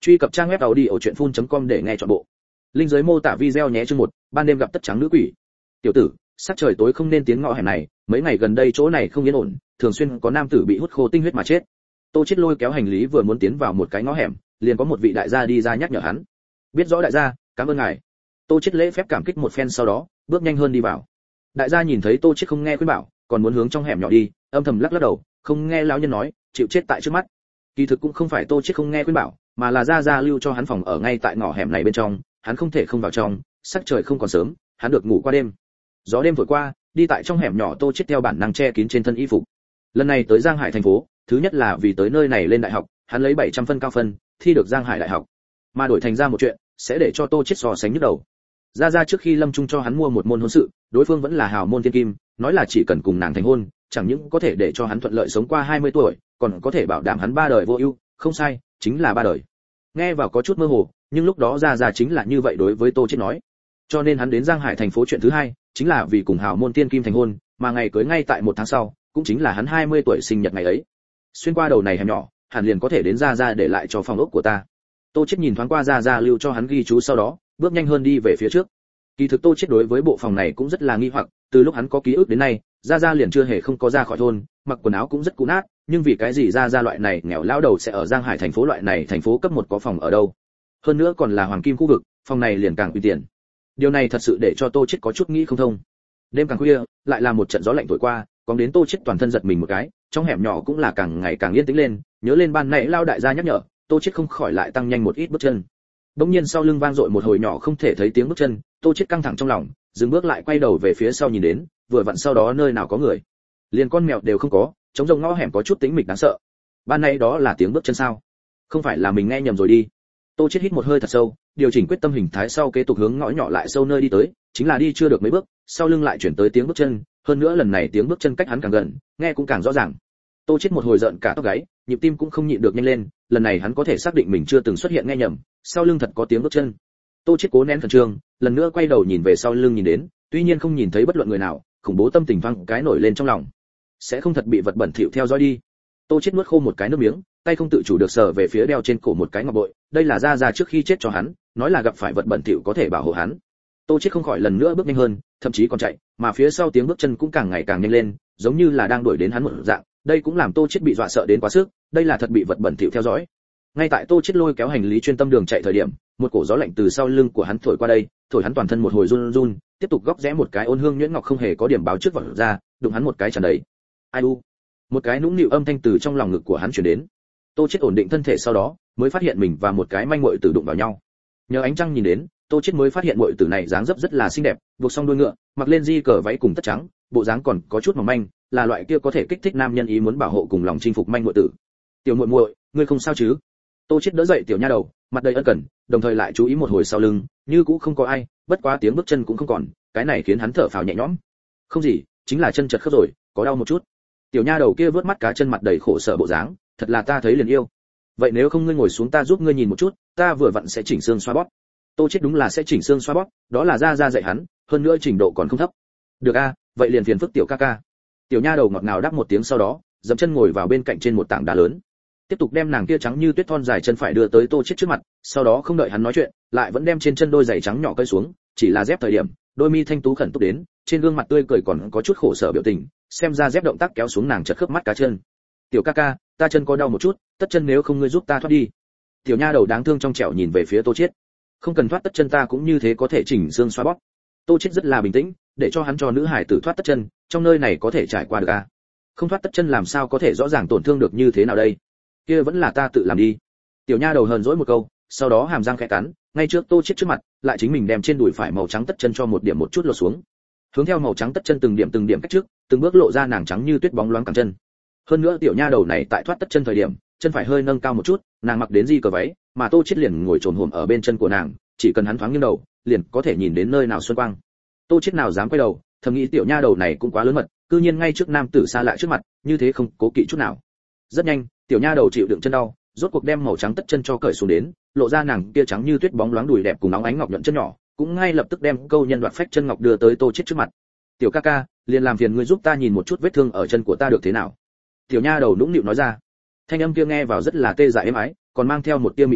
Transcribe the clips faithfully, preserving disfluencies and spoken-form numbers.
Truy cập trang web audiochuyenphun.com để nghe trọn bộ. Linh dưới mô tả video nhé. Chương một, ban đêm gặp tất trắng nữ quỷ. Tiểu tử, sắc trời tối không nên tiến ngõ hẻm này, mấy ngày gần đây chỗ này không yên ổn, thường xuyên có nam tử bị hút khô tinh huyết mà chết. Tô Chiết lôi kéo hành lý vừa muốn tiến vào một cái ngõ hẻm, liền có một vị đại gia đi ra nhắc nhở hắn. Biết rõ đại gia, cảm ơn ngài. Tô Chiết lễ phép cảm kích một phen, sau đó bước nhanh hơn đi vào. Đại gia nhìn thấy Tô Chiết không nghe khuyên bảo, còn muốn hướng trong hẻm nhỏ đi, âm thầm lắc lắc đầu, không nghe lão nhân nói, chịu chết tại trước mắt. Kỳ thực cũng không phải Tô Chiết không nghe khuyên bảo, mà là gia gia lưu cho hắn phòng ở ngay tại ngõ hẻm này bên trong, hắn không thể không vào trong, sắc trời không còn sớm, hắn được ngủ qua đêm. Gió đêm thổi qua, đi tại trong hẻm nhỏ, Tô Chiết theo bản năng che kín trên thân y phục. Lần này tới Giang Hải thành phố, thứ nhất là vì tới nơi này lên đại học, hắn lấy bảy trăm phân cao phân, thi được Giang Hải đại học. Mà đổi thành ra một chuyện, sẽ để cho Tô Chiết so sánh nhức đầu. Gia gia trước khi lâm trung cho hắn mua một môn hôn sự, đối phương vẫn là hào môn thiên kim, nói là chỉ cần cùng nàng thành hôn, chẳng những có thể để cho hắn thuận lợi sống qua hai mươi tuổi, còn có thể bảo đảm hắn ba đời vô ưu, không sai, chính là ba đời. Nghe vào có chút mơ hồ, nhưng lúc đó Gia gia chính là như vậy đối với Tô Chiết nói. Cho nên hắn đến Giang Hải thành phố chuyện thứ hai, chính là vì cùng hào môn tiên kim thành hôn, mà ngày cưới ngay tại một tháng sau, cũng chính là hắn hai mươi tuổi sinh nhật ngày ấy. Xuyên qua đầu này hẻm nhỏ, hẳn liền có thể đến Gia gia để lại cho phòng ốc của ta. Tô Chiết nhìn thoáng qua Gia gia lưu cho hắn ghi chú, sau đó bước nhanh hơn đi về phía trước. Kỳ thực Tô Chiết đối với bộ phòng này cũng rất là nghi hoặc, từ lúc hắn có ký ức đến nay, Gia Gia liền chưa hề không có ra khỏi thôn, mặc quần áo cũng rất cũ nát, nhưng vì cái gì Gia Gia loại này nghèo lão đầu sẽ ở Giang Hải thành phố loại này thành phố cấp một có phòng ở đâu? Hơn nữa còn là hoàng kim khu vực, phòng này liền càng uy tiền. Điều này thật sự để cho Tô Chiết có chút nghĩ không thông. Đêm càng khuya, lại là một trận gió lạnh thổi qua, còn đến Tô Chiết toàn thân giật mình một cái, trong hẻm nhỏ cũng là càng ngày càng yên tĩnh lên, nhớ lên ban nãy lao đại gia nhắc nhở, Tô Chiết không khỏi lại tăng nhanh một ít bước chân. Bỗng nhiên sau lưng vang dội một hồi nhỏ không thể thấy tiếng bước chân, Tô Chiết căng thẳng trong lòng, dừng bước lại quay đầu về phía sau nhìn đến, vừa vặn sau đó nơi nào có người, liền con mèo đều không có, trống rỗng ngõ hẻm có chút tĩnh mịch đáng sợ. Ban nay đó là tiếng bước chân sao? Không phải là mình nghe nhầm rồi đi. Tô Chiết hít một hơi thật sâu, điều chỉnh quyết tâm hình thái sau kế tục hướng ngõ nhỏ lại sâu nơi đi tới, chính là đi chưa được mấy bước, sau lưng lại chuyển tới tiếng bước chân, hơn nữa lần này tiếng bước chân cách hắn càng gần, nghe cũng càng rõ ràng. Tô Chiết một hồi giận cả tóc gáy, nhịp tim cũng không nhịn được nhanh lên, lần này hắn có thể xác định mình chưa từng xuất hiện nghe nhầm, sau lưng thật có tiếng bước chân. Tô Chiết cố nén khẩn trương, lần nữa quay đầu nhìn về sau lưng nhìn đến, tuy nhiên không nhìn thấy bất luận người nào, khủng bố tâm tình văng cái nổi lên trong lòng. Sẽ không thật bị vật bẩn thỉu theo dõi đi. Tô Chiết nuốt khô một cái nước miếng, tay không tự chủ được sờ về phía đeo trên cổ một cái ngọc bội, đây là Gia Gia trước khi chết cho hắn, nói là gặp phải vật bẩn thỉu có thể bảo hộ hắn. Tô Chiết không khỏi lần nữa bước nhanh hơn, thậm chí còn chạy, mà phía sau tiếng bước chân cũng càng ngày càng nhanh lên, giống như là đang đuổi đến hắn một dạng, đây cũng làm Tô Chiết bị dọa sợ đến quá sức, đây là thật bị vật bẩn thỉu theo dõi. Ngay tại Tô Chiết lôi kéo hành lý chuyên tâm đường chạy thời điểm, một cổ gió lạnh từ sau lưng của hắn thổi qua đây, thổi hắn toàn thân một hồi run run, tiếp tục góc rẽ một cái ôn hương nhuyễn ngọc không hề có điểm báo trước vọt ra, đụng hắn một cái tràn đầy. Ai u. Một cái nũng nịu âm thanh từ trong lòng ngực của hắn truyền đến. Tô Chiết ổn định thân thể sau đó, mới phát hiện mình và một cái manh muội tử đụng vào nhau. Nhờ ánh trăng nhìn đến, Tô Chiết mới phát hiện muội tử này dáng dấp rất là xinh đẹp, buộc xong đuôi ngựa, mặc lên di cờ váy cùng tất trắng, bộ dáng còn có chút mỏng manh, là loại kia có thể kích thích nam nhân ý muốn bảo hộ cùng lòng chinh phục manh muội tử. Tiểu muội muội, ngươi không sao chứ? Tô Chiết đỡ dậy tiểu nha đầu, mặt đầy ân cần, đồng thời lại chú ý một hồi sau lưng, như cũ không có ai, bất quá tiếng bước chân cũng không còn, cái này khiến hắn thở phào nhẹ nhõm. Không gì, chính là chân chật khớp rồi, có đau một chút. Tiểu nha đầu kia vớt mắt cá chân, mặt đầy khổ sở bộ dáng, thật là ta thấy liền yêu. Vậy nếu không ngươi ngồi xuống ta giúp ngươi nhìn một chút, ta vừa vặn sẽ chỉnh xương xoa bóp. Tô Chiết đúng là sẽ chỉnh xương xoa bóp, đó là Gia Gia dạy hắn, hơn nữa trình độ còn không thấp. Được a, vậy liền phiền phức tiểu ca ca. Tiểu nha đầu ngọt ngào đáp một tiếng, sau đó dậm chân ngồi vào bên cạnh trên một tảng đá lớn, tiếp tục đem nàng kia trắng như tuyết thon dài chân phải đưa tới Tô Chiết trước mặt, sau đó không đợi hắn nói chuyện, lại vẫn đem trên chân đôi giày trắng nhỏ cởi xuống, chỉ là dép thời điểm, đôi mi thanh tú khẩn túc đến, trên gương mặt tươi cười còn có chút khổ sở biểu tình, xem ra dép động tác kéo xuống nàng chật khớp mắt cá chân. Tiểu ca ca, ta chân có đau một chút, tất chân nếu không ngươi giúp ta thoát đi. Tiểu nha đầu đáng thương trong trẻo nhìn về phía Tô Chiết. Không cần thoát tất chân, ta cũng như thế có thể chỉnh xương xoa bóp. Tô Chiết rất là bình tĩnh, để cho hắn cho nữ hải tử thoát tất chân, trong nơi này có thể trải qua được a. Không thoát tất chân làm sao có thể rõ ràng tổn thương được như thế nào đây? Kia vẫn là ta tự làm đi. Tiểu nha đầu hờn dỗi một câu, sau đó hàm răng khẽ cắn, ngay trước Tô Chiết trước mặt, lại chính mình đem trên đùi phải màu trắng tất chân cho một điểm một chút lột xuống. Hướng theo màu trắng tất chân từng điểm từng điểm cách trước, từng bước lộ ra nàng trắng như tuyết bóng loáng cẳng chân. Hơn nữa tiểu nha đầu này tại thoát tất chân thời điểm, chân phải hơi nâng cao một chút, nàng mặc đến di cờ váy, mà Tô Chiết liền ngồi trồm hổm ở bên chân của nàng, chỉ cần hắn thoáng nghiêng đầu, liền có thể nhìn đến nơi nào xuân quang. Tô Chiết nào dám quay đầu, thầm nghĩ tiểu nha đầu này cũng quá lớn mật, cư nhiên ngay trước nam tử xa lạ trước mặt, như thế không cố kỵ chút nào. Rất nhanh, tiểu nha đầu chịu đựng chân đau, rốt cuộc đem màu trắng tất chân cho cởi xuống đến, lộ ra nàng kia trắng như tuyết bóng loáng đùi đẹp cùng nóng ánh ngọc nhuận chân nhỏ, cũng ngay lập tức đem câu nhân đoạt phách chân ngọc đưa tới Tô Chiết trước mặt. Tiểu ca ca, liền làm phiền ngươi giúp ta nhìn một chút vết thương ở chân của ta được thế nào? Tiểu nha đầu nũng nịu nói ra. Thanh âm kia nghe vào rất là tê dại êm ái, còn mang theo một tia mị hoặc,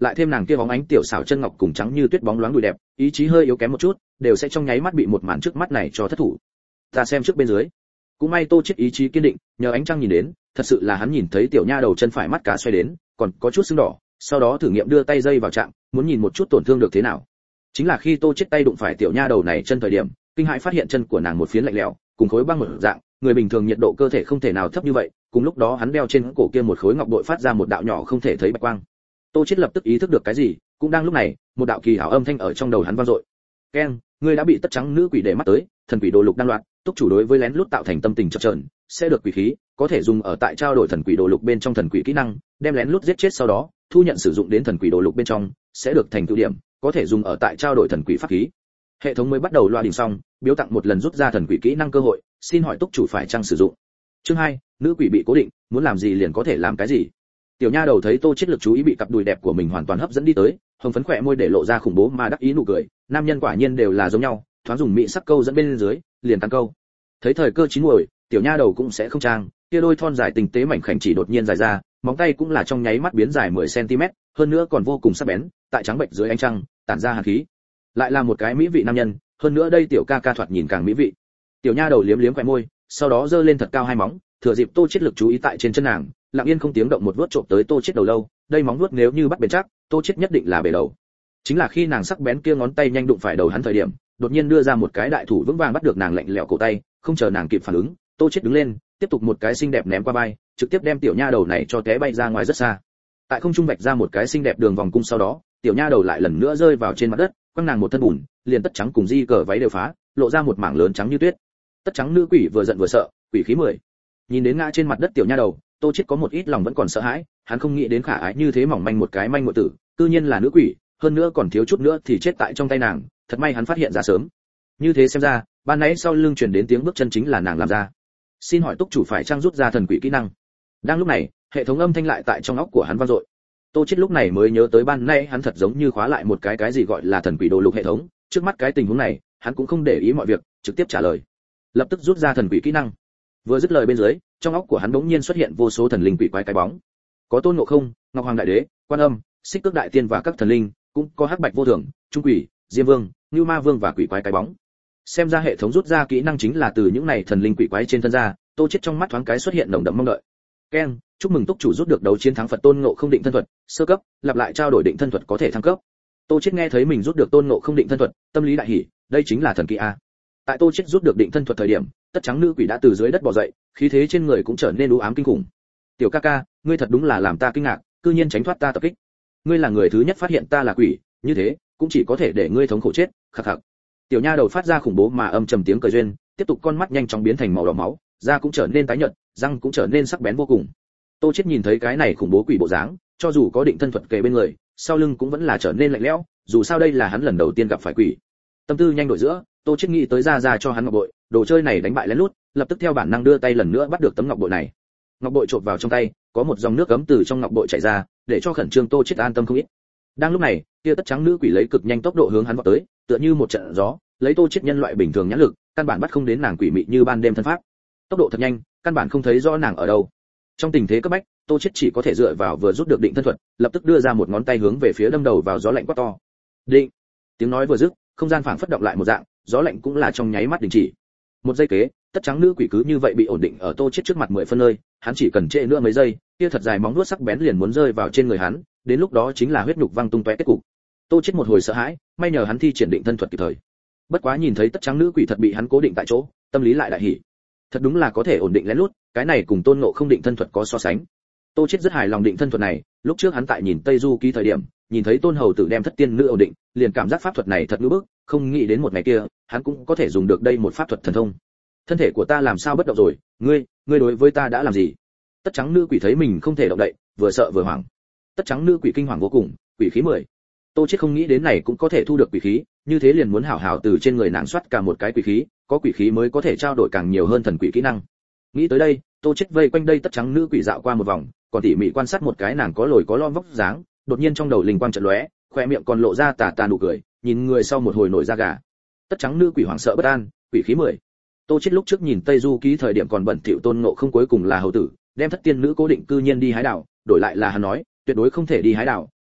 lại thêm nàng kia bóng ánh tiểu xảo chân ngọc cùng trắng như tuyết bóng loáng đùi đẹp, ý chí hơi yếu kém một chút, đều sẽ trong nháy mắt bị một màn trước mắt này cho thất thủ. Ta xem trước bên dưới. Cũng may Tô Chiết ý chí kiên định, nhờ ánh trăng nhìn đến, thật sự là hắn nhìn thấy tiểu nha đầu chân phải mắt cá xoay đến, còn có chút sưng đỏ, sau đó thử nghiệm đưa tay dây vào chạm, muốn nhìn một chút tổn thương được thế nào. Chính là khi Tô Chiết tay đụng phải tiểu nha đầu này chân thời điểm, kinh hãi phát hiện chân của nàng một phiến lạnh lẽo, cùng khối băng một dạng, người bình thường nhiệt độ cơ thể không thể nào thấp như vậy, cùng lúc đó hắn đeo trên cổ kia một khối ngọc bội phát ra một đạo nhỏ không thể thấy bạch quang. Tô Chiết lập tức ý thức được cái gì, cũng đang lúc này, một đạo kỳ hảo âm thanh ở trong đầu hắn vang dội. "Ken, ngươi đã bị tất trắng nữ quỷ để mắt tới, thần quỷ đồ lục đang loạn, túc chủ đối với lén lút tạo thành tâm tình chập chờn, sẽ được quỷ khí, có thể dùng ở tại trao đổi thần quỷ đồ lục bên trong thần quỷ kỹ năng, đem lén lút giết chết sau đó, thu nhận sử dụng đến thần quỷ đồ lục bên trong, sẽ được thành tựu điểm, có thể dùng ở tại trao đổi thần quỷ pháp khí." Hệ thống mới bắt đầu loa đỉnh xong, biếu tặng một lần rút ra thần quỷ kỹ năng cơ hội, xin hỏi túc chủ phải chăng sử dụng. Chương hai, nữ quỷ bị cố định, muốn làm gì liền có thể làm cái gì. Tiểu nha đầu thấy Tô Chiết lực chú ý bị cặp đùi đẹp của mình hoàn toàn hấp dẫn đi tới, hồng phấn khỏe môi để lộ ra khủng bố mà đắc ý nụ cười, nam nhân quả nhiên đều là giống nhau, thoáng dùng mị sắc câu dẫn bên dưới, liền cắn câu. Thấy thời cơ chín muồi, tiểu nha đầu cũng sẽ không trang, kia đôi thon dài tinh tế mảnh khảnh chỉ đột nhiên dài ra, móng tay cũng là trong nháy mắt biến dài mười xăng ti mét, hơn nữa còn vô cùng sắc bén, tại trắng bệnh dưới ánh trăng, tản ra hàn khí. Lại là một cái mỹ vị nam nhân, hơn nữa đây tiểu ca ca thoạt nhìn càng mỹ vị. Tiểu nha đầu liếm liếm khóe môi, sau đó giơ lên thật cao hai móng, thừa dịp Tô Chiết lực chú ý tại trên chân nàng, lặng yên không tiếng động một vuốt trộm tới Tô Chiết đầu lâu, đây móng vuốt nếu như bắt bền chắc, Tô Chiết nhất định là bể đầu. Chính là khi nàng sắc bén kia ngón tay nhanh đụng phải đầu hắn thời điểm, đột nhiên đưa ra một cái đại thủ vững vàng bắt được nàng lạnh lẽo cổ tay, không chờ nàng kịp phản ứng, Tô Chiết đứng lên, tiếp tục một cái xinh đẹp ném qua vai, trực tiếp đem tiểu nha đầu này cho té bay ra ngoài rất xa. Tại không trung vạch ra một cái xinh đẹp đường vòng cung sau đó, tiểu nha đầu lại lần nữa rơi vào trên mặt đất, quăng nàng một thân bùn, liền tất trắng cùng di cờ váy đều phá, lộ ra một mảng lớn trắng như tuyết. Tất trắng nữ quỷ vừa giận vừa sợ, quỷ khí mười. Nhìn đến ngã trên mặt đất tiểu nha đầu, Tô Chiết có một ít lòng vẫn còn sợ hãi, hắn không nghĩ đến khả ái như thế mỏng manh một cái manh muội tử, cư nhiên là nữ quỷ, hơn nữa còn thiếu chút nữa thì chết tại trong tay nàng, thật may hắn phát hiện ra sớm. Như thế xem ra, ban nãy sau lưng truyền đến tiếng bước chân chính là nàng làm ra. Xin hỏi túc chủ phải trang rút ra thần quỷ kỹ năng. Đang lúc này, hệ thống âm thanh lại tại trong óc của hắn vang dội. Tô Chiết lúc này mới nhớ tới ban nãy hắn thật giống như khóa lại một cái cái gì gọi là thần quỷ đồ lục hệ thống, trước mắt cái tình huống này, hắn cũng không để ý mọi việc, trực tiếp trả lời. Lập tức rút ra thần quỷ kỹ năng. Vừa dứt lời bên dưới, trong óc của hắn bỗng nhiên xuất hiện vô số thần linh quỷ quái cái bóng. Có Tôn Ngộ Không, Ngọc Hoàng Đại Đế, Quan Âm, Xích Cước Đại Tiên và các thần linh, cũng có Hắc Bạch Vô Thường, Trung Quỷ, Diêm Vương, Nưu Ma Vương và quỷ quái cái bóng. Xem ra hệ thống rút ra kỹ năng chính là từ những này thần linh quỷ quái trên thân ra, Tô Chiết trong mắt thoáng cái xuất hiện nồng đậm mong đợi. Ken, chúc mừng túc chủ rút được đấu chiến thắng Phật Tôn Ngộ Không định thân thuật, sơ cấp, lặp lại trao đổi định thân thuật có thể thăng cấp. Tô Chiết nghe thấy mình rút được Tôn Ngộ Không định thân thuật, tâm lý đại hỉ, đây chính là thần kỳ a. Tại Tô Chiết rút được định thân thuật thời điểm, tất trắng nữ quỷ đã từ dưới đất bò dậy, khí thế trên người cũng trở nên u ám kinh khủng. Tiểu ca ca, ngươi thật đúng là làm ta kinh ngạc, cư nhiên tránh thoát ta tập kích. Ngươi là người thứ nhất phát hiện ta là quỷ, như thế, cũng chỉ có thể để ngươi thống khổ chết, khắc khắc. Tiểu nha đầu phát ra khủng bố mà âm trầm tiếng cười duyên, tiếp tục con mắt nhanh chóng biến thành màu đỏ máu, da cũng trở nên tái nhợt, răng cũng trở nên sắc bén vô cùng. Tô Chiết nhìn thấy cái này khủng bố quỷ bộ dáng, cho dù có định thân thuật kề bên người, sau lưng cũng vẫn là trở nên lạnh lẽo, dù sao đây là hắn lần đầu tiên gặp phải quỷ. Tâm tư nhanh đổi giữa, Tô Chiết nghĩ tới ra ra cho hắn ngọc bội, đồ chơi này đánh bại lén lút, lập tức theo bản năng đưa tay lần nữa bắt được tấm ngọc bội này. Ngọc bội trộn vào trong tay, có một dòng nước ấm từ trong ngọc bội chảy ra, để cho khẩn trương Tô Chiết an tâm không ít. Đang lúc này, kia tất trắng nữ quỷ lấy cực nhanh tốc độ hướng hắn vọt tới, tựa như một trận gió, lấy Tô Chiết nhân loại bình thường nhãn lực, căn bản bắt không đến nàng quỷ mị như ban đêm thân pháp. Tốc độ thật nhanh, căn bản không thấy rõ nàng ở đâu. Trong tình thế cấp bách, Tô Chiết chỉ có thể dựa vào vừa rút được định thân thuật, lập tức đưa ra một ngón tay hướng về phía đâm đầu vào gió lạnh quá to. Định. Tiếng nói vừa dứt, không gian phảng phất động lại một dạng, gió lạnh cũng là trong nháy mắt đình chỉ. Một giây kế, tất trắng nữ quỷ cứ như vậy bị ổn định ở Tô Chiết trước mặt mười phân nơi, hắn chỉ cần trễ nữa mấy giây, kia thật dài móng vuốt sắc bén liền muốn rơi vào trên người hắn, đến lúc đó chính là huyết nhục văng tung tóe kết cục. Tô Chiết một hồi sợ hãi, may nhờ hắn thi triển định thân thuật kịp thời. Bất quá nhìn thấy tất trắng nữ quỷ thật bị hắn cố định tại chỗ, tâm lý lại đại hỉ. Thật đúng là có thể ổn định lén lút, cái này cùng Tôn Ngộ Không định thân thuật có so sánh. Tô Chiết rất hài lòng định thân thuật này, lúc trước hắn tại nhìn Tây Du ký thời điểm, nhìn thấy Tôn Hầu Tử đem thất tiên nữ ổn định, liền cảm giác pháp thuật này thật ngữ bức, không nghĩ đến một ngày kia, hắn cũng có thể dùng được đây một pháp thuật thần thông. Thân thể của ta làm sao bất động rồi, ngươi, ngươi đối với ta đã làm gì? Tất trắng nữ quỷ thấy mình không thể động đậy, vừa sợ vừa hoảng. Tất trắng nữ quỷ kinh hoàng vô cùng, quỷ khí mười. Tô Chiết không nghĩ đến này cũng có thể thu được quỷ khí, như thế liền muốn hảo hảo từ trên người nàng soát cả một cái quỷ khí, có quỷ khí mới có thể trao đổi càng nhiều hơn thần quỷ kỹ năng. Nghĩ tới đây, Tô Chiết vây quanh đây tất trắng nữ quỷ dạo qua một vòng, còn tỉ mỉ quan sát một cái nàng có lồi có lõm vóc dáng, đột nhiên trong đầu linh quang chợt lóe, khóe miệng còn lộ ra tà tà nụ cười, nhìn người sau một hồi nổi da gà. Tất trắng nữ quỷ hoảng sợ bất an, quỷ khí mười. Tô Chiết lúc trước nhìn Tây Du ký thời điểm còn bẩn thỉu Tôn Ngộ Không cuối cùng là hầu tử, đem thất tiên nữ cố định cư nhiên đi hái đào, đổi lại là hắn nói, tuyệt đối không thể đi hái đào,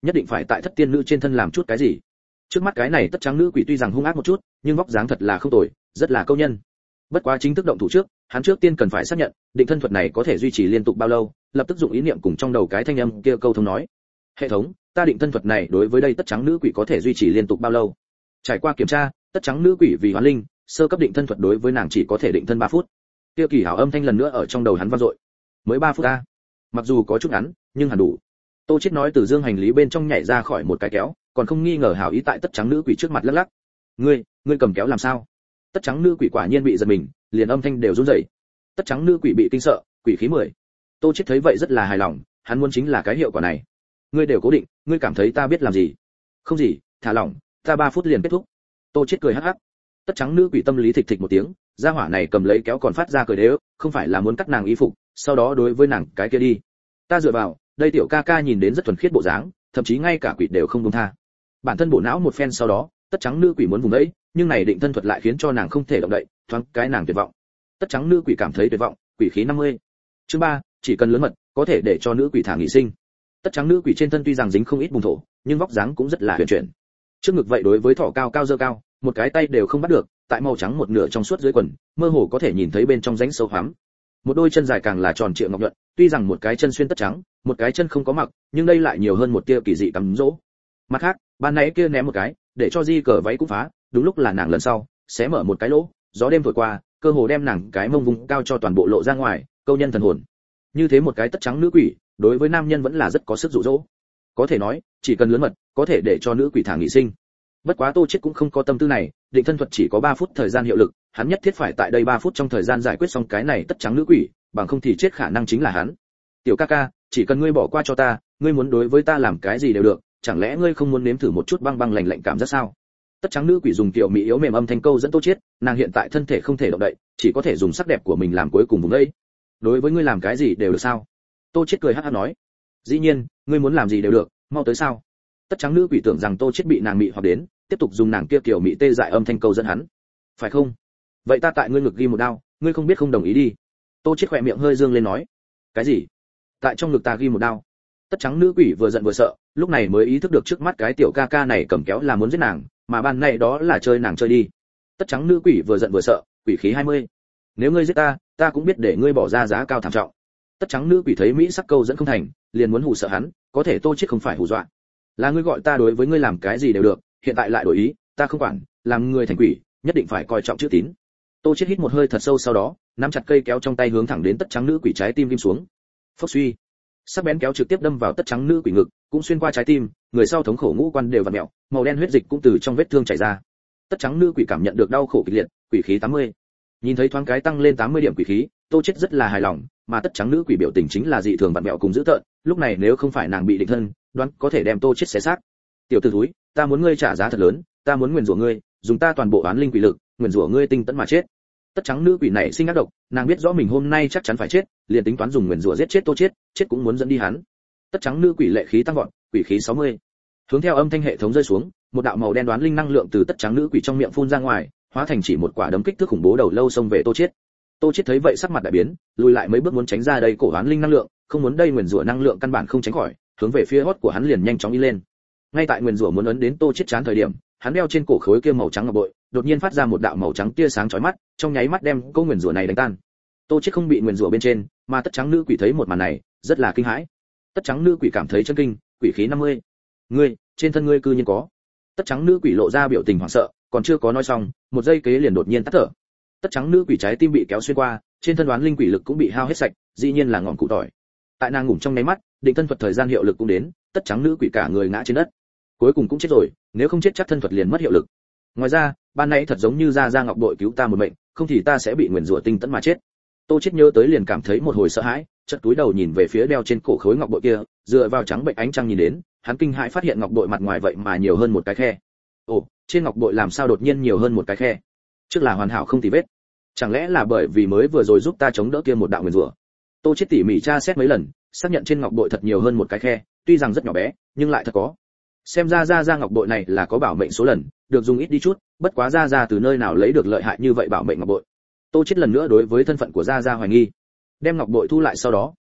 nhất định phải tại thất tiên nữ trên thân làm chút cái gì. Trước mắt cái này tất trắng nữ quỷ tuy rằng hung ác một chút, nhưng vóc dáng thật là không tồi, rất là câu nhân. Bất quá chính thức động thủ trước, hắn trước tiên cần phải xác nhận, định thân thuật này có thể duy trì liên tục bao lâu, lập tức dụng ý niệm cùng trong đầu cái thanh âm kia câu thông nói. Hệ thống, ta định thân thuật này đối với đây tất trắng nữ quỷ có thể duy trì liên tục bao lâu? Trải qua kiểm tra, tất trắng nữ quỷ vì hoán linh, sơ cấp định thân thuật đối với nàng chỉ có thể định thân ba phút. Kia kỳ hảo âm thanh lần nữa ở trong đầu hắn vang dội. Mới ba phút a. Mặc dù có chút ngắn, nhưng hẳn đủ. Tô Chiết nói từ dương hành lý bên trong nhảy ra khỏi một cái kéo, còn không nghi ngờ hảo ý tại tất trắng nữ quỷ trước mặt lắc lắc. "Ngươi, ngươi cầm kéo làm sao?" Tất trắng nữ quỷ quả nhiên bị giật mình, liền âm thanh đều run rẩy. Tất trắng nữ quỷ bị kinh sợ, quỷ khí mười. Tô Chiết thấy vậy rất là hài lòng, hắn muốn chính là cái hiệu quả này. "Ngươi đều cố định, ngươi cảm thấy ta biết làm gì?" "Không gì, thả lỏng, ta ba phút liền kết thúc." Tô Chiết cười hắc hắc. Tất trắng nữ quỷ tâm lý thịch thịch một tiếng, gia hỏa này cầm lấy kéo còn phát ra cười đếu, không phải là muốn cắt nàng y phục, sau đó đối với nàng cái kia đi. Ta dựa vào, đây tiểu ca ca nhìn đến rất thuần khiết bộ dáng, thậm chí ngay cả quỷ đều không buông tha. Bản thân bộ não một phen sau đó, tất trắng nữ quỷ muốn vùng đấy, nhưng này định thân thuật lại khiến cho nàng không thể động đậy, thoáng cái nàng tuyệt vọng. Tất trắng nữ quỷ cảm thấy tuyệt vọng, quỷ khí năm mươi. Chương ba, chỉ cần lớn mật, có thể để cho nữ quỷ thả nghỉ sinh. Tất trắng nữ quỷ trên thân tuy rằng dính không ít bùn thổ, nhưng vóc dáng cũng rất là huyền chuyển. Trước ngực vậy đối với thỏ cao cao dơ cao, một cái tay đều không bắt được, tại màu trắng một nửa trong suốt dưới quần, mơ hồ có thể nhìn thấy bên trong rãnh sâu hoắm. Một đôi chân dài càng là tròn trịa ngọc nhuận, tuy rằng một cái chân xuyên tất trắng, một cái chân không có mặc, nhưng đây lại nhiều hơn một tia kỳ dị cắm dỗ. Mặt khác, ban nãy kia ném một cái, để cho di cờ váy cũng phá, đúng lúc là nàng lần sau, xé mở một cái lỗ, gió đêm thổi qua, cơ hồ đem nàng cái mông vùng cao cho toàn bộ lộ ra ngoài, câu nhân thần hồn. Như thế một cái tất trắng nữ quỷ, đối với nam nhân vẫn là rất có sức dụ dỗ. Có thể nói, chỉ cần lớn mật, có thể để cho nữ quỷ thả nghỉ sinh. Bất quá Tô Chiết cũng không có tâm tư này, định thân thuật chỉ có ba phút thời gian hiệu lực, hắn nhất thiết phải tại đây ba phút trong thời gian giải quyết xong cái này tất trắng nữ quỷ, bằng không thì chết khả năng chính là hắn. Tiểu ca ca, chỉ cần ngươi bỏ qua cho ta, ngươi muốn đối với ta làm cái gì đều được, chẳng lẽ ngươi không muốn nếm thử một chút băng băng lạnh lạnh cảm giác sao? Tất trắng nữ quỷ dùng tiểu mỹ yếu mềm âm thanh câu dẫn Tô Chiết, nàng hiện tại thân thể không thể động đậy, chỉ có thể dùng sắc đẹp của mình làm cuối cùng vùng đây. Đối với ngươi làm cái gì đều được sao? Tô Chiết cười hắc hắc nói. Dĩ nhiên, ngươi muốn làm gì đều được, mau tới sao? Tất trắng nữ quỷ tưởng rằng Tô Chiết bị nàng mị hoặc đến, tiếp tục dùng nàng kia kiểu mị tê dại âm thanh câu dẫn hắn. Phải không? Vậy ta tại ngươi ngực ghi một đao, ngươi không biết không đồng ý đi. Tô Chiết khỏe miệng hơi dương lên nói. Cái gì? Tại trong ngực ta ghi một đao? Tất trắng nữ quỷ vừa giận vừa sợ, lúc này mới ý thức được trước mắt cái tiểu ca ca này cầm kéo là muốn giết nàng, mà ban này đó là chơi nàng chơi đi. Tất trắng nữ quỷ vừa giận vừa sợ, quỷ khí hai mươi. Nếu ngươi giết ta, ta cũng biết để ngươi bỏ ra giá cao thảm trọng. Tất trắng nữ quỷ thấy mỹ sắc câu dẫn không thành, liền muốn hù sợ hắn, có thể Tô Chiết không phải hù dọa. Là ngươi gọi ta đối với ngươi làm cái gì đều được, hiện tại lại đổi ý, ta không quản, làm người thành quỷ, nhất định phải coi trọng chữ tín. Tô Chiết hít một hơi thật sâu sau đó, nắm chặt cây kéo trong tay hướng thẳng đến tất trắng nữ quỷ trái tim kim xuống. Phốc suy, sắc bén kéo trực tiếp đâm vào tất trắng nữ quỷ ngực, cũng xuyên qua trái tim, người sau thống khổ ngũ quan đều vặn mèo, màu đen huyết dịch cũng từ trong vết thương chảy ra. Tất trắng nữ quỷ cảm nhận được đau khổ kịch liệt, quỷ khí tám mươi. Nhìn thấy thoáng cái tăng lên tám mươi điểm quỷ khí, Tô Chiết rất là hài lòng, mà tất trắng nữ quỷ biểu tình chính là dị thường vặn mèo cùng dữ tợn, lúc này nếu không phải nàng bị định thân, đoán có thể đem Tô Chiết xé xác. Tiểu tử thúi, ta muốn ngươi trả giá thật lớn, ta muốn nguyền rủa ngươi, dùng ta toàn bộ oán linh quỷ lực, nguyền rủa ngươi tinh tấn mà chết. Tất trắng nữ quỷ này sinh ác độc, nàng biết rõ mình hôm nay chắc chắn phải chết, liền tính toán dùng nguyền rủa giết chết Tô Chiết, chết cũng muốn dẫn đi hắn. Tất trắng nữ quỷ lệ khí tăng vọt, quỷ khí sáu mươi. Hướng theo âm thanh hệ thống rơi xuống, một đạo màu đen đoán linh năng lượng từ tất trắng nữ quỷ trong miệng phun ra ngoài, hóa thành chỉ một quả đấm kích thước khủng bố đầu lâu xông về Tô Chiết. Tô Chiết thấy vậy sắc mặt đại biến, lùi lại mấy bước muốn tránh ra đây cổ đoán linh năng lượng, không muốn đây nguyền rủa năng lượng căn bản không tránh khỏi, hướng về phía hót của hắn liền nhanh chóng đi lên. Ngay tại nguyền rủa muốn ấn đến Tô Chiết chán thời điểm, hắn đeo trên cổ khối kia màu trắng ngọc bội, đột nhiên phát ra một đạo màu trắng tia sáng chói mắt, trong nháy mắt đem câu nguyền rủa này đánh tan. Tô Chiết không bị nguyền rủa bên trên, mà tất trắng nữ quỷ thấy một màn này, rất là kinh hãi. Tất trắng nữ quỷ cảm thấy chấn kinh, quỷ khí năm mươi. Ngươi, trên thân ngươi cư nhiên có. Tất trắng nữ quỷ lộ ra biểu tình hoảng sợ, còn chưa có nói xong, một giây kế liền đột nhiên tắt thở. Tất trắng nữ quỷ trái tim bị kéo xuyên qua, trên thân đoán linh quỷ lực cũng bị hao hết sạch, dĩ nhiên là ngọn cụ tỏi. Tại nàng ngủ trong nháy mắt, định thân thuật thời gian hiệu lực cũng đến, tất trắng nữ quỷ cả người ngã trên đất. Cuối cùng cũng chết rồi, nếu không chết chắc thân thuật liền mất hiệu lực. Ngoài ra, ban nãy thật giống như ra ra ngọc bội cứu ta một mệnh, không thì ta sẽ bị nguyền rủa tinh tấn mà chết. Tô Chiết nhớ tới liền cảm thấy một hồi sợ hãi, chợt túi đầu nhìn về phía đeo trên cổ khối ngọc bội kia, dựa vào trắng bệnh ánh trăng nhìn đến, hắn kinh hãi phát hiện ngọc bội mặt ngoài vậy mà nhiều hơn một cái khe. Ồ, trên ngọc bội làm sao đột nhiên nhiều hơn một cái khe? Trước là hoàn hảo không tì vết. Chẳng lẽ là bởi vì mới vừa rồi giúp ta chống đỡ kia một đạo nguyền rủa? Tô Chiết tỉ mỉ tra xét mấy lần, xác nhận trên ngọc bội thật nhiều hơn một cái khe, tuy rằng rất nhỏ bé, nhưng lại thật có. Xem ra ra ra ngọc bội này là có bảo mệnh số lần, được dùng ít đi chút, bất quá ra ra từ nơi nào lấy được lợi hại như vậy bảo mệnh ngọc bội. Tô Chiết lần nữa đối với thân phận của ra ra hoài nghi. Đem ngọc bội thu lại sau đó,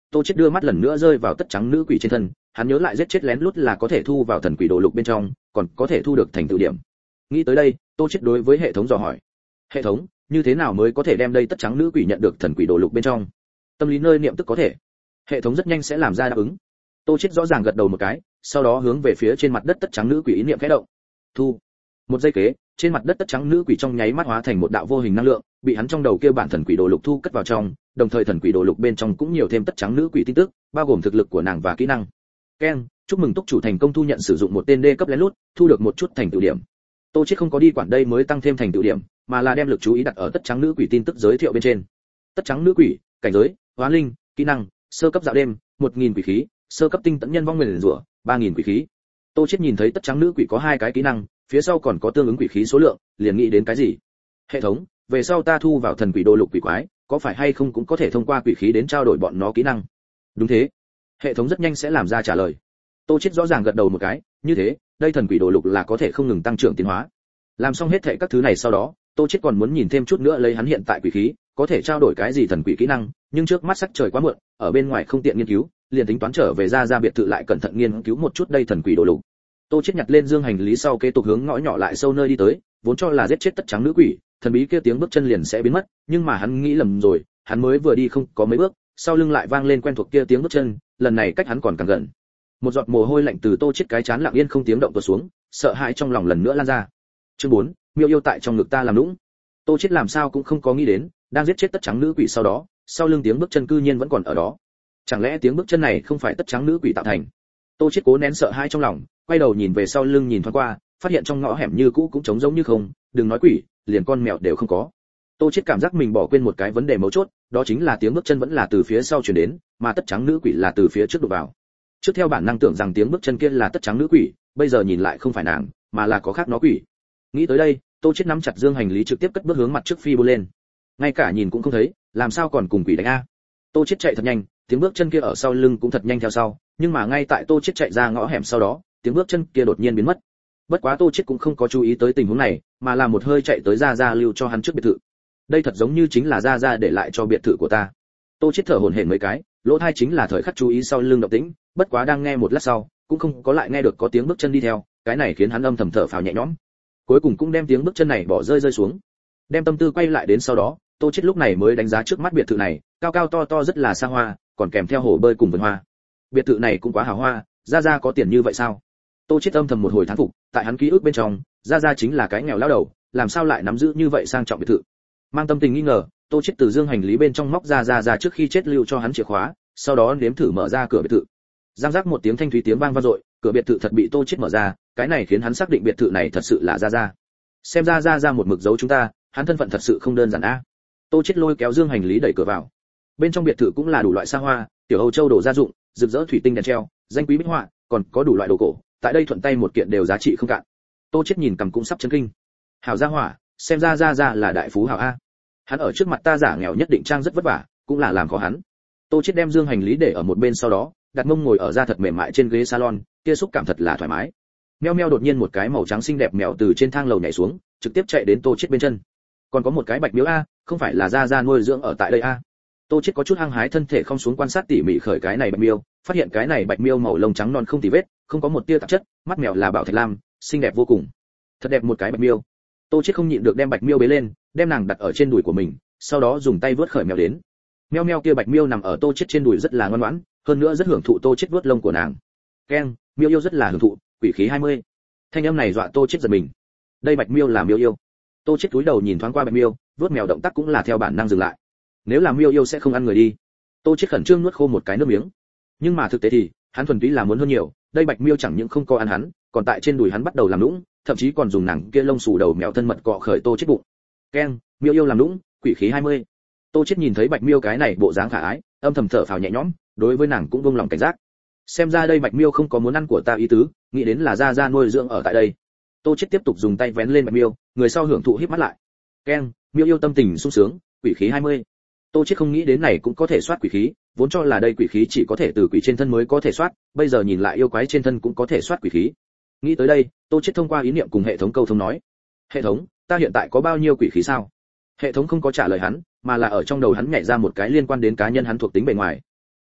Tô Chiết đưa mắt lần nữa rơi vào tất trắng nữ quỷ trên thân, hắn nhớ lại giết chết lén lút là có thể thu vào thần quỷ đồ lục bên trong, còn có thể thu được thành tựu điểm. Nghĩ tới đây, Tô Chiết đối với hệ thống dò hỏi: hệ thống, như thế nào mới có thể đem đây tất trắng nữ quỷ nhận được thần quỷ đồ lục bên trong? Tâm lý nơi niệm tức có thể. Hệ thống rất nhanh sẽ làm ra đáp ứng. Tô Chiết rõ ràng gật đầu một cái, sau đó hướng về phía trên mặt đất tất trắng nữ quỷ ý niệm khẽ động. Thu. Một giây kế, trên mặt đất tất trắng nữ quỷ trong nháy mắt hóa thành một đạo vô hình năng lượng, bị hắn trong đầu kia bản thần quỷ đồ lục thu cất vào trong, đồng thời thần quỷ đồ lục bên trong cũng nhiều thêm tất trắng nữ quỷ tin tức, bao gồm thực lực của nàng và kỹ năng. Ken, chúc mừng túc chủ thành công thu nhận sử dụng một tên D cấp lén lút, thu được một chút thành tựu điểm. Tô Chiết không có đi quản đây mới tăng thêm thành tựu điểm, mà là đem lực chú ý đặt ở tất trắng nữ quỷ tin tức giới thiệu bên trên. Tất trắng nữ quỷ, cảnh giới, hóa linh, kỹ năng, sơ cấp dạo đêm, một nghìn quỷ khí, sơ cấp tinh tấn nhân vong nguyền rủa, ba nghìn quỷ khí. Tô Chiết nhìn thấy tất trắng nữ quỷ có hai cái kỹ năng, phía sau còn có tương ứng quỷ khí số lượng, liền nghĩ đến cái gì? Hệ thống, về sau ta thu vào thần quỷ đồ lục quỷ quái, có phải hay không cũng có thể thông qua quỷ khí đến trao đổi bọn nó kỹ năng? Đúng thế. Hệ thống rất nhanh sẽ làm ra trả lời. Tô Chiết rõ ràng gật đầu một cái, như thế, đây thần quỷ đồ lục là có thể không ngừng tăng trưởng tiến hóa. Làm xong hết thảy các thứ này sau đó, Tô Chiết còn muốn nhìn thêm chút nữa lấy hắn hiện tại quỷ khí, có thể trao đổi cái gì thần quỷ kỹ năng, nhưng trước mắt sắc trời quá muộn, ở bên ngoài không tiện nghiên cứu, liền tính toán trở về ra ra biệt thự lại cẩn thận nghiên cứu một chút đây thần quỷ đồ lục. Tô Chiết nhặt lên dương hành lý sau kế tục hướng ngõ nhỏ lại sâu nơi đi tới, vốn cho là giết chết tất trắng nữ quỷ, thần bí kia tiếng bước chân liền sẽ biến mất, nhưng mà hắn nghĩ lầm rồi, hắn mới vừa đi không có mấy bước, sau lưng lại vang lên quen thuộc kia tiếng bước chân, lần này cách hắn còn càng gần. Một giọt mồ hôi lạnh từ Tô Chiết cái trán lặng yên không tiếng động tuột xuống, sợ hãi trong lòng lần nữa lan ra. Chương bốn, miêu yêu tại trong ngực ta làm nũng. Tô Chiết làm sao cũng không có nghĩ đến, đang giết chết tất trắng nữ quỷ sau đó, sau lưng tiếng bước chân cư nhiên vẫn còn ở đó. Chẳng lẽ tiếng bước chân này không phải tất trắng nữ quỷ tạo thành? Tô Chiết cố nén sợ hãi trong lòng, quay đầu nhìn về sau lưng nhìn thoáng qua, phát hiện trong ngõ hẻm như cũ cũng trống rỗng như không, đừng nói quỷ, liền con mèo đều không có. Tô Chiết cảm giác mình bỏ quên một cái vấn đề mấu chốt, đó chính là tiếng bước chân vẫn là từ phía sau truyền đến, mà tất trắng nữ quỷ là từ phía trước đụng vào. Trước theo bản năng tưởng rằng tiếng bước chân kia là tất trắng nữ quỷ, bây giờ nhìn lại không phải nàng, mà là có khác nó quỷ. Nghĩ tới đây, Tô Chiết nắm chặt dương hành lý trực tiếp cất bước hướng mặt trước phi bô lên. Ngay cả nhìn cũng không thấy, làm sao còn cùng quỷ đánh a? Tô Chiết chạy thật nhanh, tiếng bước chân kia ở sau lưng cũng thật nhanh theo sau, nhưng mà ngay tại Tô Chiết chạy ra ngõ hẻm sau đó, tiếng bước chân kia đột nhiên biến mất. Bất quá Tô Chiết cũng không có chú ý tới tình huống này, mà là một hơi chạy tới ra ra lưu cho hắn trước biệt thự. Đây thật giống như chính là ra ra để lại cho biệt thự của ta. Tô Chiết thở hổn hển mấy cái, lỗ tai chính là thời khắc chú ý sau lưng động tĩnh, bất quá đang nghe một lát sau, cũng không có lại nghe được có tiếng bước chân đi theo, cái này khiến hắn âm thầm thở phào nhẹ nhõm. Cuối cùng cũng đem tiếng bước chân này bỏ rơi rơi xuống. Đem tâm tư quay lại đến sau đó, Tô Chiết lúc này mới đánh giá trước mắt biệt thự này, cao cao to to rất là xa hoa, còn kèm theo hồ bơi cùng vườn hoa. Biệt thự này cũng quá hào hoa, ra ra có tiền như vậy sao? Tô Chiết âm thầm một hồi thán phục, tại hắn ký ức bên trong, ra ra chính là cái nghèo lao đầu, làm sao lại nắm giữ như vậy sang trọng biệt thự. Mang tâm tình nghi ngờ, Tô Chiết từ dương hành lý bên trong móc ra ra ra trước khi chết lưu cho hắn chìa khóa, sau đó nếm thử mở ra cửa biệt thự. Giang giác một tiếng thanh thúy tiếng vang vang dội, cửa biệt thự thật bị Tô Chiết mở ra, cái này khiến hắn xác định biệt thự này thật sự là ra ra. Xem ra ra ra một mực giấu chúng ta, hắn thân phận thật sự không đơn giản a. Tô Chiết lôi kéo dương hành lý đẩy cửa vào. Bên trong biệt thự cũng là đủ loại xa hoa, tiểu Âu châu đồ gia dụng, rực rỡ thủy tinh đèn treo, danh quý bích họa, còn có đủ loại đồ cổ, tại đây thuận tay một kiện đều giá trị không cạn. Tô Chiết nhìn cầm cũng sắp chấn kinh. Hảo gia hỏa, xem ra ra ra là đại phú hảo a. Hắn ở trước mặt ta giả nghèo nhất định trang rất vất vả, cũng là làm khó hắn. Tô Chiết đem dương hành lý để ở một bên sau đó, đặt mông ngồi ở da thật mềm mại trên ghế salon, kia xúc cảm thật là thoải mái. Meo meo đột nhiên một cái màu trắng xinh đẹp mèo từ trên thang lầu nhảy xuống, trực tiếp chạy đến Tô Chiết bên chân. Còn có một cái bạch miếu a, không phải là ra ra nuôi dưỡng ở tại đây a. Tô Chiết có chút hăng hái thân thể không xuống quan sát tỉ mỉ khởi cái này bạch miêu, phát hiện cái này bạch miêu màu lông trắng non không tì vết, không có một tia tạp chất, mắt mèo là bảo thạch lam, xinh đẹp vô cùng. Thật đẹp một cái bạch miêu. Tô Chiết không nhịn được đem bạch miêu bế lên, đem nàng đặt ở trên đùi của mình, sau đó dùng tay vớt khởi mèo đến. Meo meo kia bạch miêu nằm ở Tô Chiết trên đùi rất là ngoan ngoãn, hơn nữa rất hưởng thụ Tô Chiết vuốt lông của nàng. Keng, miêu yêu rất là hưởng thụ, quỷ khí hai mươi. Thanh âm này dọa Tô Chiết giật mình. Đây bạch miêu là miêu yêu. Tô Chiết cúi đầu nhìn thoáng qua bạch miêu, vuốt mèo động tác cũng là theo bản năng dừng lại. Nếu là miêu yêu sẽ không ăn người đi. Tô Chiết khẩn trương nuốt khô một cái nước miếng. Nhưng mà thực tế thì, hắn thuần túy là muốn hơn nhiều, đây bạch miêu chẳng những không có ăn hắn, còn tại trên đùi hắn bắt đầu làm lũng, thậm chí còn dùng nàng kia lông xù đầu mèo thân mật cọ khởi Tô Chiết bụng. Keng, miêu yêu làm lũng, quỷ khí hai mươi. Tô Chiết nhìn thấy bạch miêu cái này bộ dáng khả ái, âm thầm thở phào nhẹ nhõm, đối với nàng cũng buông lòng cảnh giác. Xem ra đây bạch miêu không có muốn ăn của ta ý tứ, nghĩ đến là ra ra nuôi dưỡng ở tại đây. Tô Chiết tiếp tục dùng tay vén lên bạch miêu, người sau hưởng thụ híp mắt lại. Keng, miêu yêu tâm tình sung sướng, quỷ khí hai mươi. Tô Chiết không nghĩ đến này cũng có thể soát quỷ khí, vốn cho là đây quỷ khí chỉ có thể từ quỷ trên thân mới có thể soát, bây giờ nhìn lại yêu quái trên thân cũng có thể soát quỷ khí. Nghĩ tới đây, Tô Chiết thông qua ý niệm cùng hệ thống câu thông nói: "Hệ thống, ta hiện tại có bao nhiêu quỷ khí sao?" Hệ thống không có trả lời hắn, mà là ở trong đầu hắn nhảy ra một cái liên quan đến cá nhân hắn thuộc tính bề ngoài.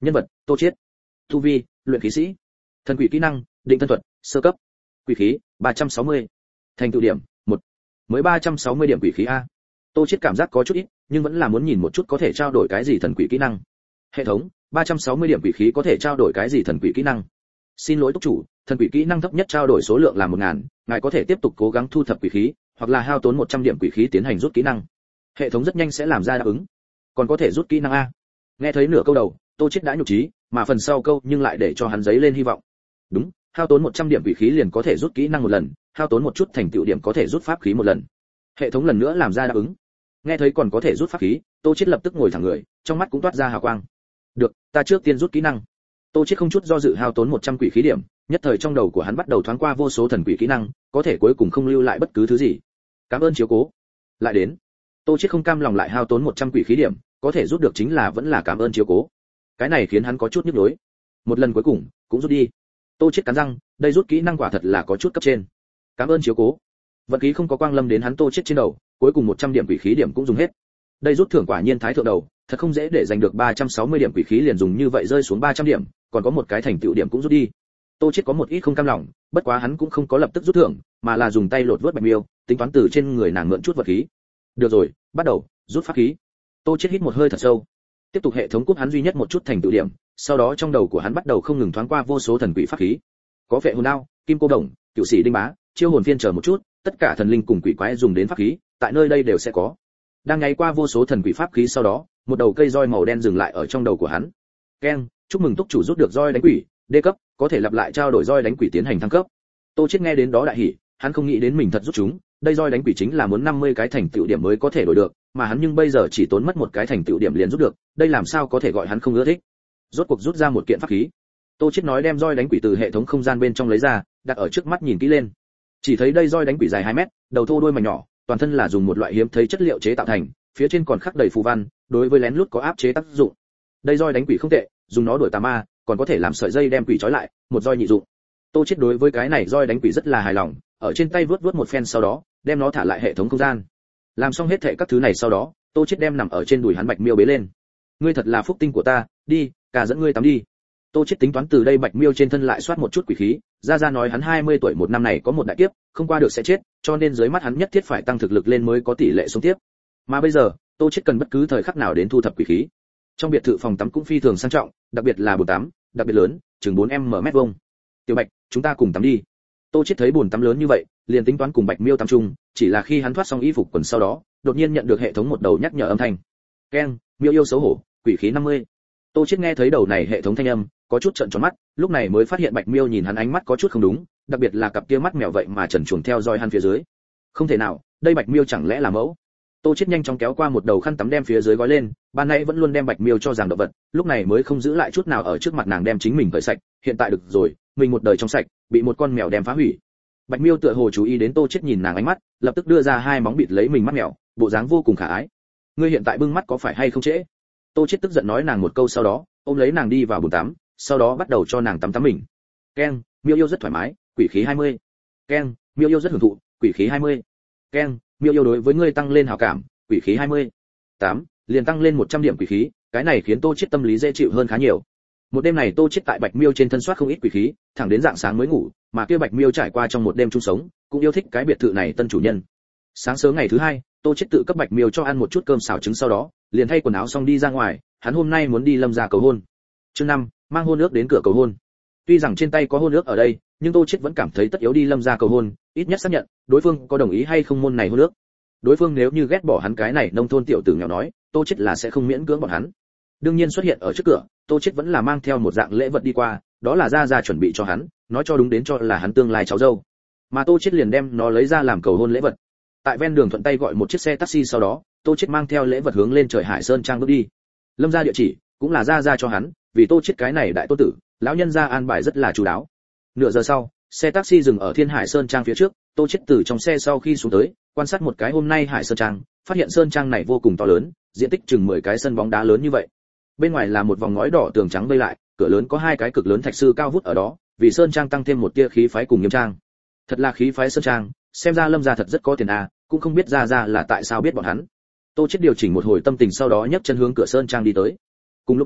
Nhân vật: Tô Chiết. Tu vi: luyện khí sĩ. Thần quỷ kỹ năng: định thân thuật, sơ cấp. Quỷ khí: ba trăm sáu mươi. Thành tựu điểm: một. Mới ba trăm sáu mươi điểm quỷ khí a. Tô Chiết cảm giác có chút ít, nhưng vẫn là muốn nhìn một chút có thể trao đổi cái gì thần quỷ kỹ năng. Hệ thống: ba trăm sáu mươi điểm quỷ khí có thể trao đổi cái gì thần quỷ kỹ năng? Xin lỗi túc chủ, thần quỷ kỹ năng thấp nhất trao đổi số lượng là một nghìn, ngài có thể tiếp tục cố gắng thu thập quỷ khí, hoặc là hao tốn một trăm điểm quỷ khí tiến hành rút kỹ năng. Hệ thống rất nhanh sẽ làm ra đáp ứng. Còn có thể rút kỹ năng a. Nghe thấy nửa câu đầu, Tô Chiết đã nhục trí, mà phần sau câu nhưng lại để cho hắn giấy lên hy vọng. Đúng, hao tốn một trăm điểm quỷ khí liền có thể rút kỹ năng một lần, hao tốn một chút thành tựu điểm có thể rút pháp khí một lần. Hệ thống lần nữa làm ra đáp ứng. Nghe thấy còn có thể rút pháp khí, Tô Chiết lập tức ngồi thẳng người, trong mắt cũng toát ra hào quang. Được, ta trước tiên rút kỹ năng. Tô Chiết không chút do dự hao tốn một trăm quỷ khí điểm, nhất thời trong đầu của hắn bắt đầu thoáng qua vô số thần quỷ kỹ năng, có thể cuối cùng không lưu lại bất cứ thứ gì. Cảm ơn chiếu cố. Lại đến. Tô Chiết không cam lòng lại hao tốn một trăm quỷ khí điểm, có thể rút được chính là vẫn là cảm ơn chiếu cố. Cái này khiến hắn có chút nhức nhối. Một lần cuối cùng, cũng rút đi. Tô Chiết cắn răng, đây rút kỹ năng quả thật là có chút cấp trên. Cảm ơn chiếu cố. Vận khí không có quang lâm đến hắn Tô Chiết trên đầu, cuối cùng một trăm điểm quỷ khí điểm cũng dùng hết. Đây rút thưởng quả nhiên thái thượng đầu, thật không dễ để giành được ba trăm sáu mươi điểm quỷ khí liền dùng như vậy rơi xuống ba trăm điểm, còn có một cái thành tựu điểm cũng rút đi. Tô Chiết có một ít không cam lòng, bất quá hắn cũng không có lập tức rút thưởng, mà là dùng tay lột vớt Bạch Miêu, tính toán từ trên người nàng mượn chút vật khí. Được rồi, bắt đầu, rút pháp khí. Tô Chiết hít một hơi thật sâu. Tiếp tục hệ thống cúp hắn duy nhất một chút thành tựu điểm, sau đó trong đầu của hắn bắt đầu không ngừng thoáng qua vô số thần quỷ pháp khí. Có vệ hồn đao, kim cô đồng, cựu sĩ đinh bá, chiêu hồn phiên chờ một chút, tất cả thần linh cùng quỷ quái dùng đến pháp khí, tại nơi đây đều sẽ có. Đang nháy qua vô số thần quỷ pháp khí sau đó, một đầu cây roi màu đen dừng lại ở trong đầu của hắn. Keng, chúc mừng túc chủ rút được roi đánh quỷ, đê cấp, có thể lặp lại trao đổi roi đánh quỷ tiến hành thăng cấp. Tô Chiết nghe đến đó đại hỉ, hắn không nghĩ đến mình thật rút chúng, đây roi đánh quỷ chính là muốn năm mươi cái thành tựu điểm mới có thể đổi được, mà hắn nhưng bây giờ chỉ tốn mất một cái thành tựu điểm liền rút được, đây làm sao có thể gọi hắn không ưa thích. Rốt cuộc rút ra một kiện pháp khí. Tô Chiết nói đem roi đánh quỷ từ hệ thống không gian bên trong lấy ra, đặt ở trước mắt nhìn kỹ lên. Chỉ thấy đây roi đánh quỷ dài hai mét, đầu thô đuôi mảnh nhỏ, toàn thân là dùng một loại hiếm thấy chất liệu chế tạo thành, phía trên còn khắc đầy phù văn, đối với lén lút có áp chế tác dụng. Đây roi đánh quỷ không tệ, dùng nó đuổi tà ma, còn có thể làm sợi dây đem quỷ trói lại, một roi nhị dụng. Tô Chiết đối với cái này roi đánh quỷ rất là hài lòng, ở trên tay vướt vướt một phen sau đó, đem nó thả lại hệ thống không gian. Làm xong hết thảy các thứ này sau đó, Tô Chiết đem nằm ở trên đùi hắn Bạch Miêu bế lên. Ngươi thật là phúc tinh của ta, đi, cả dẫn ngươi tắm đi. Tô Chiết tính toán từ đây Bạch Miêu trên thân lại soát một chút quỷ khí, ra ra nói hắn hai mươi tuổi một năm này có một đại kiếp, không qua được sẽ chết, cho nên dưới mắt hắn nhất thiết phải tăng thực lực lên mới có tỷ lệ sống tiếp. Mà bây giờ, Tô Chiết cần bất cứ thời khắc nào đến thu thập quỷ khí. Trong biệt thự phòng tắm cũng phi thường sang trọng, đặc biệt là bồn tắm, đặc biệt lớn, chừng bốn m mét vuông. Tiểu Bạch, chúng ta cùng tắm đi. Tô Chiết thấy bồn tắm lớn như vậy, liền tính toán cùng Bạch Miêu tắm chung, chỉ là khi hắn thoát xong y phục quần sau đó, đột nhiên nhận được hệ thống một đầu nhắc nhở âm thanh. Keng, Miêu yêu xấu hổ, quỷ khí năm mươi. Tô Chiết nghe thấy đầu này hệ thống thanh âm, có chút trợn tròn mắt, lúc này mới phát hiện Bạch Miêu nhìn hắn ánh mắt có chút không đúng, đặc biệt là cặp kia mắt mèo vậy mà trần truồng theo dõi hắn phía dưới. Không thể nào, đây Bạch Miêu chẳng lẽ là mẫu? Tô Chiết nhanh chóng kéo qua một đầu khăn tắm đem phía dưới gói lên, ban nãy vẫn luôn đem Bạch Miêu cho rằng động vật, lúc này mới không giữ lại chút nào ở trước mặt nàng đem chính mình tẩy sạch, hiện tại được rồi, mình một đời trong sạch, bị một con mèo đem phá hủy. Bạch Miêu tựa hồ chú ý đến Tô Chiết nhìn nàng ánh mắt, lập tức đưa ra hai móng bịt lấy mình mắt mèo, bộ dáng vô cùng khả ái. Ngươi hiện tại bưng mắt có phải hay không trễ? Tô Chiết tức giận nói nàng một câu sau đó, ôm lấy nàng đi vào bồn tắm, sau đó bắt đầu cho nàng tắm tắm mình. Keng, Miêu yêu rất thoải mái, quỷ khí hai mươi. Keng, Miêu yêu rất hưởng thụ, quỷ khí hai mươi. Keng, Miêu yêu đối với ngươi tăng lên hảo cảm, quỷ khí hai mươi. tám, liền tăng lên một trăm điểm quỷ khí, cái này khiến Tô Chiết tâm lý dễ chịu hơn khá nhiều. Một đêm này Tô Chiết tại Bạch Miêu trên thân soát không ít quỷ khí, thẳng đến rạng sáng mới ngủ, mà kia Bạch Miêu trải qua trong một đêm chung sống, cũng yêu thích cái biệt thự này tân chủ nhân. Sáng sớm ngày thứ hai, Tô Chiết tự cấp Bạch Miêu cho ăn một chút cơm xào trứng sau đó, liền thay quần áo xong đi ra ngoài, hắn hôm nay muốn đi Lâm gia cầu hôn. Chương năm, mang hôn ước đến cửa cầu hôn. Tuy rằng trên tay có hôn ước ở đây, nhưng Tô Chiết vẫn cảm thấy tất yếu đi Lâm gia cầu hôn, ít nhất xác nhận đối phương có đồng ý hay không môn này hôn ước. Đối phương nếu như ghét bỏ hắn cái này nông thôn tiểu tử nghèo nói, Tô Chiết là sẽ không miễn cưỡng bọn hắn. Đương nhiên xuất hiện ở trước cửa, Tô Chiết vẫn là mang theo một dạng lễ vật đi qua, đó là gia gia chuẩn bị cho hắn, nói cho đúng đến cho là hắn tương lai cháu dâu. Mà Tô Chiết liền đem nó lấy ra làm cầu hôn lễ vật. Tại ven đường thuận tay gọi một chiếc xe taxi sau đó, Tô Chiết mang theo lễ vật hướng lên trời Hải Sơn Trang bước đi. Lâm gia địa chỉ cũng là gia gia cho hắn, vì Tô Chiết cái này đại tô tử, lão nhân gia an bài rất là chu đáo. Nửa giờ sau, xe taxi dừng ở Thiên Hải Sơn Trang phía trước, Tô Chiết từ trong xe sau khi xuống tới, quan sát một cái hôm nay Hải Sơn Trang, phát hiện Sơn Trang này vô cùng to lớn, diện tích chừng mười cái sân bóng đá lớn như vậy. Bên ngoài là một vòng ngói đỏ tường trắng vây lại, cửa lớn có hai cái cực lớn thạch sư cao vút ở đó, vì Sơn Trang tăng thêm một tia khí phái cùng nghiêm trang. Thật là khí phái Sơn Trang, xem ra Lâm gia thật rất có tiền à, cũng không biết gia gia là tại sao biết bọn hắn. Tô Chiết điều chỉnh một hồi tâm tình sau đó nhấc chân hướng cửa Sơn Trang đi tới. Cùng lúc đó,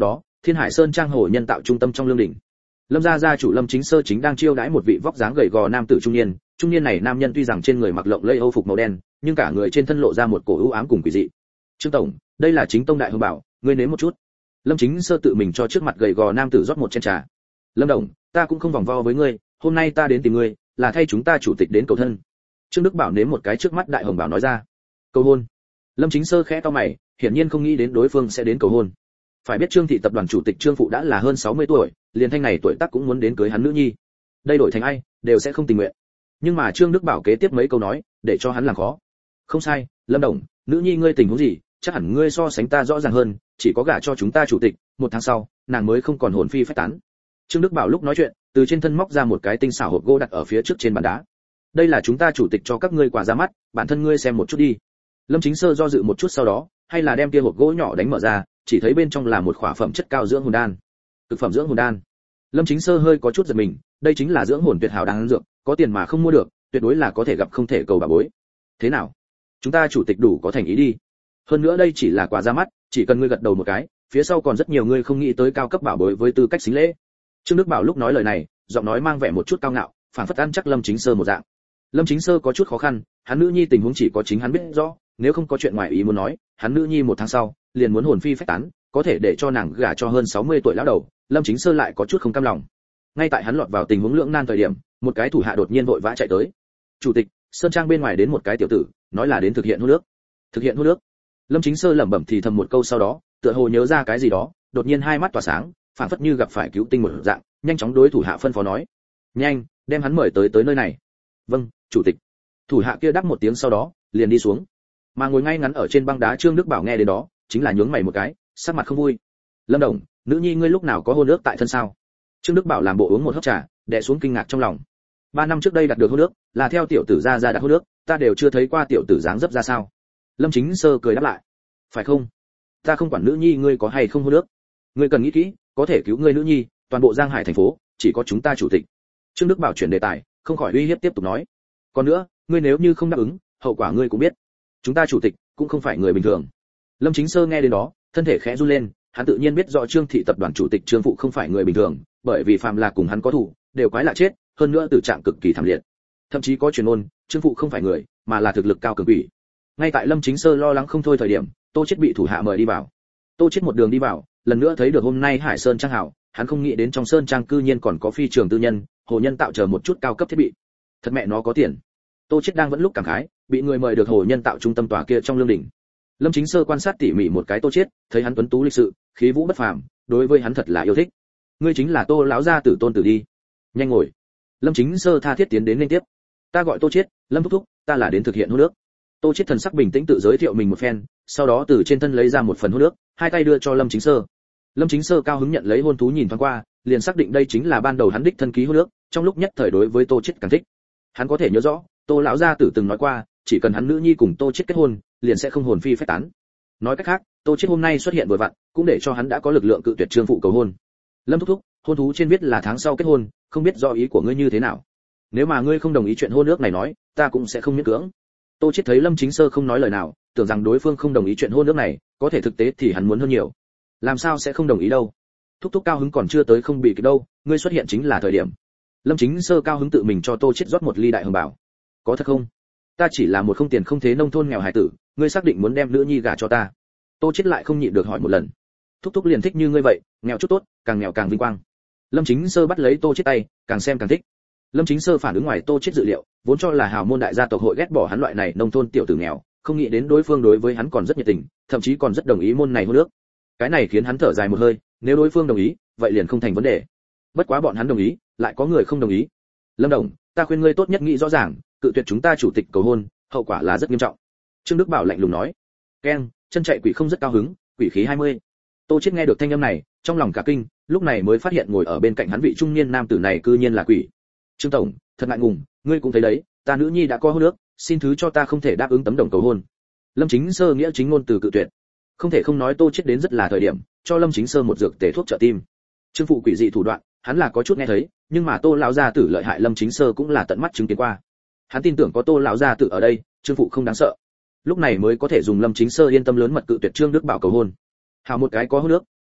Thiên Hải Sơn Trang hồ nhân tạo trung tâm trong lương đỉnh. Lâm gia gia chủ Lâm Chính Sơ chính đang chiêu đãi một vị vóc dáng gầy gò nam tử trung niên, trung niên này nam nhân tuy rằng trên người mặc lộng lẫy âu phục màu đen, nhưng cả người trên thân lộ ra một cổ ưu ám cùng quỷ dị. "Trương tổng, đây là chính tông đại hồng bảo, ngươi nếm một chút." Lâm Chính Sơ tự mình cho trước mặt gầy gò nam tử rót một chén trà. "Lâm đồng, ta cũng không vòng vo với ngươi, hôm nay ta đến tìm ngươi, là thay chúng ta chủ tịch đến cầu thân." Trương Đức Bảo nếm một cái trước mắt đại hồng bảo nói ra. "Cầu hôn?" Lâm Chính Sơ khẽ cau mày, hiển nhiên không nghĩ đến đối phương sẽ đến cầu hôn. Phải biết Trương thị tập đoàn chủ tịch Trương phụ đã là hơn sáu mươi tuổi, liền thanh này tuổi tác cũng muốn đến cưới hắn nữ nhi. Đây đổi thành ai, đều sẽ không tình nguyện. Nhưng mà Trương Đức Bảo kế tiếp mấy câu nói, để cho hắn làm khó. "Không sai, Lâm đồng, nữ nhi ngươi tình huống gì, chắc hẳn ngươi so sánh ta rõ ràng hơn, chỉ có gả cho chúng ta chủ tịch, một tháng sau, nàng mới không còn hồn phi phách tán." Trương Đức Bảo lúc nói chuyện, từ trên thân móc ra một cái tinh xảo hộp gỗ đặt ở phía trước trên bàn đá. "Đây là chúng ta chủ tịch cho các ngươi quà ra mắt, bản thân ngươi xem một chút đi." Lâm Chính Sơ do dự một chút sau đó, hay là đem kia hộp gỗ nhỏ đánh mở ra, chỉ thấy bên trong là một khỏa phẩm chất cao dưỡng hồn đan. Thực phẩm dưỡng hồn đan. Lâm Chính Sơ hơi có chút giật mình, đây chính là dưỡng hồn tuyệt hảo đan dược, có tiền mà không mua được, tuyệt đối là có thể gặp không thể cầu bà bối. "Thế nào? Chúng ta chủ tịch đủ có thành ý đi. Hơn nữa đây chỉ là quà ra mắt, chỉ cần ngươi gật đầu một cái, phía sau còn rất nhiều người không nghĩ tới cao cấp bảo bối với tư cách xính lễ." Trương Đức Bảo lúc nói lời này, giọng nói mang vẻ một chút cao ngạo, phản phất ăn chắc Lâm Chính Sơ một dạng. Lâm Chính Sơ có chút khó khăn, hắn nữ nhi tình huống chỉ có chính hắn biết rõ, nếu không có chuyện ngoài ý muốn nói, hắn nữ nhi một tháng sau liền muốn hồn phi phách tán, có thể để cho nàng gả cho hơn sáu mươi tuổi lão đầu, Lâm Chính Sơ lại có chút không cam lòng. Ngay tại hắn lọt vào tình huống lưỡng nan thời điểm, một cái thủ hạ đột nhiên vội vã chạy tới. "Chủ tịch, Sơn Trang bên ngoài đến một cái tiểu tử, nói là đến thực hiện hôn nước." "Thực hiện hôn nước?" Lâm Chính Sơ lẩm bẩm thì thầm một câu sau đó, tựa hồ nhớ ra cái gì đó, đột nhiên hai mắt tỏa sáng, phảng phất như gặp phải cứu tinh một dạng, nhanh chóng đối thủ hạ phân phó nói: "Nhanh, đem hắn mời tới tới nơi này." "Vâng, chủ tịch." Thủ hạ kia đáp một tiếng sau đó, liền đi xuống. Mà ngồi ngay ngắn ở trên băng đá Trương Đức Bảo nghe đến đó, chính là nhướng mày một cái, sắc mặt không vui. "Lâm đồng, nữ nhi ngươi lúc nào có hôn ước tại thân sao?" Trương Đức Bảo làm bộ uống một hớp trà, đè xuống kinh ngạc trong lòng. Ba năm trước đây đạt được hôn ước, là theo tiểu tử gia gia đạt hôn ước, ta đều chưa thấy qua tiểu tử dáng dấp ra sao. Lâm Chính Sơ cười đáp lại. "Phải không? Ta không quản nữ nhi ngươi có hay không hôn ước, ngươi cần nghĩ kỹ, có thể cứu ngươi nữ nhi, toàn bộ Giang Hải thành phố, chỉ có chúng ta chủ tịch." Trương Đức Bảo chuyển đề tài, không khỏi uy hiếp tiếp tục nói. "Còn nữa, ngươi nếu như không đáp ứng, hậu quả ngươi cũng biết. Chúng ta chủ tịch cũng không phải người bình thường." Lâm Chính Sơ nghe đến đó, thân thể khẽ run lên, hắn tự nhiên biết rõ Trương thị tập đoàn chủ tịch Trương phụ không phải người bình thường, bởi vì phàm là cùng hắn có thủ, đều quái lạ chết, hơn nữa tử trạng cực kỳ thảm liệt. Thậm chí có truyền ngôn, Trương phụ không phải người, mà là thực lực cao cường quỷ. Ngay tại Lâm Chính Sơ lo lắng không thôi thời điểm, Tô Chiết bị thủ hạ mời đi vào. Tô Chiết một đường đi vào, lần nữa thấy được hôm nay Hải Sơn Trang hảo, hắn không nghĩ đến trong Sơn Trang cư nhiên còn có phi trường tư nhân, hồ nhân tạo chờ một chút cao cấp thiết bị. Thật mẹ nó có tiền. Tô Chiết đang vẫn lúc cảm khái, bị người mời được hồ nhân tạo trung tâm tòa kia trong lương đỉnh. Lâm Chính Sơ quan sát tỉ mỉ một cái Tô Chiết, thấy hắn tuấn tú lịch sự, khí vũ bất phàm, đối với hắn thật là yêu thích. "Ngươi chính là Tô lão gia tử tôn tử đi. Nhanh ngồi." Lâm Chính Sơ tha thiết tiến đến liên tiếp. "Ta gọi Tô Chiết, Lâm thúc thúc, ta là đến thực hiện hôn ước." Tô Chiết thần sắc bình tĩnh tự giới thiệu mình một phen, sau đó từ trên thân lấy ra một phần hôn ước, hai tay đưa cho Lâm Chính Sơ. Lâm Chính Sơ cao hứng nhận lấy hôn thú nhìn thoáng qua, liền xác định đây chính là ban đầu hắn đích thân ký hôn ước, trong lúc nhất thời đối với Tô Chiết càng thích. Hắn có thể nhớ rõ, Tô lão gia tử từng nói qua, chỉ cần hắn nữ nhi cùng Tô Chiết kết hôn, liền sẽ không hồn phi phách tán. Nói cách khác, Tô Chiết hôm nay xuất hiện vừa vặn, cũng để cho hắn đã có lực lượng cự tuyệt Trương phụ cầu hôn. "Lâm thúc thúc, hôn thú trên viết là tháng sau kết hôn, không biết do ý của ngươi như thế nào. Nếu mà ngươi không đồng ý chuyện hôn ước này nói, ta cũng sẽ không miễn cưỡng." Tô Chiết thấy Lâm Chính Sơ không nói lời nào, tưởng rằng đối phương không đồng ý chuyện hôn ước này, có thể thực tế thì hắn muốn hơn nhiều. Làm sao sẽ không đồng ý đâu? Thúc thúc cao hứng còn chưa tới không bị kịp đâu, ngươi xuất hiện chính là thời điểm. Lâm Chính Sơ cao hứng tự mình cho Tô Chiết rót một ly đại hồng bảo. "Có thật không? Ta chỉ là một không tiền không thế nông thôn nghèo hải tử, ngươi xác định muốn đem nữ nhi gả cho ta?" Tô Chiết lại không nhịn được hỏi một lần. "Thúc thúc liền thích như ngươi vậy, nghèo chút tốt, càng nghèo càng vinh quang." Lâm Chính Sơ bắt lấy Tô Chiết tay, càng xem càng thích. Lâm Chính Sơ phản ứng ngoài Tô Chiết dự liệu, vốn cho là hào môn đại gia tộc hội ghét bỏ hắn loại này nông thôn tiểu tử nghèo, không nghĩ đến đối phương đối với hắn còn rất nhiệt tình, thậm chí còn rất đồng ý môn này hôn ước. Cái này khiến hắn thở dài một hơi, nếu đối phương đồng ý, vậy liền không thành vấn đề. Bất quá bọn hắn đồng ý, lại có người không đồng ý. "Lâm đồng, ta khuyên ngươi tốt nhất nghĩ rõ ràng, cự tuyệt chúng ta chủ tịch cầu hôn, hậu quả là rất nghiêm trọng." Trương Đức Bảo lạnh lùng nói. "Keng, chân chạy quỷ không rất cao hứng, quỷ khí hai mươi." Tô Chiết nghe được thanh âm này, trong lòng cả kinh, lúc này mới phát hiện ngồi ở bên cạnh hắn vị trung niên nam tử này cư nhiên là quỷ. "Trương tổng, thật ngại ngùng, ngươi cũng thấy đấy, ta nữ nhi đã có hôn ước, xin thứ cho ta không thể đáp ứng tấm đồng cầu hôn." Lâm Chính Sơ nghĩa chính ngôn từ cự tuyệt. Không thể không nói Tô Chiết đến rất là thời điểm, cho Lâm Chính Sơ một dược tề thuốc trợ tim. Trương phụ quỷ dị thủ đoạn, hắn là có chút nghe thấy, nhưng mà Tô lão gia tử lợi hại Lâm Chính Sơ cũng là tận mắt chứng kiến qua. Hắn tin tưởng có Tô lão gia tử ở đây, Trương phụ không đáng sợ. Lúc này mới có thể dùng Lâm Chính Sơ yên tâm lớn mật cự tuyệt Trương Đức Bảo cầu hôn. Hào một cái có hôn ước,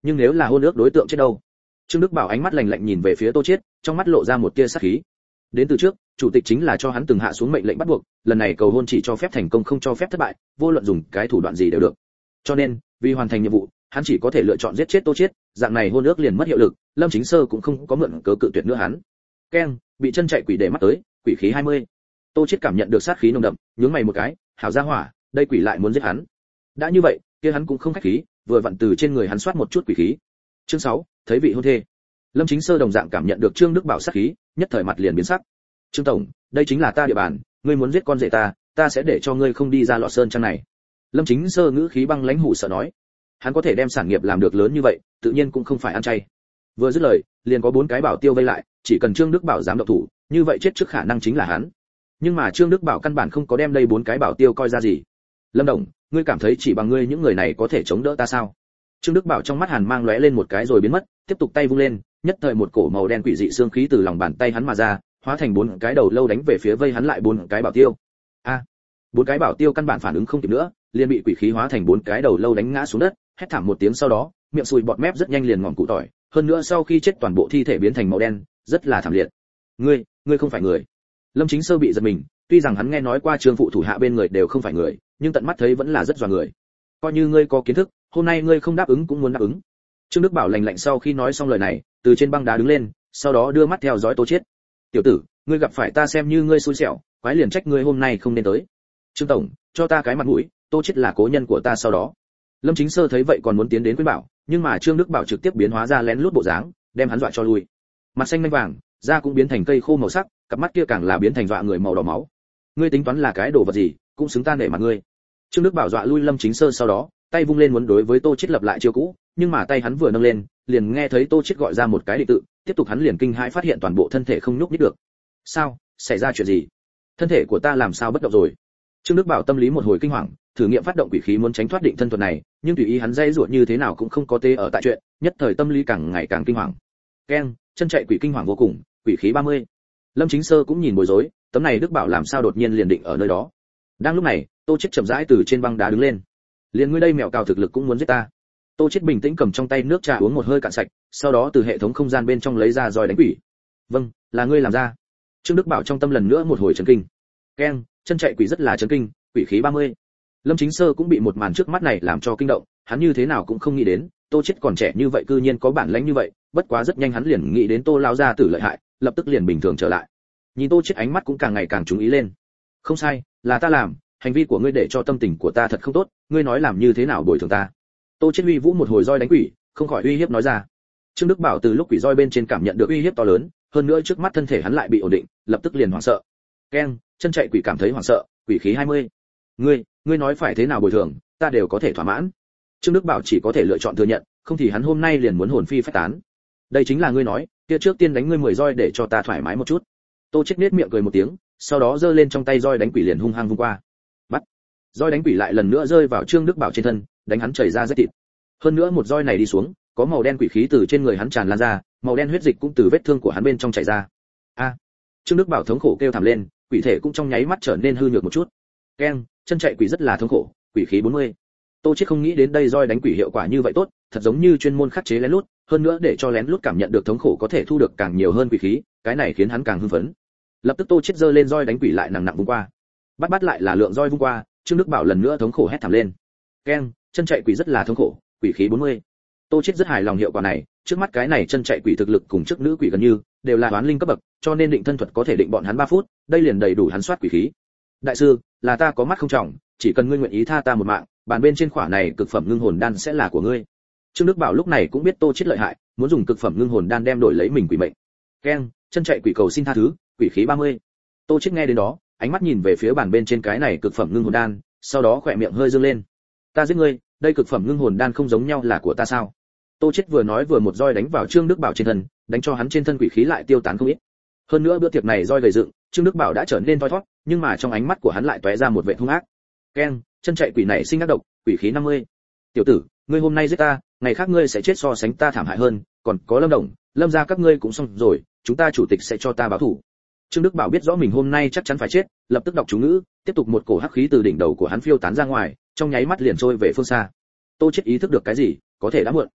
nhưng nếu là hôn ước đối tượng chết đâu? Trương Đức Bảo ánh mắt lạnh lạnh nhìn về phía Tô Chiết, trong mắt lộ ra một tia sát khí. Đến từ trước, chủ tịch chính là cho hắn từng hạ xuống mệnh lệnh bắt buộc, lần này cầu hôn chỉ cho phép thành công không cho phép thất bại, vô luận dùng cái thủ đoạn gì đều được. Cho nên, vì hoàn thành nhiệm vụ, hắn chỉ có thể lựa chọn giết chết Tô Chiết, dạng này hôn ước liền mất hiệu lực, Lâm Chính Sơ cũng không có mượn cớ cự tuyệt nữa hắn. Keng, bị chân chạy quỷ để mắt tới, quỷ khí hai mươi. Tô Chiết cảm nhận được sát khí nồng đậm, nhướng mày một cái, hảo gia hỏa, đây quỷ lại muốn giết hắn. Đã như vậy, kia hắn cũng không khách khí, vừa vặn từ trên người hắn soát một chút quỷ khí. Chương sáu, thấy vị hôn thê. Lâm Chính Sơ đồng dạng cảm nhận được Trương Đức Bảo sát khí, nhất thời mặt liền biến sắc. Trương tổng, đây chính là ta địa bàn, ngươi muốn giết con rể ta, ta sẽ để cho ngươi không đi ra lọ sơn trang này. Lâm Chính Sơ ngữ khí băng lãnh hủ sợ nói. Hắn có thể đem sản nghiệp làm được lớn như vậy, tự nhiên cũng không phải ăn chay. Vừa dứt lời, liền có bốn cái bảo tiêu vây lại, chỉ cần Trương Đức Bảo dám động thủ, như vậy chết trước khả năng chính là hắn. Nhưng mà Trương Đức Bảo căn bản không có đem đây bốn cái bảo tiêu coi ra gì. Lâm Đồng, ngươi cảm thấy chỉ bằng ngươi những người này có thể chống đỡ ta sao? Trương Đức Bảo trong mắt hàn mang lóe lên một cái rồi biến mất, tiếp tục tay vung lên, nhất thời một cổ màu đen quỷ dị xương khí từ lòng bàn tay hắn mà ra, hóa thành bốn cái đầu lâu đánh về phía vây hắn lại bốn cái bảo tiêu. A, à, bốn cái bảo tiêu căn bản phản ứng không kịp nữa, liền bị quỷ khí hóa thành bốn cái đầu lâu đánh ngã xuống đất, hét thảm một tiếng sau đó, miệng sùi bọt mép rất nhanh liền ngọn cụ tỏi, hơn nữa sau khi chết toàn bộ thi thể biến thành màu đen, rất là thảm liệt. Ngươi, ngươi không phải người. Lâm Chính Sơ bị giật mình, tuy rằng hắn nghe nói qua Trương phụ thủ hạ bên người đều không phải người, nhưng tận mắt thấy vẫn là rất dọa người. Coi như ngươi có kiến thức, hôm nay ngươi không đáp ứng cũng muốn đáp ứng. Trương Đức Bảo lạnh lạnh sau khi nói xong lời này, từ trên băng đá đứng lên, sau đó đưa mắt theo dõi Tô Chiết. Tiểu tử, ngươi gặp phải ta xem như ngươi xui xẻo, quái liền trách ngươi hôm nay không nên tới. Trương tổng, cho ta cái mặt mũi, Tô Chiết là cố nhân của ta sau đó. Lâm Chính Sơ thấy vậy còn muốn tiến đến khuyên bảo, nhưng mà Trương Đức Bảo trực tiếp biến hóa ra lén lút bộ dáng, đem hắn dọa cho lui. Mặt xanh manh vàng, da cũng biến thành cây khô màu sắc, cặp mắt kia càng là biến thành dọa người màu đỏ máu. Ngươi tính toán là cái đồ vật gì, cũng xứng ta nể mặt ngươi. Trương Đức Bảo dọa lui Lâm Chính Sơ sau đó, tay vung lên muốn đối với Tô Chiết lập lại chiêu cũ, nhưng mà tay hắn vừa nâng lên, liền nghe thấy Tô Chiết gọi ra một cái định tự, tiếp tục hắn liền kinh hãi phát hiện toàn bộ thân thể không nhúc nhích được. Sao, xảy ra chuyện gì? Thân thể của ta làm sao bất động rồi? Trương Đức Bảo tâm lý một hồi kinh hoàng, thử nghiệm phát động quỷ khí muốn tránh thoát định thân thuật này, nhưng tùy ý hắn dây ruột như thế nào cũng không có tê ở tại chuyện, nhất thời tâm lý càng ngày càng kinh hoàng. Keng, chân chạy quỷ kinh hoàng vô cùng, quỷ khí ba mươi. Lâm Chính Sơ cũng nhìn bối rối, tấm này Đức Bảo làm sao đột nhiên liền định ở nơi đó. Đang lúc này, Tô Chiết chậm rãi từ trên băng đá đứng lên. Liền ngươi đây mèo cào thực lực cũng muốn giết ta? Tô Chiết bình tĩnh cầm trong tay nước trà uống một hơi cạn sạch, sau đó từ hệ thống không gian bên trong lấy ra roi đánh quỷ. Vâng, là ngươi làm ra. Trương Đức Bảo trong tâm lần nữa một hồi chấn kinh. Keng, chân chạy quỷ rất là chấn kinh, quỷ khí ba mươi. Lâm Chính Sơ cũng bị một màn trước mắt này làm cho kinh động, hắn như thế nào cũng không nghĩ đến, Tô Chiết còn trẻ như vậy cư nhiên có bản lĩnh như vậy, bất quá rất nhanh hắn liền nghĩ đến Tô lão gia tử lợi hại, lập tức liền bình thường trở lại. Nhìn Tô Chiết ánh mắt cũng càng ngày càng chú ý lên. Không sai, là ta làm, hành vi của ngươi để cho tâm tình của ta thật không tốt, ngươi nói làm như thế nào bồi thường ta? Tô Chiết uy vũ một hồi roi đánh quỷ, không khỏi uy hiếp nói ra. Trương Đức Bảo từ lúc quỷ roi bên trên cảm nhận được uy hiếp to lớn, hơn nữa trước mắt thân thể hắn lại bị ổn định, lập tức liền hoảng sợ. Keng, chân chạy quỷ cảm thấy hoảng sợ, quỷ khí hai mươi. Ngươi, ngươi nói phải thế nào bồi thường, ta đều có thể thỏa mãn. Trương Đức Bảo chỉ có thể lựa chọn thừa nhận, không thì hắn hôm nay liền muốn hồn phi phách tán. Đây chính là ngươi nói, kia trước tiên đánh ngươi mười roi để cho ta thoải mái một chút. Tô Chiết nhếch miệng cười một tiếng, sau đó giơ lên trong tay roi đánh quỷ liền hung hăng vung qua. Bắt. Roi đánh quỷ lại lần nữa rơi vào Trương Đức Bảo trên thân, đánh hắn chảy ra rách thịt. Hơn nữa một roi này đi xuống, có màu đen quỷ khí từ trên người hắn tràn lan ra, màu đen huyết dịch cũng từ vết thương của hắn bên trong chảy ra. A. Trương Đức Bảo thống khổ kêu thảm lên, quỷ thể cũng trong nháy mắt trở nên hư nhược một chút. Keng, chân chạy quỷ rất là thống khổ, quỷ khí bốn mươi. Tô Chiết không nghĩ đến đây roi đánh quỷ hiệu quả như vậy tốt, thật giống như chuyên môn khắc chế lén lút, hơn nữa để cho lén lút cảm nhận được thống khổ có thể thu được càng nhiều hơn quỷ khí, cái này khiến hắn càng hưng phấn. Lập tức Tô Chiết giơ lên roi đánh quỷ lại nặng nặng vung qua. Bắt bắt lại là lượng roi vung qua, Trương Đức Bảo lần nữa thống khổ hét thảm lên. Keng, chân chạy quỷ rất là thống khổ, quỷ khí bốn mươi. Tô Chiết rất hài lòng hiệu quả này, trước mắt cái này chân chạy quỷ thực lực cùng trước nữ quỷ gần như đều là toán linh cấp bậc, cho nên định thân thuật có thể định bọn hắn ba phút, đây liền đầy đủ hắn soát quỷ khí. Đại sư, là ta có mắt không trọng, chỉ cần ngươi nguyện ý tha ta một mạng, bàn bên trên khỏa này cực phẩm ngưng hồn đan sẽ là của ngươi. Trương Đức Bảo lúc này cũng biết Tô Chiết lợi hại, muốn dùng cực phẩm ngưng hồn đan đem đổi lấy mình quỷ mệnh. Keng, chân chạy quỷ cầu xin tha thứ, quỷ khí ba mươi. Tô Chiết nghe đến đó, ánh mắt nhìn về phía bàn bên trên cái này cực phẩm ngưng hồn đan, sau đó khỏe miệng hơi dương lên. Ta giết ngươi, đây cực phẩm ngưng hồn đan không giống nhau là của ta sao? Tô Chiết vừa nói vừa một roi đánh vào Trương Đức Bảo trên thân, đánh cho hắn trên thân quỷ khí lại tiêu tán không ít. Hơn nữa bữa tiệc này roi gầy dựng, Trương Đức Bảo đã trở nên thoi thoát, nhưng mà trong ánh mắt của hắn lại tóe ra một vẻ hung ác. Keng, chân chạy quỷ này sinh ác độc, quỷ khí năm mươi. Tiểu tử, ngươi hôm nay giết ta, ngày khác ngươi sẽ chết so sánh ta thảm hại hơn, còn có Lâm Đồng, Lâm gia các ngươi cũng xong rồi, chúng ta chủ tịch sẽ cho ta báo thù. Trương Đức Bảo biết rõ mình hôm nay chắc chắn phải chết, lập tức đọc chú ngữ, tiếp tục một cổ hắc khí từ đỉnh đầu của hắn phiêu tán ra ngoài, trong nháy mắt liền trôi về phương xa. Tô Chiết ý thức được cái gì, có thể đã muộn.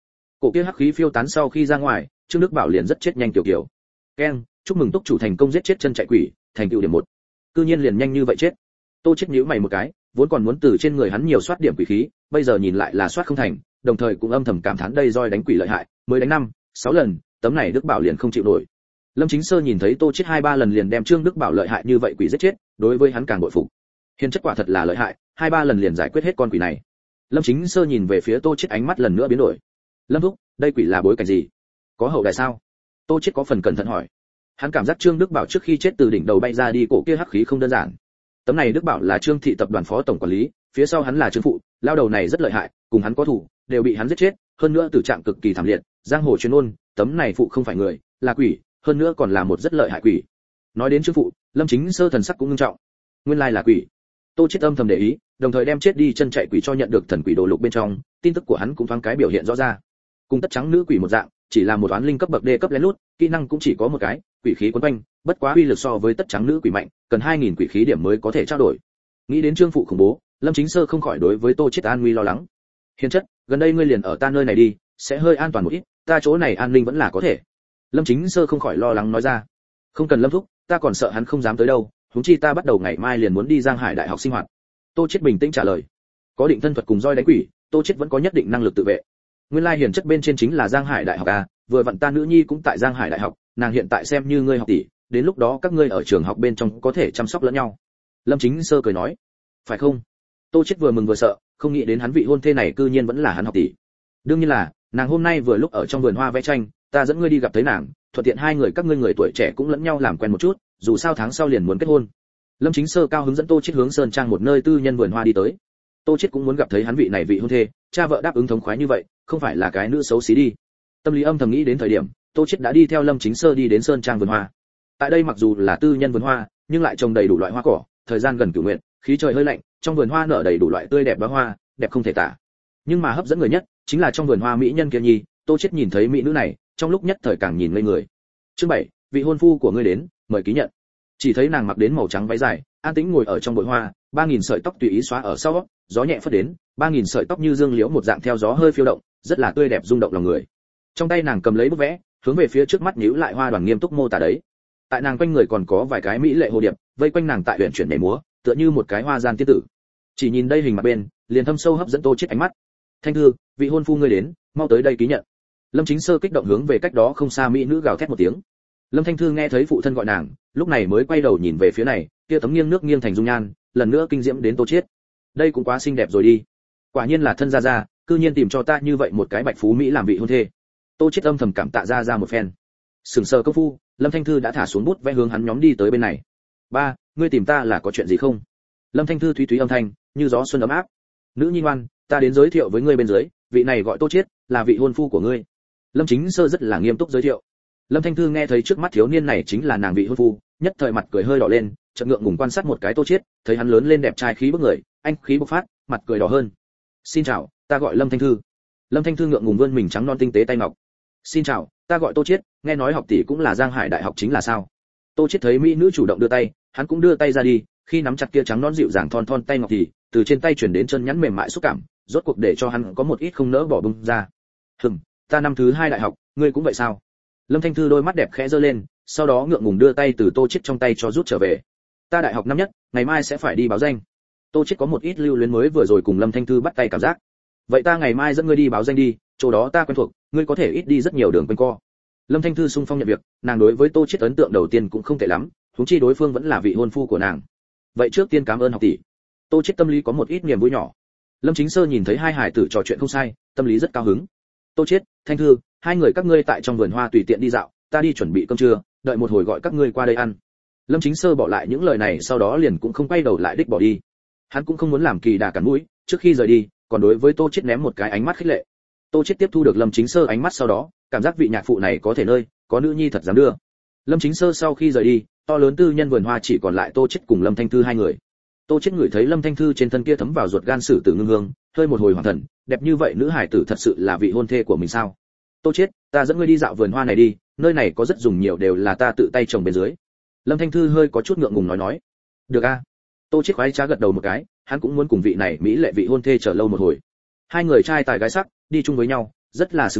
Cổ kia hắc khí phiêu tán sau khi ra ngoài, Trương Đức Bảo liền rất chết nhanh tiểu kiểu. Keng, chúc mừng túc chủ thành công giết chết chân chạy quỷ, thành tựu điểm một. Cư nhiên liền nhanh như vậy chết. Tô chết nhíu mày một cái, vốn còn muốn từ trên người hắn nhiều soát điểm quỷ khí, bây giờ nhìn lại là soát không thành, đồng thời cũng âm thầm cảm thán đây roi đánh quỷ lợi hại, mới đánh năm, sáu lần, tấm này Đức Bảo liền không chịu nổi. Lâm Chính Sơ nhìn thấy Tô chết hai ba lần liền đem Trương Đức Bảo lợi hại như vậy quỷ giết chết, đối với hắn càng bội phục. Hiền chất quả thật là lợi hại, hai ba lần liền giải quyết hết con quỷ này. Lâm Chính Sơ nhìn về phía Tô chết ánh mắt lần nữa biến đổi. Lâm thúc, đây quỷ là bối cảnh gì? Có hậu đài sao? Tô chết có phần cẩn thận hỏi. Hắn cảm giác Trương Đức Bảo trước khi chết từ đỉnh đầu bay ra đi cổ kia hắc khí không đơn giản. Tấm này Đức Bảo là Trương thị tập đoàn phó tổng quản lý, phía sau hắn là Trương phụ, lao đầu này rất lợi hại, cùng hắn có thủ, đều bị hắn giết chết, hơn nữa tử trạng cực kỳ thảm liệt, giang hồ truyền ôn, tấm này phụ không phải người, là quỷ, hơn nữa còn là một rất lợi hại quỷ. Nói đến Trương phụ, Lâm Chính Sơ thần sắc cũng nghiêm trọng. Nguyên lai là quỷ. Tô chết âm thầm để ý, đồng thời đem chết đi chân chạy quỷ cho nhận được thần quỷ đồ lục bên trong, tin tức của hắn cũng thoáng cái biểu hiện rõ ra. Cùng tất trắng nữ quỷ một dạng, chỉ là một toán linh cấp bậc D cấp lén lút, kỹ năng cũng chỉ có một cái, quỷ khí quấn quanh, bất quá uy lực so với tất trắng nữ quỷ mạnh, cần hai nghìn quỷ khí điểm mới có thể trao đổi. Nghĩ đến Trương phụ khủng bố, Lâm Chính Sơ không khỏi đối với Tô chết an nguy lo lắng. Hiền chất, gần đây ngươi liền ở ta nơi này đi, sẽ hơi an toàn một ít, ta chỗ này an ninh vẫn là có thể. Lâm Chính Sơ không khỏi lo lắng nói ra. Không cần Lâm thúc, ta còn sợ hắn không dám tới đâu, huống chi ta bắt đầu ngày mai liền muốn đi Giang Hải đại học sinh hoạt. Tô chết bình tĩnh trả lời. Có định thân thuật cùng roi đánh quỷ, Tô chết vẫn có nhất định năng lực tự vệ. Nguyên lai hiền chất bên trên chính là Giang Hải đại học à, vừa vặn ta nữ nhi cũng tại Giang Hải đại học, nàng hiện tại xem như ngươi học tỷ, đến lúc đó các ngươi ở trường học bên trong có thể chăm sóc lẫn nhau. Lâm Chính Sơ cười nói. Phải không? Tô chết vừa mừng vừa sợ, không nghĩ đến hắn vị hôn thê này cư nhiên vẫn là hắn học tỷ. Đương nhiên là, nàng hôm nay vừa lúc ở trong vườn hoa vẽ tranh, ta dẫn ngươi đi gặp thấy nàng, thuận tiện hai người các ngươi người tuổi trẻ cũng lẫn nhau làm quen một chút, dù sao tháng sau liền muốn kết hôn. Lâm Chính Sơ cao hứng dẫn Tô chết hướng sơn trang một nơi tư nhân vườn hoa đi tới. Tô chết cũng muốn gặp thấy hắn vị này vị hôn thê, cha vợ đáp ứng thống khoái như vậy, không phải là cái nữ xấu xí đi. Tâm lý âm thầm nghĩ đến thời điểm, Tô chết đã đi theo Lâm Chính Sơ đi đến sơn trang vườn hoa. Tại đây mặc dù là tư nhân vườn hoa, nhưng lại trồng đầy đủ loại hoa cỏ, thời gian gần cửu nguyện, khí trời hơi lạnh, trong vườn hoa nở đầy đủ loại tươi đẹp đóa hoa, đẹp không thể tả. Nhưng mà hấp dẫn người nhất chính là trong vườn hoa mỹ nhân kia nhi, Tô chết nhìn thấy mỹ nữ này, trong lúc nhất thời càng nhìn ngây người. Chương bảy, vị hôn phu của ngươi đến, mời ký nhận. Chỉ thấy nàng mặc đến màu trắng váy dài, an tĩnh ngồi ở trong bụi hoa, ba nghìn sợi tóc tùy ý xóa ở sau, gió nhẹ phất đến, ba nghìn sợi tóc như dương liễu một dạng theo gió hơi phiêu động, rất là tươi đẹp rung động lòng người. Trong tay nàng cầm lấy bút vẽ, hướng về phía trước mắt nhíu lại hoa đoàn nghiêm túc mô tả đấy. Tại nàng quanh người còn có vài cái mỹ lệ hồ điệp, vây quanh nàng tại huyền chuyển nhảy múa, tựa như một cái hoa gian tiên tử. Chỉ nhìn đây hình mặt bên, liền thâm sâu hấp dẫn Tô chết ánh mắt. Thanh thư, vị hôn phu ngươi đến, mau tới đây ký nhận. Lâm Chính Sơ kích động hướng về cách đó không xa mỹ nữ gào thét một tiếng. Lâm Thanh Thư nghe thấy phụ thân gọi nàng, lúc này mới quay đầu nhìn về phía này, kia tấm nghiêng nước nghiêng thành dung nhan, lần nữa kinh diễm đến Tô chết. Đây cũng quá xinh đẹp rồi đi. Quả nhiên là thân gia gia, cư nhiên tìm cho ta như vậy một cái bạch phú mỹ làm vị hôn thê. Tô chết âm thầm cảm tạ gia gia một phen. Sừng sờ công phu, Lâm Thanh Thư đã thả xuống bút vẽ hướng hắn nhóm đi tới bên này. Ba, ngươi tìm ta là có chuyện gì không? Lâm Thanh Thư thúy thúy âm thanh, như gió xuân ấm áp. Nữ nhi ngoan, ta đến giới thiệu với ngươi bên dưới, vị này gọi Tô chết, là vị hôn phu của ngươi. Lâm Chính Sơ rất là nghiêm túc giới thiệu. Lâm Thanh Thư nghe thấy trước mắt thiếu niên này chính là nàng vị hôn phu, nhất thời mặt cười hơi đỏ lên, chợt ngượng ngùng quan sát một cái Tô chết, thấy hắn lớn lên đẹp trai khí bức người, anh khí bộc phát, mặt cười đỏ hơn. Xin chào, ta gọi Lâm Thanh Thư. Lâm Thanh Thư ngượng ngùng vươn mình trắng non tinh tế tay ngọc. Xin chào, ta gọi Tô chết, nghe nói học tỷ cũng là Giang Hải đại học chính là sao? Tô chết thấy mỹ nữ chủ động đưa tay, hắn cũng đưa tay ra đi, khi nắm chặt kia trắng non dịu dàng thon thon tay ngọc thì từ trên tay chuyển đến chân nhắn mềm mại xúc cảm, rốt cuộc để cho hắn có một ít không nỡ bỏ bung ra. Hừm, ta năm thứ hai đại học, ngươi cũng vậy sao? Lâm Thanh Thư đôi mắt đẹp khẽ giơ lên, sau đó ngượng ngùng đưa tay từ Tô chết trong tay cho rút trở về. Ta đại học năm nhất, ngày mai sẽ phải đi báo danh. Tô chết có một ít lưu luyến mới vừa rồi cùng Lâm Thanh Thư bắt tay cảm giác. Vậy ta ngày mai dẫn ngươi đi báo danh đi, chỗ đó ta quen thuộc, ngươi có thể ít đi rất nhiều đường quanh co. Lâm Thanh Thư sung phong nhận việc, nàng đối với Tô chết ấn tượng đầu tiên cũng không tệ lắm, huống chi đối phương vẫn là vị hôn phu của nàng. Vậy trước tiên cảm ơn học tỷ. Tô chết tâm lý có một ít niềm vui nhỏ. Lâm Chính Sơ nhìn thấy hai hải tử trò chuyện không sai, tâm lý rất cao hứng. Tô chết, Thanh Thư, hai người các ngươi tại trong vườn hoa tùy tiện đi dạo, ta đi chuẩn bị cơm trưa, đợi một hồi gọi các ngươi qua đây ăn. Lâm Chính Sơ bỏ lại những lời này sau đó liền cũng không quay đầu lại đích bỏ đi. Hắn cũng không muốn làm kỳ đà cắn mũi, trước khi rời đi, còn đối với Tô chết ném một cái ánh mắt khích lệ. Tô chết tiếp thu được Lâm Chính Sơ ánh mắt sau đó, cảm giác vị nhạc phụ này có thể nơi, có nữ nhi thật dám đưa. Lâm Chính Sơ sau khi rời đi, to lớn tư nhân vườn hoa chỉ còn lại Tô chết cùng Lâm Thanh Thư hai người. Tô chết ngửi thấy Lâm Thanh Thư trên thân kia thấm vào ruột gan sử tử ngưng hương, hơi một hồi hoàng thần, đẹp như vậy nữ hải tử thật sự là vị hôn thê của mình sao? Tô chết, ta dẫn ngươi đi dạo vườn hoa này đi, nơi này có rất dùng nhiều đều là ta tự tay trồng bên dưới. Lâm Thanh Thư hơi có chút ngượng ngùng nói nói. Được a. Tô chết khoái trá gật đầu một cái, hắn cũng muốn cùng vị này mỹ lệ vị hôn thê chờ lâu một hồi. Hai người trai tài gái sắc, đi chung với nhau, rất là xứng đôi,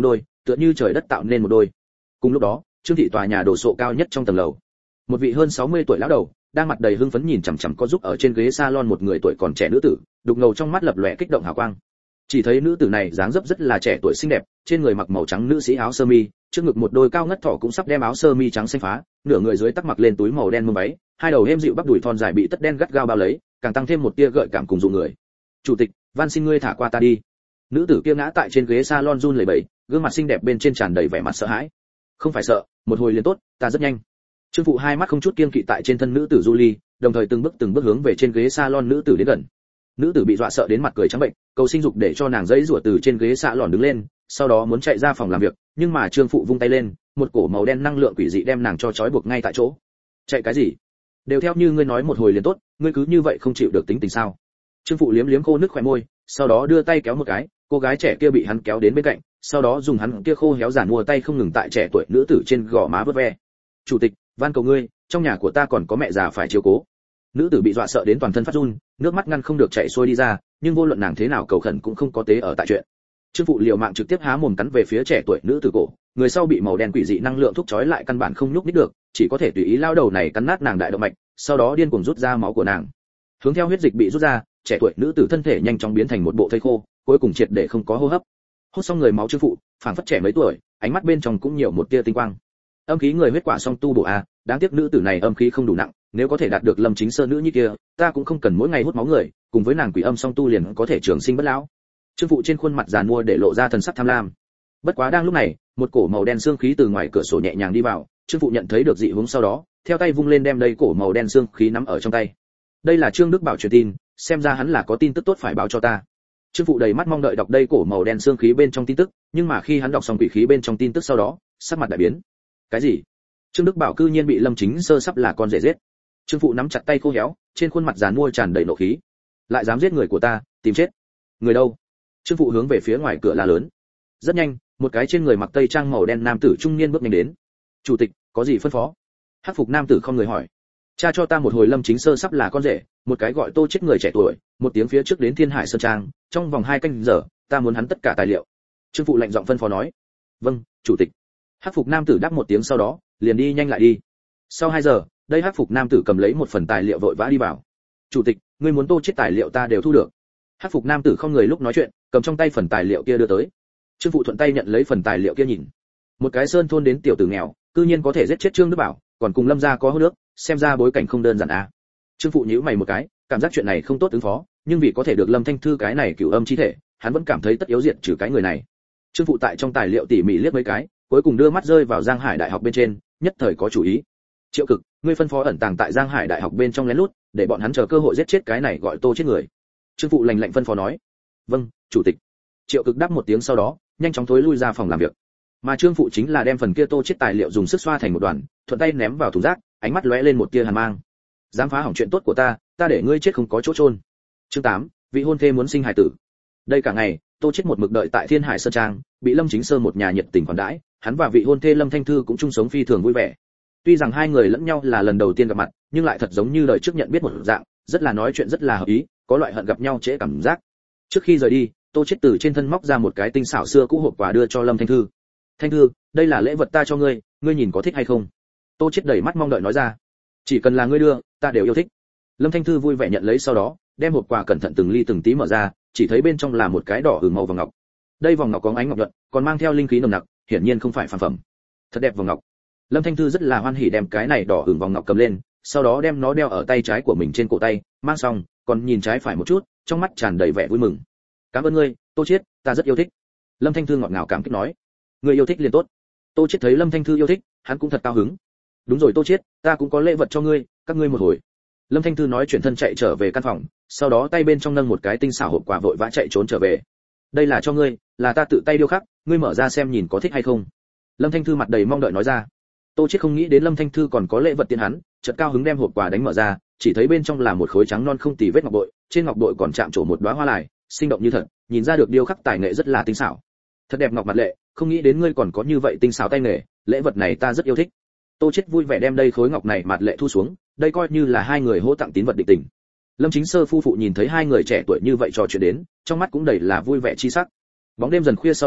tựa như trời đất tạo nên một đôi. Cùng lúc đó, Trương thị tòa nhà đồ sộ cao nhất trong tầng lầu, một vị hơn sáu mươi tuổi lão đầu đang mặt đầy hưng phấn nhìn chằm chằm có giúp ở trên ghế salon một người tuổi còn trẻ nữ tử, đục ngầu trong mắt lập lòe kích động hào quang. Chỉ thấy nữ tử này dáng dấp rất là trẻ tuổi xinh đẹp, trên người mặc màu trắng nữ sĩ áo sơ mi, trước ngực một đôi cao ngất thỏ cũng sắp đem áo sơ mi trắng xanh phá, nửa người dưới tắc mặc lên túi màu đen mông váy, hai đầu êm dịu bắp đùi thon dài bị tất đen gắt gao bao lấy, càng tăng thêm một tia gợi cảm cùng dụ người. "Chủ tịch, van xin ngươi thả qua ta đi." Nữ tử kia ngã tại trên ghế salon run lẩy bẩy, gương mặt xinh đẹp bên trên tràn đầy vẻ mặt sợ hãi. "Không phải sợ, một hồi liền tốt, ta rất nhanh." Trương phụ hai mắt không chút kiêng kỵ tại trên thân nữ tử Julie, đồng thời từng bước từng bước hướng về trên ghế salon nữ tử đến gần. Nữ tử bị dọa sợ đến mặt cười trắng bệnh, cầu sinh dục để cho nàng giãy giụa từ trên ghế salon đứng lên, sau đó muốn chạy ra phòng làm việc, nhưng mà Trương phụ vung tay lên, một cổ màu đen năng lượng quỷ dị đem nàng cho trói buộc ngay tại chỗ. "Chạy cái gì? Đều theo như ngươi nói một hồi liền tốt, ngươi cứ như vậy không chịu được tính tình sao?" Trương phụ liếm liếm khô nước khóe môi, sau đó đưa tay kéo một cái, cô gái trẻ kia bị hắn kéo đến bên cạnh, sau đó dùng hắn kia khô héo giản mua tay không ngừng tại trẻ tuổi nữ tử trên gò má vớt ve. "Chủ tịch, van cầu ngươi, trong nhà của ta còn có mẹ già phải chiếu cố." Nữ tử bị dọa sợ đến toàn thân phát run, nước mắt ngăn không được chảy xuôi đi ra, nhưng vô luận nàng thế nào cầu khẩn cũng không có tế ở tại chuyện. Trương phụ liều mạng trực tiếp há mồm cắn về phía trẻ tuổi nữ tử cổ, người sau bị màu đen quỷ dị năng lượng thúc trói lại căn bản không nhúc nhích được, chỉ có thể tùy ý lao đầu này cắn nát nàng đại động mạch, sau đó điên cuồng rút ra máu của nàng. Hướng theo huyết dịch bị rút ra, trẻ tuổi nữ tử thân thể nhanh chóng biến thành một bộ thây khô, cuối cùng triệt để không có hô hấp. Hút xong người máu Trương phụ, phảng phất trẻ mấy tuổi, ánh mắt bên trong cũng nhiều một tia tinh quang. Âm khí người huyết quả song tu bổ a, đáng tiếc nữ tử này âm khí không đủ nặng, nếu có thể đạt được Lâm Chính Sơ nữ như kia, ta cũng không cần mỗi ngày hút máu người, cùng với nàng quỷ âm song tu liền có thể trường sinh bất lão. Trương phụ trên khuôn mặt giàn mua để lộ ra thần sắc tham lam. Bất quá đang lúc này, một cổ màu đen xương khí từ ngoài cửa sổ nhẹ nhàng đi vào, Trương phụ nhận thấy được dị hướng sau đó, theo tay vung lên đem đây cổ màu đen xương khí nắm ở trong tay. Đây là Trương Đức Bảo truyền tin, xem ra hắn là có tin tức tốt phải báo cho ta. Trương phụ đầy mắt mong đợi đọc đây cổ màu đen xương khí bên trong tin tức, nhưng mà khi hắn đọc xong quỷ khí bên trong tin tức sau đó, sắc mặt đại biến. Cái gì? Trương Đức Bảo cư nhiên bị Lâm Chính Sơ sắp là con rể giết. Trương phụ nắm chặt tay khô héo, trên khuôn mặt giàn mua tràn đầy nộ khí. Lại dám giết người của ta, tìm chết. Người đâu? Trương phụ hướng về phía ngoài cửa la lớn. Rất nhanh, một cái trên người mặc tây trang màu đen nam tử trung niên bước nhanh đến. "Chủ tịch, có gì phân phó?" Hắc phục nam tử không người hỏi. "Cha cho ta một hồi Lâm Chính Sơ sắp là con rể, một cái gọi Tô chết người trẻ tuổi, một tiếng phía trước đến Thiên Hải Sơn Trang, trong vòng hai canh giờ, ta muốn hắn tất cả tài liệu." Trương phụ lạnh giọng phân phó nói. "Vâng, chủ tịch." Hắc phục nam tử đáp một tiếng sau đó, liền đi nhanh lại đi. Sau hai giờ, đây hắc phục nam tử cầm lấy một phần tài liệu vội vã đi vào. "Chủ tịch, ngươi muốn Tô chết tài liệu ta đều thu được." Hắc phục nam tử không người lúc nói chuyện, cầm trong tay phần tài liệu kia đưa tới. Trương phụ thuận tay nhận lấy phần tài liệu kia nhìn. Một cái sơn thôn đến tiểu tử nghèo, cư nhiên có thể giết chết Trương Đức Bảo, còn cùng Lâm gia có hôn nước, xem ra bối cảnh không đơn giản à. Trương phụ nhíu mày một cái, cảm giác chuyện này không tốt ứng phó, nhưng vì có thể được Lâm Thanh Thư cái này cửu âm chi thể, hắn vẫn cảm thấy tất yếu diệt trừ cái người này. Trương phụ tại trong tài liệu tỉ mỉ liếc mấy cái, cuối cùng đưa mắt rơi vào Giang Hải Đại học bên trên, nhất thời có chủ ý. "Triệu Cực, ngươi phân phó ẩn tàng tại Giang Hải Đại học bên trong lén lút, để bọn hắn chờ cơ hội giết chết cái này gọi Tô chết người." Trương phụ lạnh lạnh phân phó nói. "Vâng, chủ tịch." Triệu Cực đáp một tiếng sau đó, nhanh chóng thối lui ra phòng làm việc. Mà Trương phụ chính là đem phần kia Tô chết tài liệu dùng sức xoa thành một đoàn, thuận tay ném vào thùng rác, ánh mắt lóe lên một tia hàn mang. "Dám phá hỏng chuyện tốt của ta, ta để ngươi chết không có chỗ chôn." Chương tám, vị hôn thê muốn sinh hài tử. Đây cả ngày, Tô chết một mực đợi tại Thiên Hải Sơn Trang, bị Lâm Chính Sơ một nhà nhiệt tình khoản đãi, hắn và vị hôn thê Lâm Thanh Thư cũng chung sống phi thường vui vẻ. Tuy rằng hai người lẫn nhau là lần đầu tiên gặp mặt, nhưng lại thật giống như đời trước nhận biết một dạng, rất là nói chuyện rất là hợp ý, có loại hận gặp nhau trễ cảm giác. Trước khi rời đi, Tô chết từ trên thân móc ra một cái tinh xảo xưa cũ hộp quà đưa cho Lâm Thanh Thư. "Thanh Thư, đây là lễ vật ta cho ngươi, ngươi nhìn có thích hay không?" Tô chết đầy mắt mong đợi nói ra. "Chỉ cần là ngươi đưa, ta đều yêu thích." Lâm Thanh Thư vui vẻ nhận lấy sau đó, đem hộp quà cẩn thận từng ly từng tí mở ra, chỉ thấy bên trong là một cái đỏ hửng màu vàng ngọc. Đây vòng ngọc có ánh ngọc nhuận, còn mang theo linh khí nồng nặc, hiển nhiên không phải phàm phẩm. Thật đẹp vòng ngọc. Lâm Thanh Thư rất là hoan hỉ đem cái này đỏ hửng vòng ngọc cầm lên, sau đó đem nó đeo ở tay trái của mình trên cổ tay, mang xong, còn nhìn trái phải một chút, trong mắt tràn đầy vẻ vui mừng. "Cảm ơn ngươi, Tô Chiết, ta rất yêu thích." Lâm Thanh Thư ngọt ngào cảm kích nói. "Ngươi yêu thích liền tốt." Tô Chiết thấy Lâm Thanh Thư yêu thích, hắn cũng thật cao hứng. "Đúng rồi Tô Chiết, ta cũng có lễ vật cho ngươi, các ngươi một hồi." Lâm Thanh Thư nói chuyển thân chạy trở về căn phòng, sau đó tay bên trong nâng một cái tinh xảo hộp quà vội vã chạy trốn trở về. "Đây là cho ngươi, là ta tự tay điêu khắc, ngươi mở ra xem nhìn có thích hay không." Lâm Thanh Thư mặt đầy mong đợi nói ra. Tô Chiết không nghĩ đến Lâm Thanh Thư còn có lễ vật tiện hắn, chợt cao hứng đem hộp quà đánh mở ra, chỉ thấy bên trong là một khối trắng non không tì vết ngọc bội, trên ngọc bội còn chạm trổ một đóa hoa lài, sinh động như thật, nhìn ra được điêu khắc tài nghệ rất là tinh xảo. "Thật đẹp ngọc mặt lệ, không nghĩ đến ngươi còn có như vậy tinh xảo tay nghề, lễ vật này ta rất yêu thích." Tô Chiết vui vẻ đem đây khối ngọc này mặt lệ thu xuống, đây coi như là hai người hỗ tặng tín vật định tình. Lâm Chính Sơ phu phụ nhìn thấy hai người trẻ tuổi như vậy trò chuyện đến, trong mắt cũng đầy là vui vẻ chi sắc. Bóng đêm dần khuya sau đó,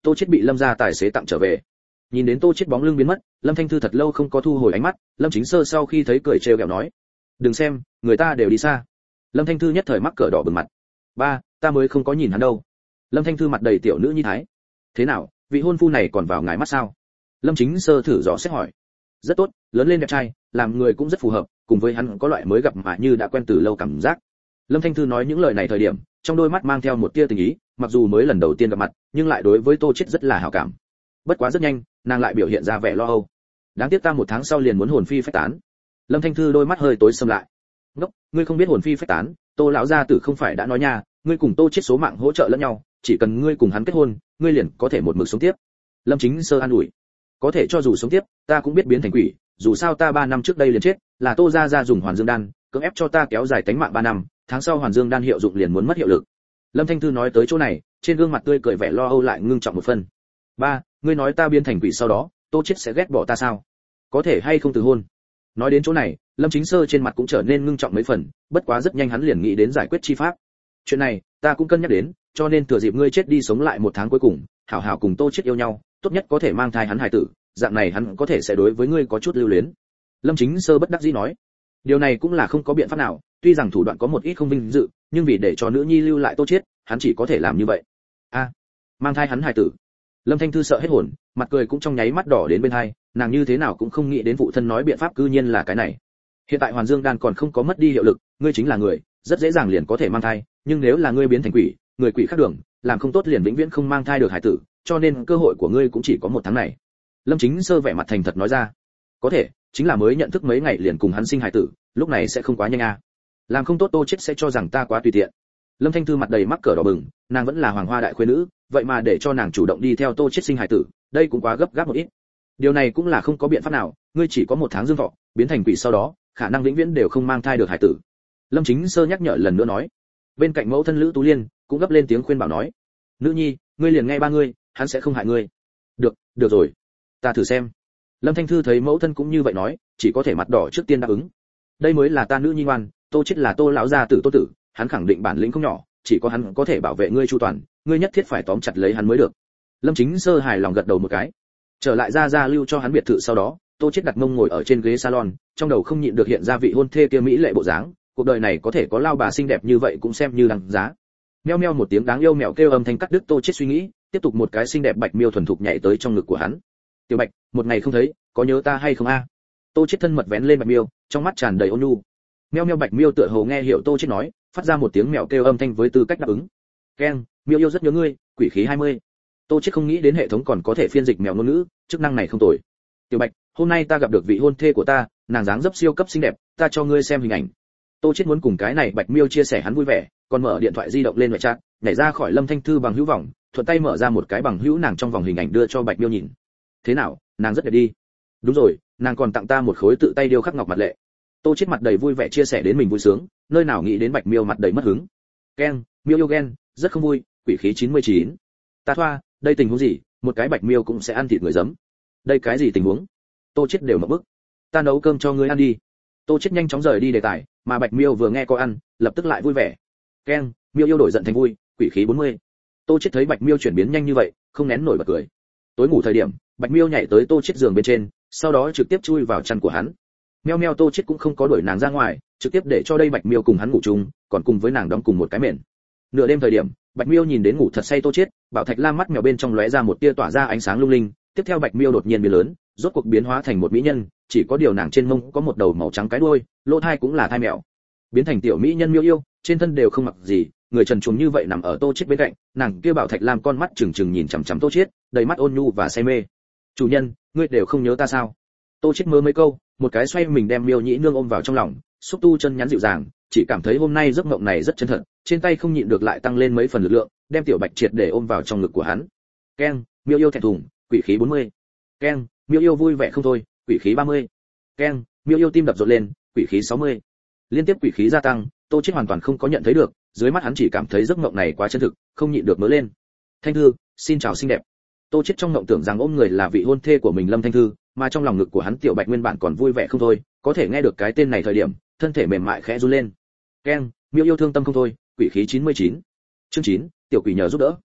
Tô Chiết bị Lâm gia tài xế tặng trở về. Nhìn đến Tô Chiết bóng lưng biến mất, Lâm Thanh Thư thật lâu không có thu hồi ánh mắt, Lâm Chính Sơ sau khi thấy cười trêu ghẹo nói: "Đừng xem, người ta đều đi xa." Lâm Thanh Thư nhất thời mắc cỡ đỏ bừng mặt. "Ba, ta mới không có nhìn hắn đâu." Lâm Thanh Thư mặt đầy tiểu nữ nhi thái. "Thế nào, vị hôn phu này còn vào ngài mắt sao?" Lâm Chính Sơ thử dò xét hỏi. "Rất tốt, lớn lên đẹp trai, làm người cũng rất phù hợp, cùng với hắn có loại mới gặp mà như đã quen từ lâu cảm giác." Lâm Thanh Thư nói những lời này thời điểm, trong đôi mắt mang theo một tia tình ý, mặc dù mới lần đầu tiên gặp mặt, nhưng lại đối với Tô Chiết rất là hảo cảm. Bất quá rất nhanh, nàng lại biểu hiện ra vẻ lo âu. "Đáng tiếc ta một tháng sau liền muốn hồn phi phách tán." Lâm Thanh Thư đôi mắt hơi tối sầm lại. "Ngốc, ngươi không biết hồn phi phách tán, Tô lão gia tử không phải đã nói nha, ngươi cùng Tô Chiết số mạng hỗ trợ lẫn nhau, chỉ cần ngươi cùng hắn kết hôn, ngươi liền có thể một mực sống tiếp." Lâm Chính Sơ an ủi. "Có thể cho dù sống tiếp, ta cũng biết biến thành quỷ, dù sao ta ba năm trước đây liền chết, là Tô gia gia dùng Hoàn Dương đan, cưỡng ép cho ta kéo dài tánh mạng ba năm, tháng sau Hoàn Dương đan hiệu dụng liền muốn mất hiệu lực." Lâm Thanh Thư nói tới chỗ này, trên gương mặt tươi cười vẻ lo âu lại ngưng trọng một phần. "Ba, ngươi nói ta biến thành quỷ sau đó, Tô Chiết sẽ ghét bỏ ta sao? Có thể hay không từ hôn?" Nói đến chỗ này, Lâm Chính Sơ trên mặt cũng trở nên ngưng trọng mấy phần, bất quá rất nhanh hắn liền nghĩ đến giải quyết chi pháp. "Chuyện này, ta cũng cân nhắc đến, cho nên thừa dịp ngươi chết đi sống lại một tháng cuối cùng, hảo hảo cùng Tô Chiết yêu nhau, tốt nhất có thể mang thai hắn hài tử, dạng này hắn có thể sẽ đối với ngươi có chút lưu luyến." Lâm Chính Sơ bất đắc dĩ nói. Điều này cũng là không có biện pháp nào, tuy rằng thủ đoạn có một ít không vinh dự, nhưng vì để cho nữ nhi lưu lại Tô Chiết, hắn chỉ có thể làm như vậy. A, mang thai hắn hài tử. Lâm Thanh Thư sợ hết hồn, mặt cười cũng trong nháy mắt đỏ đến bên hai, nàng như thế nào cũng không nghĩ đến phụ thân nói biện pháp cư nhiên là cái này. Hiện tại Hoàn Dương đan còn không có mất đi hiệu lực, ngươi chính là người, rất dễ dàng liền có thể mang thai, nhưng nếu là ngươi biến thành quỷ, người quỷ khác đường, làm không tốt liền vĩnh viễn không mang thai được hải tử, cho nên cơ hội của ngươi cũng chỉ có một tháng này. Lâm Chính Sơ vẻ mặt thành thật nói ra. Có thể, chính là mới nhận thức mấy ngày liền cùng hắn sinh hải tử, lúc này sẽ không quá nhanh à? Làm không tốt Tô Chiết sẽ cho rằng ta quá tùy tiện. Lâm Thanh Thư mặt đầy mắc cỡ đỏ bừng, nàng vẫn là hoàng hoa đại khuê nữ, vậy mà để cho nàng chủ động đi theo Tô Chiết sinh hải tử, đây cũng quá gấp gáp một ít. Điều này cũng là không có biện pháp nào, ngươi chỉ có một tháng dương thọ, biến thành quỷ sau đó, khả năng vĩnh viễn đều không mang thai được hải tử. Lâm Chính Sơ nhắc nhở lần nữa nói. Bên cạnh mẫu thân Lữ Tú Liên cũng gấp lên tiếng khuyên bảo nói. Nữ nhi, ngươi liền nghe ba ngươi, hắn sẽ không hại ngươi. Được, được rồi, ta thử xem. Lâm Thanh Thư thấy mẫu thân cũng như vậy nói, chỉ có thể mặt đỏ trước tiên đáp ứng. Đây mới là ta nữ nhi ngoan, Tô Chiết là Tô lão gia tử Tô tử, hắn khẳng định bản lĩnh không nhỏ, chỉ có hắn có thể bảo vệ ngươi chu toàn, ngươi nhất thiết phải tóm chặt lấy hắn mới được. Lâm Chính Sơ hài lòng gật đầu một cái. Trở lại ra ra lưu cho hắn biệt thự sau đó, Tô Chiết đặt mông ngồi ở trên ghế salon, trong đầu không nhịn được hiện ra vị hôn thê kia mỹ lệ bộ dáng, cuộc đời này có thể có lao bà xinh đẹp như vậy cũng xem như đằng giá. Meo meo một tiếng đáng yêu mèo kêu âm thanh cắt đứt Tô Chiết suy nghĩ, tiếp tục một cái xinh đẹp bạch miêu thuần thục nhảy tới trong ngực của hắn. Tiểu Bạch, một ngày không thấy, có nhớ ta hay không a? Tô Chiết thân mật vén lên bạch miêu, trong mắt tràn đầy ôn nhu. Meo meo bạch miêu tựa hồ nghe hiểu Tô Chiết nói, phát ra một tiếng mèo kêu âm thanh với tư cách đáp ứng. Keng, miêu yêu rất nhớ ngươi, quỷ khí hai mươi. Tô Chiết không nghĩ đến hệ thống còn có thể phiên dịch mèo ngôn ngữ, chức năng này không tồi. Tiểu Bạch, hôm nay ta gặp được vị hôn thê của ta, nàng dáng dấp siêu cấp xinh đẹp, ta cho ngươi xem hình ảnh. Tô Chiết muốn cùng cái này bạch miêu chia sẻ hắn vui vẻ, còn mở điện thoại di động lên ngoại chat, nhảy ra khỏi Lâm Thanh Thư bằng hữu vòng, thuận tay mở ra một cái bằng hữu nàng trong vòng hình ảnh đưa cho bạch miêu nhìn. Thế nào, nàng rất đẹp đi. Đúng rồi, nàng còn tặng ta một khối tự tay điêu khắc ngọc mặt lệ. Tô Chiết mặt đầy vui vẻ chia sẻ đến mình vui sướng, nơi nào nghĩ đến bạch miêu mặt đầy mất hứng. Ken, miêu yêu ghen, rất không vui, quỷ khí chín mươi chín. Ta thoa, đây tình huống gì, một cái bạch miêu cũng sẽ ăn thịt người giấm. Đây cái gì tình huống? Tô Chiết đều mở bức. Ta nấu cơm cho ngươi ăn đi. Tô Chiết nhanh chóng rời đi đề tài, mà bạch miêu vừa nghe có ăn, lập tức lại vui vẻ. Ken, miêu yêu đổi giận thành vui, quỷ khí bốn mươi. Tô Chiết thấy bạch miêu chuyển biến nhanh như vậy, không nén nổi bật cười. Tối ngủ thời điểm, bạch miêu nhảy tới Tô Chiết giường bên trên, sau đó trực tiếp chui vào chăn của hắn. Meo meo Tô Chiết cũng không có đuổi nàng ra ngoài, trực tiếp để cho đây bạch miêu cùng hắn ngủ chung, còn cùng với nàng đóng cùng một cái mền. Nửa đêm thời điểm, bạch miêu nhìn đến ngủ thật say Tô Chiết, bảo thạch lam mắt mèo bên trong lóe ra một tia tỏa ra ánh sáng lung linh, tiếp theo bạch miêu đột nhiên biến lớn, rốt cuộc biến hóa thành một mỹ nhân, chỉ có điều nàng trên mông có một đầu màu trắng cái đuôi, lỗ thai cũng là thai mèo. Biến thành tiểu mỹ nhân miêu yêu, trên thân đều không mặc gì, người trần truồng như vậy nằm ở Tô Chiết bên cạnh, nàng kia bảo thạch lam con mắt trừng trừng nhìn chằm chằm Tô Chiết, đầy mắt ôn nhu và say mê. "Chủ nhân, ngươi đều không nhớ ta sao?" Tô Chiết mơ mấy câu, một cái xoay mình đem miêu nhĩ nương ôm vào trong lòng, xúc tu chân nhắn dịu dàng, chỉ cảm thấy hôm nay giấc mộng này rất chân thật, trên tay không nhịn được lại tăng lên mấy phần lực lượng, đem tiểu bạch triệt để ôm vào trong ngực của hắn. Keng, miêu yêu thẹn thùng, quỷ khí bốn mươi. Keng, miêu yêu vui vẻ không thôi, quỷ khí ba mươi. Keng, miêu yêu tim đập rộn lên, quỷ khí sáu mươi. Liên tiếp quỷ khí gia tăng, Tô Chiết hoàn toàn không có nhận thấy được, dưới mắt hắn chỉ cảm thấy giấc mộng này quá chân thực, không nhịn được mớ lên. Thanh Thư, xin chào xinh đẹp. Tô Chiết trong mộng tưởng rằng ôm người là vị hôn thê của mình Lâm Thanh Thư, mà trong lòng ngực của hắn tiểu bạch nguyên bản còn vui vẻ không thôi, có thể nghe được cái tên này thời điểm, thân thể mềm mại khẽ run lên. Keng, miêu yêu thương tâm không thôi, quỷ khí chín mươi chín. Chương chín, tiểu quỷ nhờ giúp đỡ.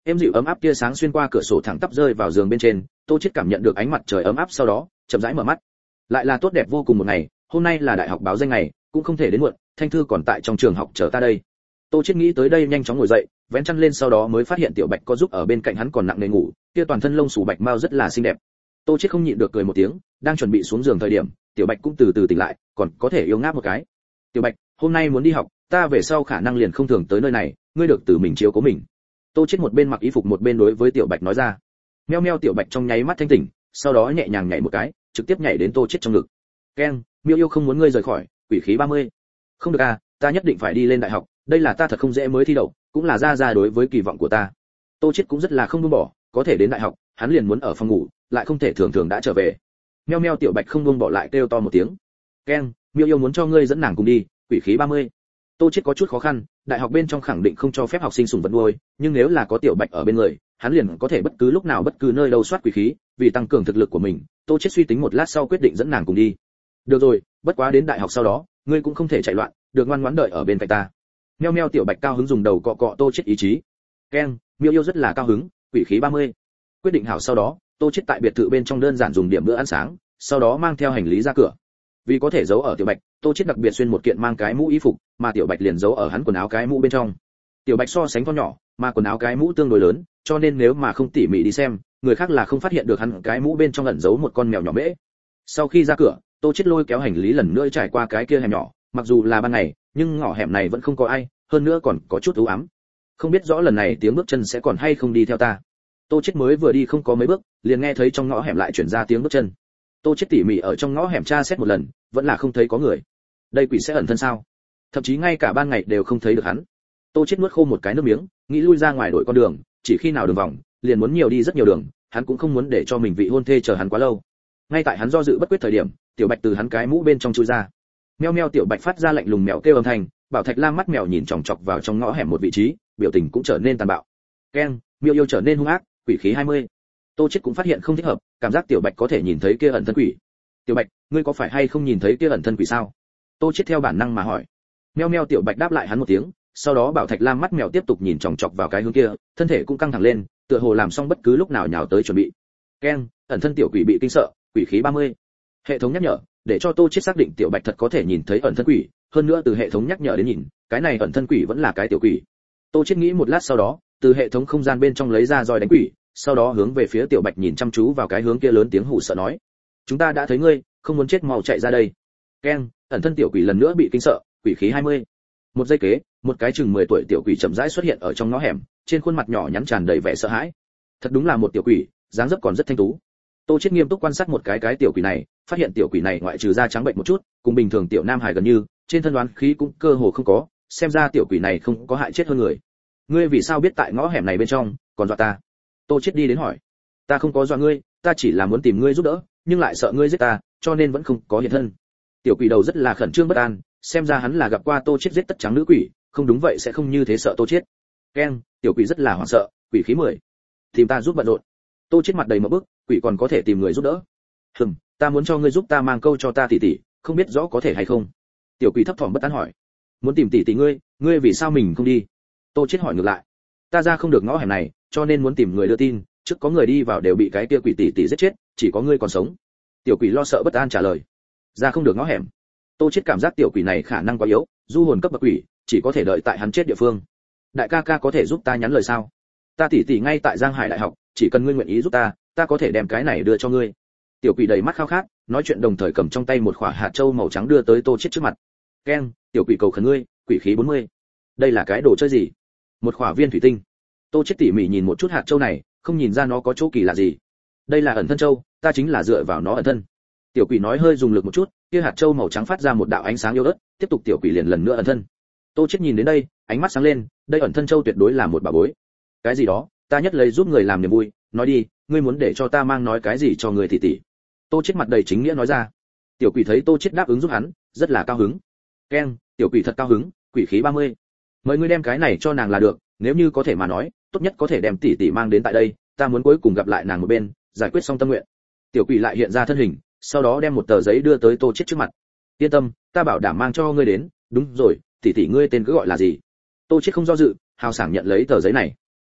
êm dịu ấm áp tia sáng xuyên qua cửa sổ thẳng tắp rơi vào giường bên trên, Tô Chiết cảm nhận được ánh mặt trời ấm áp, sau đó chậm rãi mở mắt. Lại là tốt đẹp vô cùng một ngày, hôm nay là đại học báo danh ngày, cũng không thể đến muộn, Thanh Thư còn tại trong trường học chờ ta đây. Tô Chiết nghĩ tới đây nhanh chóng ngồi dậy, vén chăn lên, sau đó mới phát hiện Tiểu Bạch có giúp ở bên cạnh hắn còn nặng nề ngủ, kia toàn thân lông xù bạch mao rất là xinh đẹp. Tô Chiết không nhịn được cười một tiếng, đang chuẩn bị xuống giường thời điểm, Tiểu Bạch cũng từ từ tỉnh lại, còn có thể yêu ngáp một cái. Tiểu Bạch, hôm nay muốn đi học, ta về sau khả năng liền không thường tới nơi này, ngươi được từ mình chiếu cố mình. Tô Chiết một bên mặc y phục một bên đối với Tiểu Bạch nói ra. Meo meo Tiểu Bạch trong nháy mắt thanh tỉnh, sau đó nhẹ nhàng nhảy một cái, trực tiếp nhảy đến Tô Chiết trong ngực. Keng, Miêu yêu không muốn ngươi rời khỏi, quỷ khí ba mươi. Không được à, ta nhất định phải đi lên đại học, đây là ta thật không dễ mới thi đậu, cũng là ra ra đối với kỳ vọng của ta. Tô Chiết cũng rất là không buông bỏ, có thể đến đại học, hắn liền muốn ở phòng ngủ, lại không thể thường thường đã trở về. Meo meo Tiểu Bạch không buông bỏ lại kêu to một tiếng. Keng, Miêu yêu muốn cho ngươi dẫn nàng cùng đi, quỷ khí ba mươi. Tô Chiết có chút khó khăn, đại học bên trong khẳng định không cho phép học sinh sủng vật nuôi, nhưng nếu là có Tiểu Bạch ở bên người, hắn liền có thể bất cứ lúc nào bất cứ nơi đâu soát quỷ khí, vì tăng cường thực lực của mình, Tô Chiết suy tính một lát sau quyết định dẫn nàng cùng đi. Được rồi, bất quá đến đại học sau đó, ngươi cũng không thể chạy loạn, được ngoan ngoãn đợi ở bên cạnh ta. Meo meo Tiểu Bạch cao hứng dùng đầu cọ cọ Tô Chiết ý chí. Keng, Miêu yêu rất là cao hứng, quỷ khí ba mươi. Quyết định hảo sau đó, Tô Chiết tại biệt thự bên trong đơn giản dùng điểm bữa ăn sáng, sau đó mang theo hành lý ra cửa. Vì có thể giấu ở Tiểu Bạch, Tô Chiết đặc biệt xuyên một kiện mang cái mũ y phục, mà Tiểu Bạch liền giấu ở hắn quần áo cái mũ bên trong. Tiểu Bạch so sánh to nhỏ, mà quần áo cái mũ tương đối lớn, cho nên nếu mà không tỉ mỉ đi xem, người khác là không phát hiện được hắn cái mũ bên trong ẩn giấu một con mèo nhỏ mễ. Sau khi ra cửa, Tô Chiết lôi kéo hành lý lần nữa trải qua cái kia hẻm nhỏ, mặc dù là ban ngày, nhưng ngõ hẻm này vẫn không có ai, hơn nữa còn có chút u ám. Không biết rõ lần này tiếng bước chân sẽ còn hay không đi theo ta. Tô Chiết mới vừa đi không có mấy bước, liền nghe thấy trong ngõ hẻm lại truyền ra tiếng bước chân. Tô Chiết tỉ mỉ ở trong ngõ hẻm tra xét một lần, vẫn là không thấy có người. Đây quỷ sẽ ẩn thân sao? Thậm chí ngay cả ban ngày đều không thấy được hắn. Tô Chiết nuốt khô một cái nước miếng, nghĩ lui ra ngoài đổi con đường, chỉ khi nào đường vòng, liền muốn nhiều đi rất nhiều đường, hắn cũng không muốn để cho mình vị hôn thê chờ hắn quá lâu. Ngay tại hắn do dự bất quyết thời điểm, Tiểu Bạch từ hắn cái mũ bên trong chui ra. Meo meo Tiểu Bạch phát ra lạnh lùng mèo kêu âm thanh, Bảo Thạch Lam mắt mèo nhìn chòng chọc vào trong ngõ hẻm một vị trí, biểu tình cũng trở nên tàn bạo. Keng, Miêu yêu trở nên hung ác, quỷ khí hai mươi. Tô Chiết cũng phát hiện không thích hợp, cảm giác Tiểu Bạch có thể nhìn thấy kia ẩn thân quỷ. Tiểu Bạch, ngươi có phải hay không nhìn thấy kia ẩn thân quỷ sao? Tô Chiết theo bản năng mà hỏi. Meo meo Tiểu Bạch đáp lại hắn một tiếng, sau đó Bảo Thạch Lam mắt mèo tiếp tục nhìn chòng chọc vào cái hướng kia, thân thể cũng căng thẳng lên, tựa hồ làm xong bất cứ lúc nào nhào tới chuẩn bị. Keng, ẩn thân tiểu quỷ bị kinh sợ, quỷ khí ba mươi. Hệ thống nhắc nhở, để cho Tô Chiết xác định Tiểu Bạch thật có thể nhìn thấy ẩn thân quỷ, hơn nữa từ hệ thống nhắc nhở đến nhìn, cái này ẩn thân quỷ vẫn là cái tiểu quỷ. Tô Chiết nghĩ một lát sau đó, từ hệ thống không gian bên trong lấy ra roi đánh quỷ, sau đó hướng về phía Tiểu Bạch nhìn chăm chú vào cái hướng kia lớn tiếng hù sợ nói: "Chúng ta đã thấy ngươi, không muốn chết mau chạy ra đây." Keng, ẩn thân tiểu quỷ lần nữa bị kinh sợ, quỷ khí hai mươi. Một giây kế, một cái chừng mười tuổi tiểu quỷ chậm rãi xuất hiện ở trong ngõ hẻm, trên khuôn mặt nhỏ nhắn tràn đầy vẻ sợ hãi. Thật đúng là một tiểu quỷ, dáng dấp còn rất thanh tú. Tô Chiết nghiêm túc quan sát một cái cái tiểu quỷ này, phát hiện tiểu quỷ này ngoại trừ da trắng bệnh một chút, cùng bình thường tiểu nam hài gần như, trên thân đoán khí cũng cơ hồ không có, xem ra tiểu quỷ này không có hại chết hơn người. Ngươi vì sao biết tại ngõ hẻm này bên trong, còn dọa ta? Tô Chiết đi đến hỏi. Ta không có dọa ngươi, ta chỉ là muốn tìm ngươi giúp đỡ, nhưng lại sợ ngươi giết ta, cho nên vẫn không có hiện thân. Tiểu quỷ đầu rất là khẩn trương bất an, xem ra hắn là gặp qua Tô Chiết giết tất trắng nữ quỷ, không đúng vậy sẽ không như thế sợ Tô Chiết. Keng, tiểu quỷ rất là hoảng sợ, quỷ khí mười. Tìm ta giúp bận rộn. Tô Chiết mặt đầy một bức, quỷ còn có thể tìm người giúp đỡ. Hừm, ta muốn cho ngươi giúp ta mang câu cho ta tỷ tỷ, không biết rõ có thể hay không. Tiểu quỷ thấp thỏm bất an hỏi. Muốn tìm tỷ tỷ ngươi, ngươi vì sao mình không đi? Tô Chiết hỏi ngược lại. Ta ra không được ngõ hẻm này, cho nên muốn tìm người đưa tin, trước có người đi vào đều bị cái kia quỷ tỷ tỷ giết chết, chỉ có ngươi còn sống. Tiểu quỷ lo sợ bất an trả lời. Ra không được ngõ hẻm. Tô Chiết cảm giác tiểu quỷ này khả năng quá yếu, du hồn cấp bậc quỷ, chỉ có thể đợi tại hắn chết địa phương. Đại ca ca có thể giúp ta nhắn lời sao? Ta tỷ tỷ ngay tại Giang Hải đại học, chỉ cần ngươi nguyện ý giúp ta, ta có thể đem cái này đưa cho ngươi. Tiểu quỷ đầy mắt khao khát, nói chuyện đồng thời cầm trong tay một quả hạt châu màu trắng đưa tới Tô Chiết trước mặt. Keng, tiểu quỷ cầu khẩn ngươi, quỷ khí bốn mươi. Đây là cái đồ chơi gì? Một quả viên thủy tinh. Tô Chiết tỉ mỉ nhìn một chút hạt châu này, không nhìn ra nó có chỗ kỳ lạ gì. Đây là ẩn thân châu, ta chính là dựa vào nó ẩn thân. Tiểu quỷ nói hơi dùng lực một chút, kia hạt châu màu trắng phát ra một đạo ánh sáng yếu ớt, tiếp tục tiểu quỷ liền lần nữa ẩn thân. Tô Chiết nhìn đến đây, ánh mắt sáng lên, đây ẩn thân châu tuyệt đối là một bảo bối. Cái gì đó, ta nhất lấy giúp người làm niềm vui, nói đi, ngươi muốn để cho ta mang nói cái gì cho người tỷ tỷ? Tô Chiết mặt đầy chính nghĩa nói ra. Tiểu quỷ thấy Tô Chiết đáp ứng giúp hắn, rất là cao hứng. Keng, tiểu quỷ thật cao hứng, quỷ khí ba mươi. Mời ngươi đem cái này cho nàng là được, nếu như có thể mà nói, tốt nhất có thể đem tỷ tỷ mang đến tại đây, ta muốn cuối cùng gặp lại nàng một bên, giải quyết xong tâm nguyện. Tiểu quỷ lại hiện ra thân hình, sau đó đem một tờ giấy đưa tới Tô Chiết trước mặt. Yên tâm, ta bảo đảm mang cho ngươi đến, đúng rồi, tỷ tỷ ngươi tên cứ gọi là gì? Tô Chiết không do dự, hào sảng nhận lấy tờ giấy này.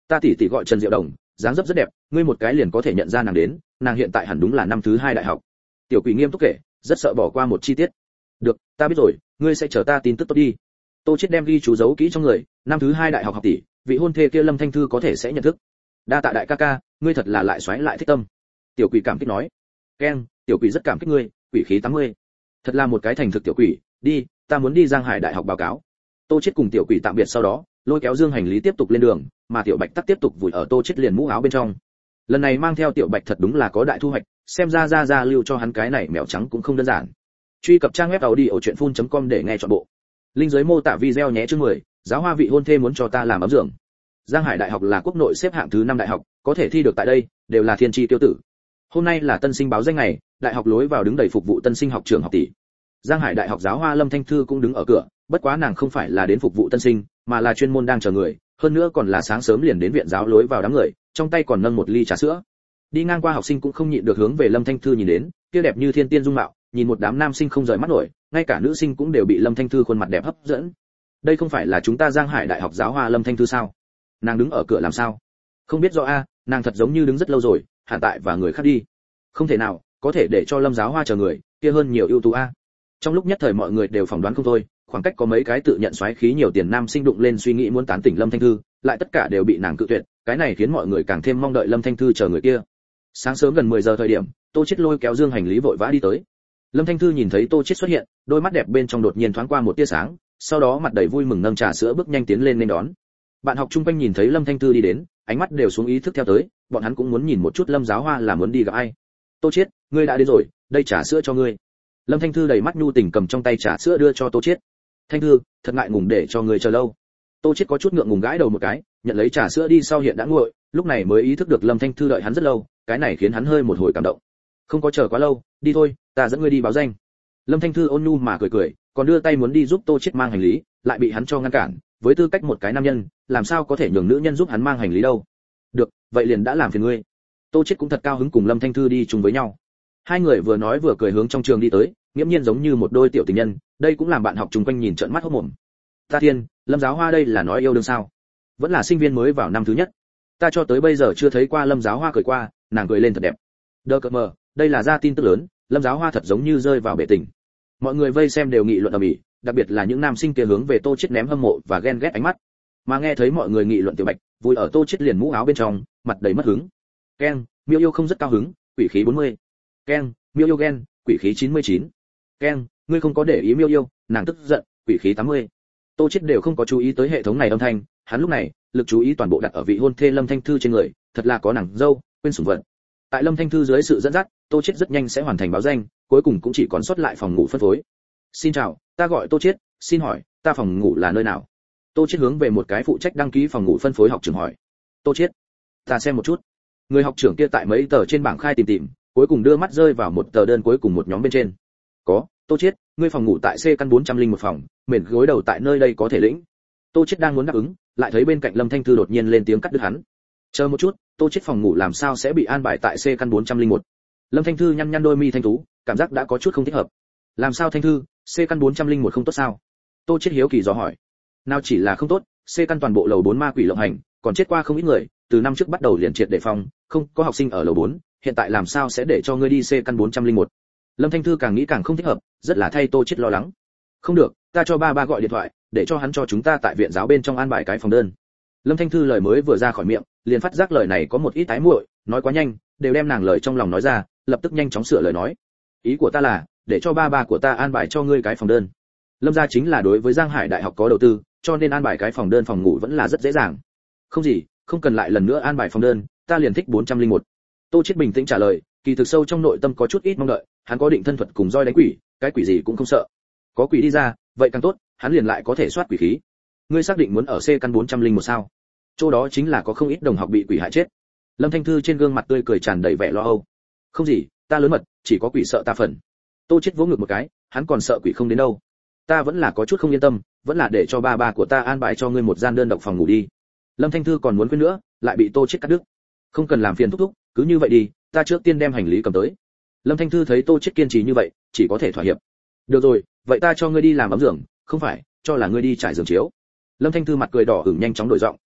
Ta tỷ tỷ gọi Trần Diệu Đồng, dáng dấp rất đẹp, ngươi một cái liền có thể nhận ra nàng đến, nàng hiện tại hẳn đúng là năm thứ hai đại học. Tiểu Quỷ nghiêm túc kể, rất sợ bỏ qua một chi tiết. Được, ta biết rồi, ngươi sẽ chờ ta tin tức tốt đi. Tô Chiết đem ghi chú giấu kỹ trong người, năm thứ hai đại học học tỷ, vị hôn thê kia Lâm Thanh Thư có thể sẽ nhận thức. Đa tạ đại ca ca, ngươi thật là lại xoáy lại thích tâm. Tiểu Quỷ cảm kích nói. Keng, Tiểu Quỷ rất cảm kích ngươi, quỷ khí tám mươi. Thật là một cái thành thực tiểu quỷ, đi, ta muốn đi Giang Hải đại học báo cáo. Tô Chiết cùng Tiểu Quỷ tạm biệt sau đó, lôi kéo dương hành lý tiếp tục lên đường, mà Tiểu Bạch tắc tiếp tục vùi ở Tô Chiết liền mũ áo bên trong. Lần này mang theo Tiểu Bạch thật đúng là có đại thu hoạch, xem ra ra ra lưu cho hắn cái này mèo trắng cũng không đơn giản. Truy cập trang web audiochuyenphun chấm com để nghe trọn bộ. Link dưới mô tả video nhé. Chương mười, giáo hoa vị hôn thê muốn cho ta làm ấm giường. Giang Hải đại học là quốc nội xếp hạng thứ năm đại học, có thể thi được tại đây đều là thiên chi tiêu tử. Hôm nay là tân sinh báo danh ngày, đại học lối vào đứng đầy phục vụ tân sinh học trưởng học tỷ. Giang Hải đại học giáo hoa Lâm Thanh Thư cũng đứng ở cửa, bất quá nàng không phải là đến phục vụ tân sinh, mà là chuyên môn đang chờ người, hơn nữa còn là sáng sớm liền đến viện giáo lối vào đám người, trong tay còn nâng một ly trà sữa. Đi ngang qua học sinh cũng không nhịn được hướng về Lâm Thanh Thư nhìn đến, kia đẹp như thiên tiên dung mạo, nhìn một đám nam sinh không rời mắt nổi, ngay cả nữ sinh cũng đều bị Lâm Thanh Thư khuôn mặt đẹp hấp dẫn. Đây không phải là chúng ta Giang Hải đại học giáo hoa Lâm Thanh Thư sao? Nàng đứng ở cửa làm sao? Không biết rõ a, nàng thật giống như đứng rất lâu rồi, hẳn tại và người khác đi. Không thể nào, có thể để cho Lâm giáo hoa chờ người, kia hơn nhiều ưu tú a. Trong lúc nhất thời mọi người đều phỏng đoán không thôi, khoảng cách có mấy cái tự nhận xoáy khí nhiều tiền nam sinh đụng lên suy nghĩ muốn tán tỉnh Lâm Thanh Thư, lại tất cả đều bị nàng cự tuyệt, cái này khiến mọi người càng thêm mong đợi Lâm Thanh Thư chờ người kia. Sáng sớm gần mười giờ thời điểm, Tô Chiết lôi kéo dương hành lý vội vã đi tới. Lâm Thanh Thư nhìn thấy Tô Chiết xuất hiện, đôi mắt đẹp bên trong đột nhiên thoáng qua một tia sáng, sau đó mặt đầy vui mừng nâng trà sữa bước nhanh tiến lên nên đón. Bạn học chung quanh nhìn thấy Lâm Thanh Thư đi đến, ánh mắt đều xuống ý thức theo tới, bọn hắn cũng muốn nhìn một chút Lâm giáo hoa là muốn đi gặp ai. Tô Chiết, ngươi đã đến rồi, đây trà sữa cho ngươi. Lâm Thanh Thư đầy mắt nhu tình cầm trong tay trà sữa đưa cho Tô Chiết. Thanh Thư, thật ngại ngùng để cho ngươi chờ lâu. Tô Chiết có chút ngượng ngùng gãi đầu một cái, nhận lấy trà sữa đi sau hiện đã nguội, lúc này mới ý thức được Lâm Thanh Thư đợi hắn rất lâu, cái này khiến hắn hơi một hồi cảm động. Không có chờ quá lâu, đi thôi, ta dẫn ngươi đi báo danh. Lâm Thanh Thư ôn nhu mà cười cười, còn đưa tay muốn đi giúp Tô Chiết mang hành lý, lại bị hắn cho ngăn cản, với tư cách một cái nam nhân, làm sao có thể nhường nữ nhân giúp hắn mang hành lý đâu. Được, vậy liền đã làm phiền ngươi. Tô Chiết cũng thật cao hứng cùng Lâm Thanh Thư đi chung với nhau. Hai người vừa nói vừa cười hướng trong trường đi tới, nghiễm nhiên giống như một đôi tiểu tình nhân, đây cũng làm bạn học chung quanh nhìn trợn mắt hốt mồm. Ta thiên, Lâm giáo hoa đây là nói yêu đương sao? Vẫn là sinh viên mới vào năm thứ nhất. Ta cho tới bây giờ chưa thấy qua Lâm giáo hoa cười qua, nàng cười lên thật đẹp. Đơ cợt mờ, đây là ra tin tức lớn, Lâm giáo hoa thật giống như rơi vào bể tình. Mọi người vây xem đều nghị luận ầm ĩ, đặc biệt là những nam sinh kia hướng về Tô Chiết ném hâm mộ và ghen ghét ánh mắt. Mà nghe thấy mọi người nghị luận Tiểu Bạch, vui ở Tô Chiết liền mũ áo bên trong, mặt đầy mất hứng. Keng, Miêu yêu không rất cao hứng, quỷ khí bốn mươi. Keng, Miêu yêu ghen, quỷ khí chín mươi chín. Keng, ngươi không có để ý Miêu yêu, nàng tức giận, quỷ khí tám mươi. Tô Chiết đều không có chú ý tới hệ thống này âm thanh, hắn lúc này, lực chú ý toàn bộ đặt ở vị hôn thê Lâm Thanh Thư trên người, thật là có nàng dâu, quên sủng vật. Tại Lâm Thanh Thư dưới sự dẫn dắt, Tô Chiết rất nhanh sẽ hoàn thành báo danh, cuối cùng cũng chỉ còn sót lại phòng ngủ phân phối. Xin chào, ta gọi Tô Chiết, xin hỏi, ta phòng ngủ là nơi nào? Tô Chiết hướng về một cái phụ trách đăng ký phòng ngủ phân phối học trưởng hỏi. Tô Chiết, ta xem một chút. Người học trưởng kia tại mấy tờ trên bảng khai tìm tìm, cuối cùng đưa mắt rơi vào một tờ đơn cuối cùng một nhóm bên trên. Có, Tô Chiết, ngươi phòng ngủ tại C căn bốn trăm lẻ một phòng, mền gối đầu tại nơi đây có thể lĩnh. Tô Chiết đang muốn đáp ứng, lại thấy bên cạnh Lâm Thanh Thư đột nhiên lên tiếng cắt đứt hắn. Chờ một chút, Tô Chiết phòng ngủ làm sao sẽ bị an bài tại C căn bốn trăm lẻ một? Lâm Thanh Thư nhăn nhăn đôi mi thanh tú, cảm giác đã có chút không thích hợp. Làm sao Thanh Thư, C căn bốn trăm lẻ một không tốt sao? Tô Chiết hiếu kỳ dò hỏi. Nào chỉ là không tốt, C căn toàn bộ lầu bốn ma quỷ lộng hành, còn chết qua không ít người, từ năm trước bắt đầu liền triệt để phòng, không có học sinh ở lầu bốn, hiện tại làm sao sẽ để cho ngươi đi C căn bốn trăm lẻ một? Lâm Thanh Thư càng nghĩ càng không thích hợp, rất là thay Tô Chiết lo lắng. Không được, ta cho ba ba gọi điện thoại, để cho hắn cho chúng ta tại viện giáo bên trong an bài cái phòng đơn. Lâm Thanh Thư lời mới vừa ra khỏi miệng, liền phát giác lời này có một ít tái muội, nói quá nhanh, đều đem nàng lời trong lòng nói ra, lập tức nhanh chóng sửa lời nói. Ý của ta là, để cho ba ba của ta an bài cho ngươi cái phòng đơn. Lâm gia chính là đối với Giang Hải đại học có đầu tư, cho nên an bài cái phòng đơn phòng ngủ vẫn là rất dễ dàng. Không gì, không cần lại lần nữa an bài phòng đơn, ta liền thích bốn trăm lẻ một. Tô Chiết bình tĩnh trả lời, kỳ thực sâu trong nội tâm có chút ít mong đợi, hắn có định thân thuật cùng roi đánh quỷ, cái quỷ gì cũng không sợ. Có quỷ đi ra, vậy càng tốt, hắn liền lại có thể soát quỷ khí. Ngươi xác định muốn ở C căn bốn trăm lẻ một sao? Chỗ đó chính là có không ít đồng học bị quỷ hại chết. Lâm Thanh Thư trên gương mặt tươi cười tràn đầy vẻ lo âu. Không gì, ta lớn mật, chỉ có quỷ sợ ta phần. Tô Chiết vỗ ngực một cái, hắn còn sợ quỷ không đến đâu. Ta vẫn là có chút không yên tâm, vẫn là để cho ba ba của ta an bài cho ngươi một gian đơn độc phòng ngủ đi. Lâm Thanh Thư còn muốn quên nữa, lại bị Tô Chiết cắt đứt. Không cần làm phiền thúc thúc, cứ như vậy đi, ta trước tiên đem hành lý cầm tới. Lâm Thanh Thư thấy Tô Chiết kiên trì như vậy, chỉ có thể thỏa hiệp. Được rồi, vậy ta cho ngươi đi làm ấm giường, không phải, cho là ngươi đi trải giường chiếu. Lâm Thanh Thư mặt cười đỏ ửng nhanh chóng đổi giọng,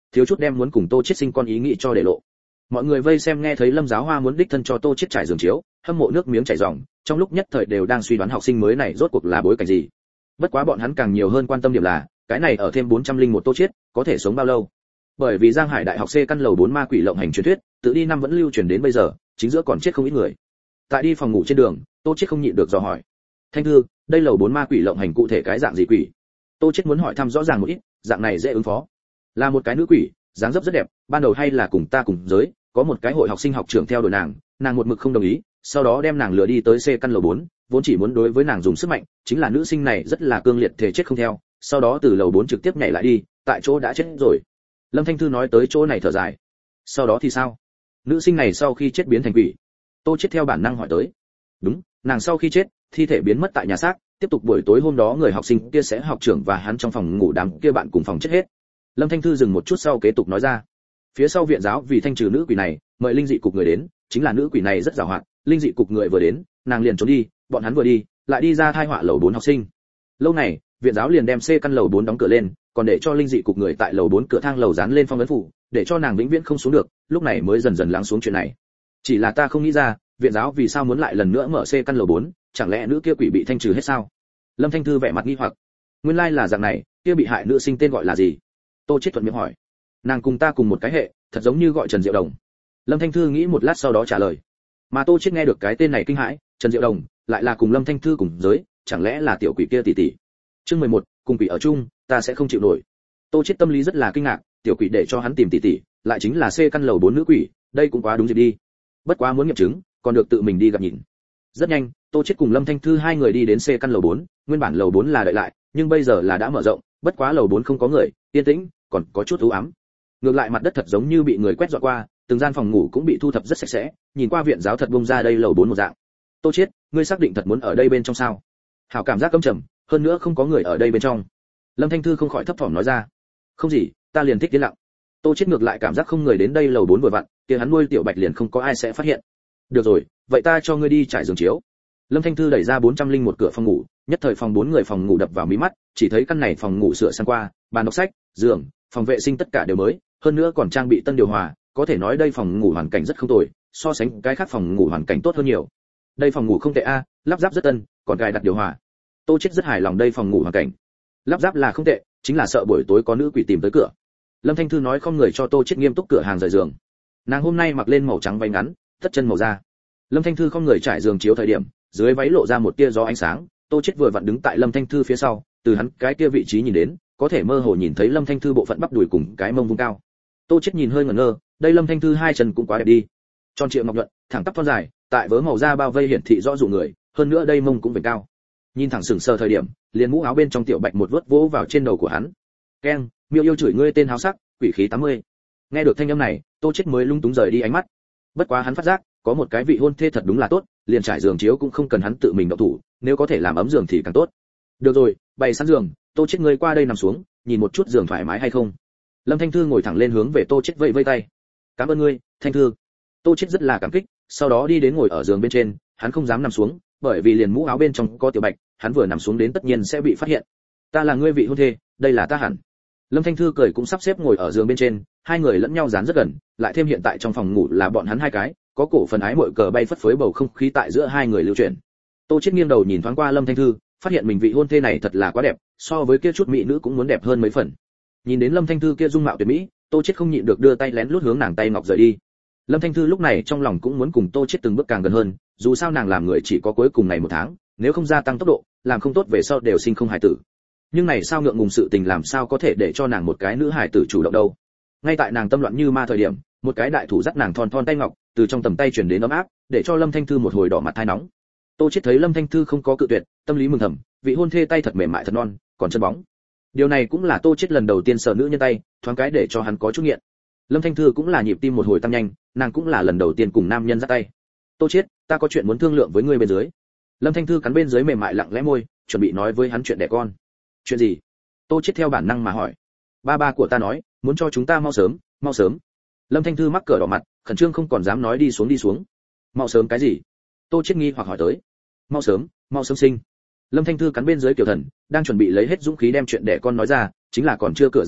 thiếu chút đem muốn cùng Tô Chiết sinh con ý nghĩ cho để lộ. Mọi người vây xem nghe thấy Lâm Giáo Hoa muốn đích thân cho Tô Chiết trải giường chiếu, hâm mộ nước miếng chảy ròng, trong lúc nhất thời đều đang suy đoán học sinh mới này rốt cuộc là bối cảnh gì. Bất quá bọn hắn càng nhiều hơn quan tâm điểm là, cái này ở thêm bốn trăm lẻ một Tô Chiết, có thể sống bao lâu? Bởi vì Giang Hải Đại học C căn lầu bốn ma quỷ lộng hành truyền thuyết, tự đi năm vẫn lưu truyền đến bây giờ, chính giữa còn chết không ít người. Tại đi phòng ngủ trên đường, Tô Chiết không nhịn được dò hỏi: "Thanh thư, đây lầu bốn ma quỷ lộng hành cụ thể cái dạng gì quỷ?" Tô Chiết muốn hỏi thăm rõ ràng một ít, dạng này dễ ứng phó. Là một cái nữ quỷ, dáng dấp rất đẹp, ban đầu hay là cùng ta cùng giới, có một cái hội học sinh học trưởng theo đuổi nàng, nàng một mực không đồng ý, sau đó đem nàng lừa đi tới C căn lầu bốn, vốn chỉ muốn đối với nàng dùng sức mạnh, chính là nữ sinh này rất là cương liệt thể chết không theo, sau đó từ lầu bốn trực tiếp nhảy lại đi, tại chỗ đã chết rồi. Lâm Thanh Thư nói tới chỗ này thở dài. Sau đó thì sao? Nữ sinh này sau khi chết biến thành quỷ. Tô Chiết theo bản năng hỏi tới. Đúng, nàng sau khi chết, thi thể biến mất tại nhà xác, tiếp tục buổi tối hôm đó người học sinh kia sẽ học trưởng và hắn trong phòng ngủ đám kia bạn cùng phòng chết hết. Lâm Thanh Thư dừng một chút sau kế tục nói ra. Phía sau viện giáo vì thanh trừ nữ quỷ này, mời linh dị cục người đến, chính là nữ quỷ này rất giàu hoạt, linh dị cục người vừa đến, nàng liền trốn đi, bọn hắn vừa đi, lại đi ra thai họa lầu bốn học sinh. Lâu này, viện giáo liền đem C căn lầu bốn đóng cửa lên, còn để cho linh dị cục người tại lầu bốn cửa thang lầu dán lên phong ấn phủ, để cho nàng vĩnh viễn không xuống được, lúc này mới dần dần lắng xuống chuyện này. Chỉ là ta không nghĩ ra, viện giáo vì sao muốn lại lần nữa mở C căn lầu bốn, chẳng lẽ nữ kia quỷ bị thanh trừ hết sao? Lâm Thanh Thư vẻ mặt nghi hoặc. Nguyên lai là dạng này, kia bị hại nữ sinh tên gọi là gì? Tô Chiết thuận miệng hỏi. Nàng cùng ta cùng một cái hệ, thật giống như gọi Trần Diệu Đồng. Lâm Thanh Thư nghĩ một lát sau đó trả lời. Mà Tô Chiết nghe được cái tên này kinh hãi, Trần Diệu Đồng, lại là cùng Lâm Thanh Thư cùng giới, chẳng lẽ là tiểu quỷ kia tỷ tỷ? Chương mười một, cùng quỷ ở chung, ta sẽ không chịu nổi. Tô Chiết tâm lý rất là kinh ngạc, tiểu quỷ để cho hắn tìm tỷ tỷ, lại chính là C căn lầu bốn nữ quỷ, đây cũng quá đúng dịp đi. Bất quá muốn nghiệm chứng, còn được tự mình đi gặp nhìn. Rất nhanh, Tô Chiết cùng Lâm Thanh Thư hai người đi đến C căn lầu bốn, nguyên bản lầu bốn là đợi lại, nhưng bây giờ là đã mở rộng, bất quá lầu bốn không có người, yên tĩnh, còn có chút u ám. Ngược lại mặt đất thật giống như bị người quét dọn qua, từng gian phòng ngủ cũng bị thu thập rất sạch sẽ, nhìn qua viện giáo thật bung ra đây lầu bốn một dạng. Tô Chiết, ngươi xác định thật muốn ở đây bên trong sao? Hảo cảm giác căm trầm, hơn nữa không có người ở đây bên trong. Lâm Thanh Thư không khỏi thấp thỏm nói ra. Không gì, ta liền thích yên lặng. Tô Chiết ngược lại cảm giác không người đến đây lầu bốn vừa vặn, kia hắn nuôi tiểu bạch liền không có ai sẽ phát hiện. Được rồi, vậy ta cho ngươi đi trải giường chiếu. Lâm Thanh Thư đẩy ra bốn trăm lẻ một cửa phòng ngủ, nhất thời phòng bốn người phòng ngủ đập vào mí mắt, chỉ thấy căn này phòng ngủ sửa sang qua, bàn đọc sách, giường, phòng vệ sinh tất cả đều mới, hơn nữa còn trang bị tân điều hòa, có thể nói đây phòng ngủ hoàn cảnh rất không tồi, so sánh cái khác phòng ngủ hoàn cảnh tốt hơn nhiều. Đây phòng ngủ không tệ a, lắp ráp rất tân, còn gài đặt điều hòa. Tô Chiết rất hài lòng đây phòng ngủ hoàn cảnh. Lắp ráp là không tệ, chính là sợ buổi tối có nữ quỷ tìm tới cửa. Lâm Thanh Thư nói không người cho Tô Chiết nghiêm túc cửa hàng rời giường. Nàng hôm nay mặc lên màu trắng váy ngắn, tất chân màu da. Lâm Thanh Thư không người trải giường chiếu thời điểm, dưới váy lộ ra một tia gió ánh sáng, Tô Chiết vừa vặn đứng tại Lâm Thanh Thư phía sau, từ hắn cái kia vị trí nhìn đến, có thể mơ hồ nhìn thấy Lâm Thanh Thư bộ phận bắp đùi cùng cái mông vung cao. Tô Chiết nhìn hơi ngẩn ngơ, đây Lâm Thanh Thư hai chân cũng quá đẹp đi. Tròn trịa ngọc nhuận, thẳng tắp thon dài, tại vớ màu da bao vây hiển thị rõ dụ người, hơn nữa đây mông cũng vểnh cao. Nhìn thẳng sừng sờ thời điểm, liền mũ áo bên trong tiểu bạch một vớt vỗ vào trên đầu của hắn. Keng, miêu yêu chửi ngươi tên háo sắc, quỷ khí tám mươi. Nghe được thanh âm này, Tô Chiết mới lung túng rời đi ánh mắt. Bất quá hắn phát giác, có một cái vị hôn thê thật đúng là tốt, liền trải giường chiếu cũng không cần hắn tự mình động thủ, nếu có thể làm ấm giường thì càng tốt. Được rồi, bày sẵn giường, Tô Chiết ngươi qua đây nằm xuống, nhìn một chút giường thoải mái hay không. Lâm Thanh Thư ngồi thẳng lên hướng về Tô Chiết vẫy vẫy tay. Cảm ơn ngươi, Thanh Thư. Tô Chiết rất là cảm kích, sau đó đi đến ngồi ở giường bên trên, hắn không dám nằm xuống, bởi vì liền mũ áo bên trong có tiểu bạch, hắn vừa nằm xuống đến tất nhiên sẽ bị phát hiện. Ta là ngươi vị hôn thê, đây là ta hẳn. Lâm Thanh Thư cười cũng sắp xếp ngồi ở giường bên trên, hai người lẫn nhau dán rất gần, lại thêm hiện tại trong phòng ngủ là bọn hắn hai cái, có cổ phần ái muội cờ bay phất phới bầu không khí tại giữa hai người lưu chuyển. Tô Chiết nghiêng đầu nhìn thoáng qua Lâm Thanh Thư, phát hiện mình vị hôn thê này thật là quá đẹp, so với kia chút mỹ nữ cũng muốn đẹp hơn mấy phần. Nhìn đến Lâm Thanh Thư kia dung mạo tuyệt mỹ, Tô Chiết không nhịn được đưa tay lén lút hướng nàng tay ngọc rời đi. Lâm Thanh Thư lúc này trong lòng cũng muốn cùng Tô Chiết từng bước càng gần hơn, dù sao nàng làm người chỉ có cuối cùng này một tháng, nếu không gia tăng tốc độ, làm không tốt về sau đều sinh không hài tử. Nhưng này sao ngượng ngùng sự tình làm sao có thể để cho nàng một cái nữ hài tử chủ động đâu. Ngay tại nàng tâm loạn như ma thời điểm, một cái đại thủ dắt nàng thon thon tay ngọc, từ trong tầm tay truyền đến ấm áp, để cho Lâm Thanh Thư một hồi đỏ mặt thai nóng. Tô Chiết thấy Lâm Thanh Thư không có cự tuyệt, tâm lý mừng thầm, vị hôn thê tay thật mềm mại thật non, còn chân bóng. Điều này cũng là Tô Chiết lần đầu tiên sờ nữ nhân tay, thoáng cái để cho hắn có chút nghiện. Lâm Thanh Thư cũng là nhịp tim một hồi tăng nhanh, nàng cũng là lần đầu tiên cùng nam nhân dắt tay. Tô Chiết, ta có chuyện muốn thương lượng với ngươi bên dưới. Lâm Thanh Thư cắn bên dưới mềm mại lặng lẽ môi, chuẩn bị nói với hắn chuyện đẻ con. Chuyện gì? Tô Chiết theo bản năng mà hỏi. Ba ba của ta nói, muốn cho chúng ta mau sớm, mau sớm. Lâm Thanh Thư mắc cỡ đỏ mặt, khẩn trương không còn dám nói đi xuống đi xuống. Mau sớm cái gì? Tô Chiết nghi hoặc hỏi tới. Mau sớm, mau sớm sinh. Lâm Thanh Thư cắn bên dưới tiểu thần, đang chuẩn bị lấy hết dũng khí đem chuyện đẻ con nói ra, chính là còn chưa cửa ra vào,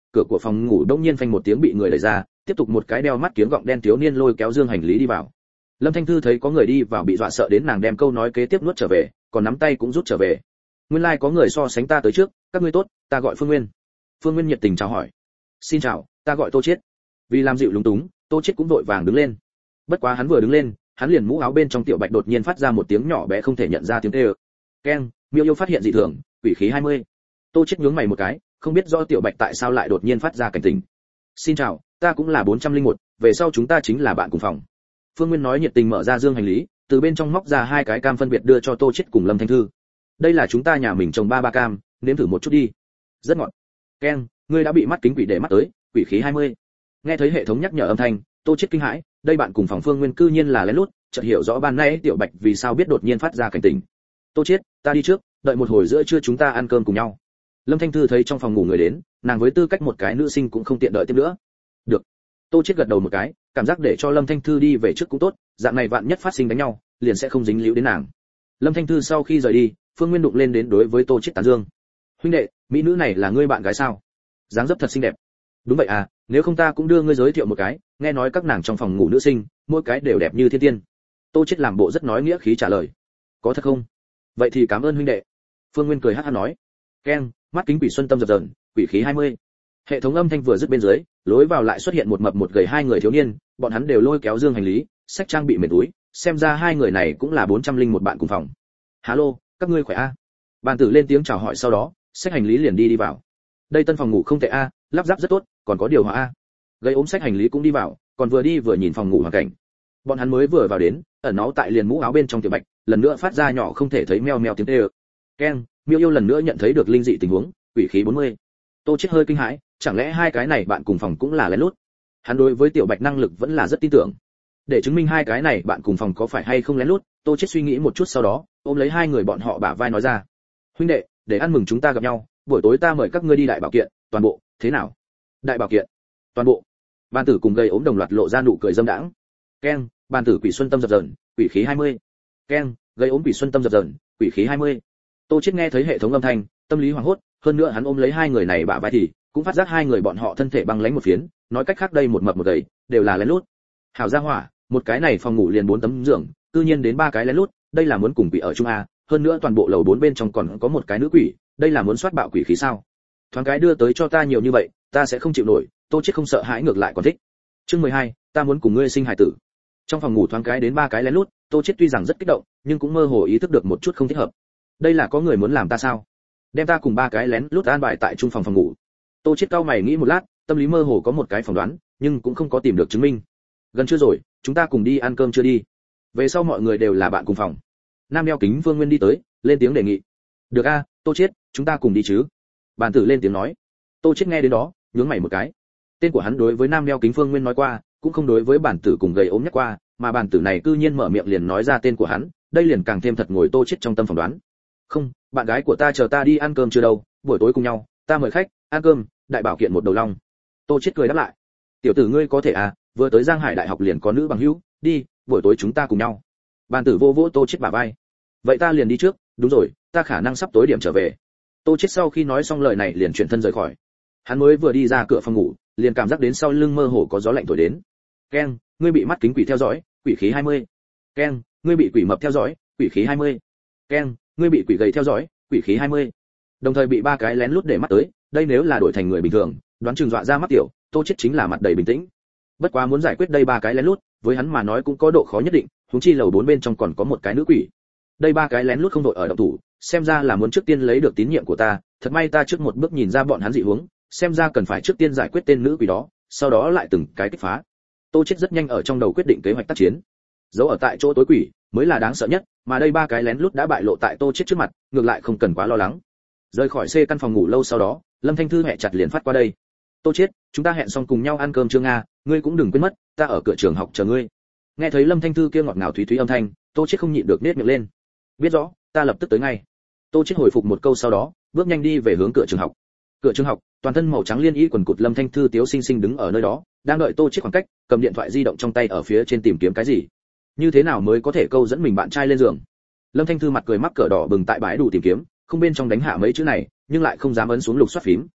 cửa của phòng ngủ đông nhiên phanh một tiếng bị người đẩy ra, tiếp tục một cái đeo mắt kiếng gọng đen thiếu niên lôi kéo dương hành lý đi vào. Lâm Thanh Thư thấy có người đi vào bị dọa sợ đến nàng đem câu nói kế tiếp nuốt trở về, còn nắm tay cũng rút trở về. Nguyên lai like có người so sánh ta tới trước, các ngươi tốt, ta gọi Phương Nguyên. Phương Nguyên nhiệt tình chào hỏi. Xin chào, ta gọi Tô Chiết. Vì làm dịu lúng túng, Tô Chiết cũng vội vàng đứng lên. Bất quá hắn vừa đứng lên, hắn liền mũ áo bên trong tiểu bạch đột nhiên phát ra một tiếng nhỏ bé không thể nhận ra tiếng kêu. Keng, Miêu Yêu phát hiện dị thường, quỷ khí hai mươi. Tô Chiết nhướng mày một cái, không biết do tiểu bạch tại sao lại đột nhiên phát ra cảnh tỉnh. Xin chào, ta cũng là bốn trăm lẻ một, về sau chúng ta chính là bạn cùng phòng. Phương Nguyên nói nhiệt tình mở ra dương hành lý, từ bên trong móc ra hai cái cam phân biệt đưa cho Tô Chiết cùng Lâm Thanh Thư. Đây là chúng ta nhà mình trồng ba ba cam, nếm thử một chút đi. Rất ngọt. Keng, ngươi đã bị mắt kính quỷ để mắt tới, quỷ khí hai mươi. Nghe thấy hệ thống nhắc nhở âm thanh, Tô Chiết kinh hãi, đây bạn cùng phòng Phương Nguyên cư nhiên là lén lút, chợt hiểu rõ ban nãy tiểu bạch vì sao biết đột nhiên phát ra cảnh tỉnh. Tô Chiết, ta đi trước, đợi một hồi giữa trưa chúng ta ăn cơm cùng nhau. Lâm Thanh Thư thấy trong phòng ngủ người đến, nàng với tư cách một cái nữ sinh cũng không tiện đợi tiếp nữa. Được. Tô Chiết gật đầu một cái, cảm giác để cho Lâm Thanh Thư đi về trước cũng tốt, dạng này vạn nhất phát sinh đánh nhau, liền sẽ không dính líu đến nàng. Lâm Thanh Thư sau khi rời đi, Phương Nguyên đụng lên đến đối với Tô Chiết tán dương. Huynh đệ, mỹ nữ này là ngươi bạn gái sao? Dáng dấp thật xinh đẹp. Đúng vậy à, nếu không ta cũng đưa ngươi giới thiệu một cái, nghe nói các nàng trong phòng ngủ nữ sinh, mỗi cái đều đẹp như thiên tiên. Tô Chiết làm bộ rất nói nghĩa khí trả lời. Có thật không? Vậy thì cảm ơn huynh đệ. Phương Nguyên cười hắc hắc nói. Keng, mắt kính quỷ xuân tâm dập dờn, quỷ khí hai mươi. Hệ thống âm thanh vừa dứt bên dưới, lối vào lại xuất hiện một mập một gầy hai người thiếu niên, bọn hắn đều lôi kéo dương hành lý, sách trang bị mệt túi, xem ra hai người này cũng là bốn trăm lẻ một bạn cùng phòng. Alo, các ngươi khỏe a? Bàn tử lên tiếng chào hỏi sau đó, sách hành lý liền đi đi vào. Đây tân phòng ngủ không tệ a, lắp ráp rất tốt, còn có điều hòa a. Gây ốm sách hành lý cũng đi vào, còn vừa đi vừa nhìn phòng ngủ hoàn cảnh. Bọn hắn mới vừa vào đến, ẩn náu tại liền mũ áo bên trong tiểu bạch, lần nữa phát ra nhỏ không thể thấy meo meo tiếng tê. Keng, Miêu Yêu lần nữa nhận thấy được linh dị tình huống, quỷ khí bốn mươi. Tô Chiết hơi kinh hãi, chẳng lẽ hai cái này bạn cùng phòng cũng là lén lút? Hắn đối với tiểu bạch năng lực vẫn là rất tin tưởng. Để chứng minh hai cái này bạn cùng phòng có phải hay không lén lút, Tô Chiết suy nghĩ một chút sau đó, ôm lấy hai người bọn họ bả vai nói ra: "Huynh đệ, để ăn mừng chúng ta gặp nhau, buổi tối ta mời các ngươi đi đại bảo kiện, toàn bộ, thế nào?" Đại bảo kiện? Toàn bộ? Bàn tử cùng gây ốm đồng loạt lộ ra nụ cười dâm đãng. Keng, bàn tử quỷ xuân tâm dập dờn, quỷ khí hai mươi. Keng, gây ốm quỷ xuân tâm dập dờn, quỷ khí hai mươi. Tô Chiết nghe thấy hệ thống âm thanh, tâm lý hoảng hốt, hơn nữa hắn ôm lấy hai người này bả vai thì cũng phát giác hai người bọn họ thân thể băng lãnh một phiến, nói cách khác đây một mập một gầy, đều là lén lút. Hảo gia hỏa, một cái này phòng ngủ liền bốn tấm giường, tự nhiên đến ba cái lén lút, đây là muốn cùng quỷ ở chung a, hơn nữa toàn bộ lầu bốn bên trong còn có một cái nữ quỷ, đây là muốn soát bạo quỷ khí sao? Thoáng cái đưa tới cho ta nhiều như vậy, ta sẽ không chịu nổi, Tô Chiết không sợ hãi ngược lại còn thích. Chương mười hai, ta muốn cùng ngươi sinh hài tử. Trong phòng ngủ thoáng cái đến ba cái lén lút, Tô Chiết tuy rằng rất kích động, nhưng cũng mơ hồ ý thức được một chút không thích hợp. Đây là có người muốn làm ta sao? Đem ta cùng ba cái lén lút an bài tại trung phòng phòng ngủ. Tô Chiết cau mày nghĩ một lát, tâm lý mơ hồ có một cái phỏng đoán, nhưng cũng không có tìm được chứng minh. Gần trưa rồi, chúng ta cùng đi ăn cơm chưa đi? Về sau mọi người đều là bạn cùng phòng. Nam đeo kính Vương Nguyên đi tới, lên tiếng đề nghị. Được a, Tô Chiết, chúng ta cùng đi chứ? Bàn tử lên tiếng nói. Tô Chiết nghe đến đó, nhướng mày một cái. Tên của hắn đối với Nam đeo kính Phương Nguyên nói qua, cũng không đối với bản tử cùng gầy ốm nhắc qua, mà bản tử này cư nhiên mở miệng liền nói ra tên của hắn, đây liền càng thêm thật ngồi Tô Chiết trong tâm phỏng đoán. Không, bạn gái của ta chờ ta đi ăn cơm chưa đâu, buổi tối cùng nhau, ta mời khách, ăn cơm, đại bảo kiện một đầu long. Tô Chiết cười đáp lại. Tiểu tử ngươi có thể à, vừa tới Giang Hải đại học liền có nữ bằng hữu, đi, buổi tối chúng ta cùng nhau. Bản tử vô vỗ Tô Chiết bả vai. Vậy ta liền đi trước, đúng rồi, ta khả năng sắp tối điểm trở về. Tô Chiết sau khi nói xong lời này liền chuyển thân rời khỏi. Hắn mới vừa đi ra cửa phòng ngủ, liền cảm giác đến sau lưng mơ hồ có gió lạnh thổi đến. Keng, ngươi bị mắt kính quỷ theo dõi, quỷ khí hai mươi. Keng, ngươi bị quỷ mập theo dõi, quỷ khí hai mươi. Keng, ngươi bị quỷ gầy theo dõi, quỷ khí hai mươi. Đồng thời bị ba cái lén lút để mắt tới, đây nếu là đổi thành người bình thường, đoán chừng dọa ra mắt tiểu, Tô Chiết chính là mặt đầy bình tĩnh. Bất quá muốn giải quyết đây ba cái lén lút, với hắn mà nói cũng có độ khó nhất định, huống chi lầu bốn bên trong còn có một cái nữ quỷ. Đây ba cái lén lút không đội ở động thủ, xem ra là muốn trước tiên lấy được tín nhiệm của ta, thật may ta trước một bước nhìn ra bọn hắn dị hướng, xem ra cần phải trước tiên giải quyết tên nữ quỷ đó, sau đó lại từng cái kích phá. Tô Chiết rất nhanh ở trong đầu quyết định kế hoạch tác chiến. Giấu ở tại chỗ tối quỷ mới là đáng sợ nhất, mà đây ba cái lén lút đã bại lộ tại Tô Chiết trước mặt, ngược lại không cần quá lo lắng. Rời khỏi C căn phòng ngủ lâu sau đó, Lâm Thanh Thư hẹ chặt liền phát qua đây. Tô Chiết, chúng ta hẹn xong cùng nhau ăn cơm trưa nga, ngươi cũng đừng quên mất, ta ở cửa trường học chờ ngươi. Nghe thấy Lâm Thanh Thư kia ngọt ngào thúy thúy âm thanh, Tô Chiết không nhịn được nết miệng lên. Biết rõ, ta lập tức tới ngay. Tô Chiết hồi phục một câu sau đó, bước nhanh đi về hướng cửa trường học. Cửa trường học, toàn thân màu trắng liên y quần cụt Lâm Thanh Thư tiếu xinh xinh đứng ở nơi đó, đang đợi Tô Chiết khoảng cách, cầm điện thoại di động trong tay ở phía trên tìm kiếm cái gì. Như thế nào mới có thể câu dẫn mình bạn trai lên giường? Lâm Thanh Thư mặt cười mắc cỡ đỏ bừng tại bãi đủ tìm kiếm, không bên trong đánh hạ mấy chữ này, nhưng lại không dám ấn xuống lục soát phím.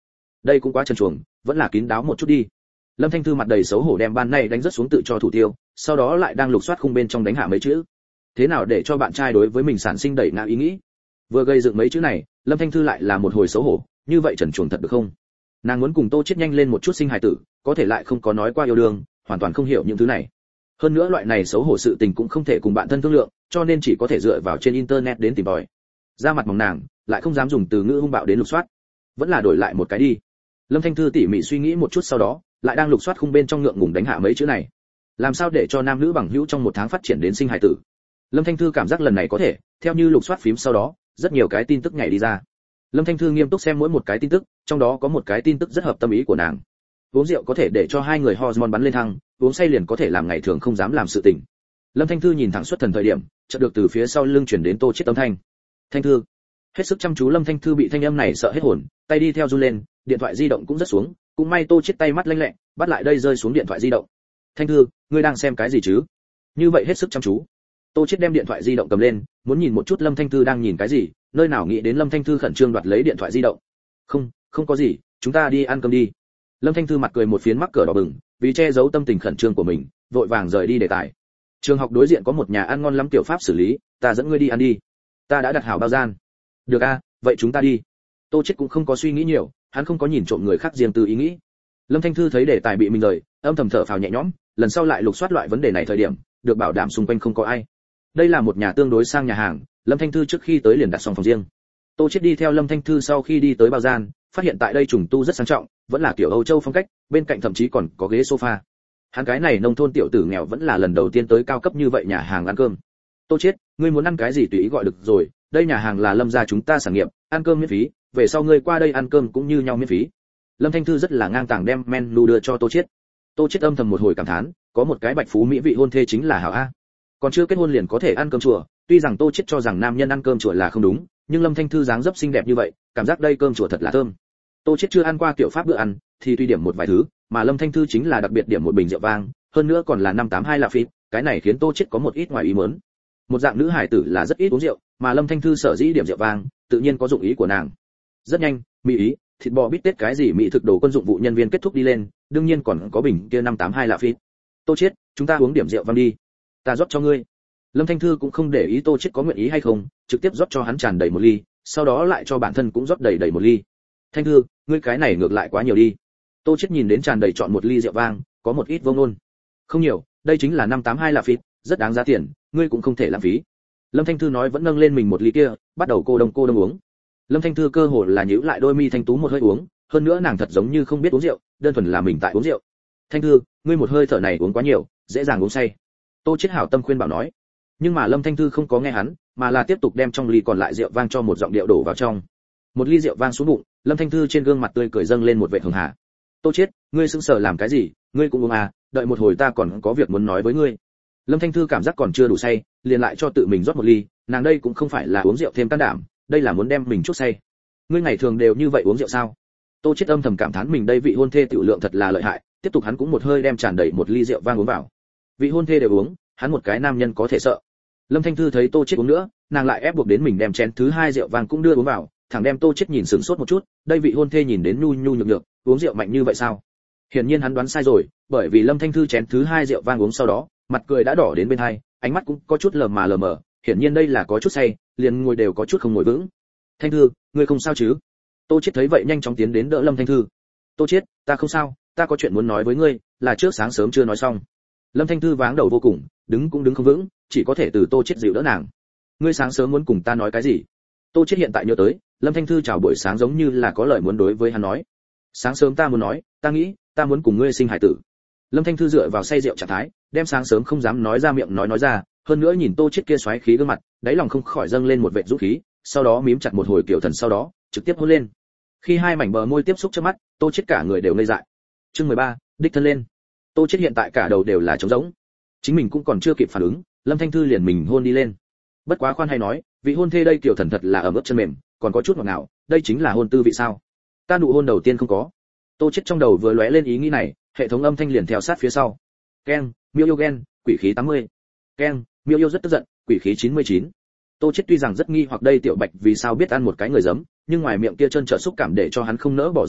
đây cũng quá trần truồng, vẫn là kín đáo một chút đi. Lâm Thanh Thư mặt đầy xấu hổ đem ban này đánh rất xuống tự cho thủ tiêu, sau đó lại đang lục soát khung bên trong đánh hạ mấy chữ. Thế nào để cho bạn trai đối với mình sản sinh đẩy ngã ý nghĩ? Vừa gây dựng mấy chữ này, Lâm Thanh Thư lại là một hồi xấu hổ, như vậy trần truồng thật được không? Nàng muốn cùng Tô Chiết nhanh lên một chút sinh hài tử, có thể lại không có nói qua yêu đương, hoàn toàn không hiểu những thứ này. Hơn nữa loại này xấu hổ sự tình cũng không thể cùng bạn thân thương lượng, cho nên chỉ có thể dựa vào trên internet đến tìm tòi. Ra mặt mỏng nàng, lại không dám dùng từ ngữ hung bạo đến lục soát, vẫn là đổi lại một cái đi. Lâm Thanh Thư tỉ mỉ suy nghĩ một chút sau đó, lại đang lục soát khung bên trong ngượng ngùng đánh hạ mấy chữ này. Làm sao để cho nam nữ bằng hữu trong một tháng phát triển đến sinh hài tử? Lâm Thanh Thư cảm giác lần này có thể, theo như lục soát phím sau đó, rất nhiều cái tin tức nhảy đi ra. Lâm Thanh Thư nghiêm túc xem mỗi một cái tin tức, trong đó có một cái tin tức rất hợp tâm ý của nàng. Uống rượu có thể để cho hai người hormone bắn lên thăng, uống say liền có thể làm ngày thường không dám làm sự tình. Lâm Thanh Thư nhìn thẳng xuất thần thời điểm, chợt được từ phía sau lưng truyền đến Tô Chiết âm thanh. Thanh Thư. Hết sức chăm chú Lâm Thanh Thư bị thanh âm này sợ hết hồn, tay đi theo run lên, điện thoại di động cũng rất xuống, cũng may Tô Chiết tay mắt lanh lẹ, bắt lại đây rơi xuống điện thoại di động. Thanh Thư, ngươi đang xem cái gì chứ? Như vậy hết sức chăm chú. Tô Chiết đem điện thoại di động cầm lên, muốn nhìn một chút Lâm Thanh Thư đang nhìn cái gì, nơi nào nghĩ đến Lâm Thanh Thư khẩn trương đoạt lấy điện thoại di động. Không, không có gì, chúng ta đi ăn cơm đi. Lâm Thanh Thư mặt cười một phiến mắc cỡ đỏ bừng, vì che giấu tâm tình khẩn trương của mình, vội vàng rời đi đề tài. Trường học đối diện có một nhà ăn ngon lắm tiểu pháp xử lý, ta dẫn ngươi đi ăn đi. Ta đã đặt hảo bao gian. Được a, vậy chúng ta đi. Tô Chiết cũng không có suy nghĩ nhiều, hắn không có nhìn trộm người khác riêng tư ý nghĩ. Lâm Thanh Thư thấy đề tài bị mình rời, âm thầm thở phào nhẹ nhõm, lần sau lại lục soát loại vấn đề này thời điểm, được bảo đảm xung quanh không có ai. Đây là một nhà tương đối sang nhà hàng, Lâm Thanh Thư trước khi tới liền đặt xong phòng riêng. Tô Chiết đi theo Lâm Thanh Thư sau khi đi tới bao gian, phát hiện tại đây trùng tu rất sang trọng, vẫn là kiểu Âu Châu phong cách, bên cạnh thậm chí còn có ghế sofa. Hắn cái này nông thôn tiểu tử nghèo vẫn là lần đầu tiên tới cao cấp như vậy nhà hàng ăn cơm. Tô Chiết, ngươi muốn ăn cái gì tùy ý gọi được rồi, đây nhà hàng là Lâm gia chúng ta sản nghiệp, ăn cơm miễn phí, về sau ngươi qua đây ăn cơm cũng như nhau miễn phí. Lâm Thanh Thư rất là ngang tàng đem menu đưa cho Tô Chiết. Tô Chiết âm thầm một hồi cảm thán, có một cái bạch phú mỹ vị hôn thê chính là hảo a. Còn chưa kết hôn liền có thể ăn cơm chùa, tuy rằng Tô Chiết cho rằng nam nhân ăn cơm chùa là không đúng, nhưng Lâm Thanh Thư dáng dấp xinh đẹp như vậy, cảm giác đây cơm chùa thật là thơm. Tô Chiết chưa ăn qua kiểu pháp bữa ăn, thì tùy điểm một vài thứ, mà Lâm Thanh Thư chính là đặc biệt điểm một bình rượu vang, hơn nữa còn là năm tám hai là phí, cái này khiến Tô Chiết có một ít ngoài ý muốn. Một dạng nữ hải tử là rất ít uống rượu, mà Lâm Thanh Thư sở dĩ điểm rượu vang, tự nhiên có dụng ý của nàng. Rất nhanh, mỹ ý, thịt bò bít tết cái gì mỹ thực đồ quân dụng vụ nhân viên kết thúc đi lên, đương nhiên còn có bình kia năm tám hai là phí. Tô Chiết, chúng ta uống điểm rượu vang đi. Ta rót cho ngươi. Lâm Thanh Thư cũng không để ý Tô Chiết có nguyện ý hay không, trực tiếp rót cho hắn tràn đầy một ly, sau đó lại cho bản thân cũng rót đầy đầy một ly. Thanh Thư, ngươi cái này ngược lại quá nhiều đi. Tô Chiết nhìn đến tràn đầy chọn một ly rượu vang, có một ít vô ngôn. Không nhiều, đây chính là năm tám hai là phí, rất đáng giá tiền, ngươi cũng không thể lãng phí. Lâm Thanh Thư nói vẫn nâng lên mình một ly kia, bắt đầu cô đông cô đông uống. Lâm Thanh Thư cơ hồ là nhíu lại đôi mi thanh tú một hơi uống, hơn nữa nàng thật giống như không biết uống rượu, đơn thuần là mình tại uống rượu. Thanh Thư, ngươi một hơi thở này uống quá nhiều, dễ dàng uống say. Tô Chiết hảo tâm khuyên bảo nói. Nhưng mà Lâm Thanh Thư không có nghe hắn, mà là tiếp tục đem trong ly còn lại rượu vang cho một giọng điệu đổ vào trong. Một ly rượu vang xuống bụng, Lâm Thanh Thư trên gương mặt tươi cười dâng lên một vẻ hường hà. Tô Chiết, ngươi sững sờ làm cái gì, ngươi cũng uống à, đợi một hồi ta còn có việc muốn nói với ngươi. Lâm Thanh Thư cảm giác còn chưa đủ say, liền lại cho tự mình rót một ly, nàng đây cũng không phải là uống rượu thêm can đảm, đây là muốn đem mình chuốc say. Ngươi ngày thường đều như vậy uống rượu sao? Tô Chiết âm thầm cảm thán mình đây vị hôn thê tiểu lượng thật là lợi hại, tiếp tục hắn cũng một hơi đem tràn đầy một ly rượu vang uống vào. Vị hôn thê đều uống, hắn một cái nam nhân có thể sợ. Lâm Thanh Thư thấy Tô Chiết uống nữa, nàng lại ép buộc đến mình đem chén thứ hai rượu vang cũng đưa uống vào, thẳng đem Tô Chiết nhìn sững sốt một chút, đây vị hôn thê nhìn đến nhu nhu nhược nhược, uống rượu mạnh như vậy sao? Hiển nhiên hắn đoán sai rồi, bởi vì Lâm Thanh Thư chén thứ hai rượu vang uống sau đó, mặt cười đã đỏ đến bên hai, ánh mắt cũng có chút lờ mà lờ mờ, hiển nhiên đây là có chút say, liền ngồi đều có chút không ngồi vững. Thanh Thư, ngươi không sao chứ? Tô Chiết thấy vậy nhanh chóng tiến đến đỡ Lâm Thanh Thư. Tô Chiết, ta không sao, ta có chuyện muốn nói với ngươi, là trước sáng sớm chưa nói xong. Lâm Thanh Thư váng đầu vô cùng, đứng cũng đứng không vững, chỉ có thể từ Tô Chiết dịu đỡ nàng. Ngươi sáng sớm muốn cùng ta nói cái gì? Tô Chiết hiện tại nhớ tới, Lâm Thanh Thư chào buổi sáng giống như là có lời muốn đối với hắn nói. Sáng sớm ta muốn nói, ta nghĩ, ta muốn cùng ngươi sinh hải tử. Lâm Thanh Thư dựa vào say rượu trạng thái, đem sáng sớm không dám nói ra miệng nói nói ra, hơn nữa nhìn Tô Chiết kia xoáy khí gương mặt, đáy lòng không khỏi dâng lên một vệt dũng khí, sau đó mím chặt một hồi kiểu thần sau đó, trực tiếp hôn lên. Khi hai mảnh bờ môi tiếp xúc trước mắt, Tô Chiết cả người đều ngây dại. Chương mười ba, đích thân lên. Tô Chiết hiện tại cả đầu đều là trống rỗng. Chính mình cũng còn chưa kịp phản ứng, Lâm Thanh Thư liền mình hôn đi lên. Bất quá khoan hay nói, vị hôn thê đây kiểu thần thật là ẩm ướt chân mềm, còn có chút ngọt ngào, đây chính là hôn tư vị sao? Ta nụ hôn đầu tiên không có. Tô Chiết trong đầu vừa lóe lên ý nghĩ này, hệ thống âm thanh liền theo sát phía sau. Keng, miêu yêu ghen, quỷ khí tám mươi. Keng, miêu yêu rất tức giận, quỷ khí chín mươi chín. Tô Chiết tuy rằng rất nghi hoặc đây tiểu bạch vì sao biết ăn một cái người giấm, nhưng ngoài miệng kia chân trở xúc cảm để cho hắn không nỡ bỏ rời đi,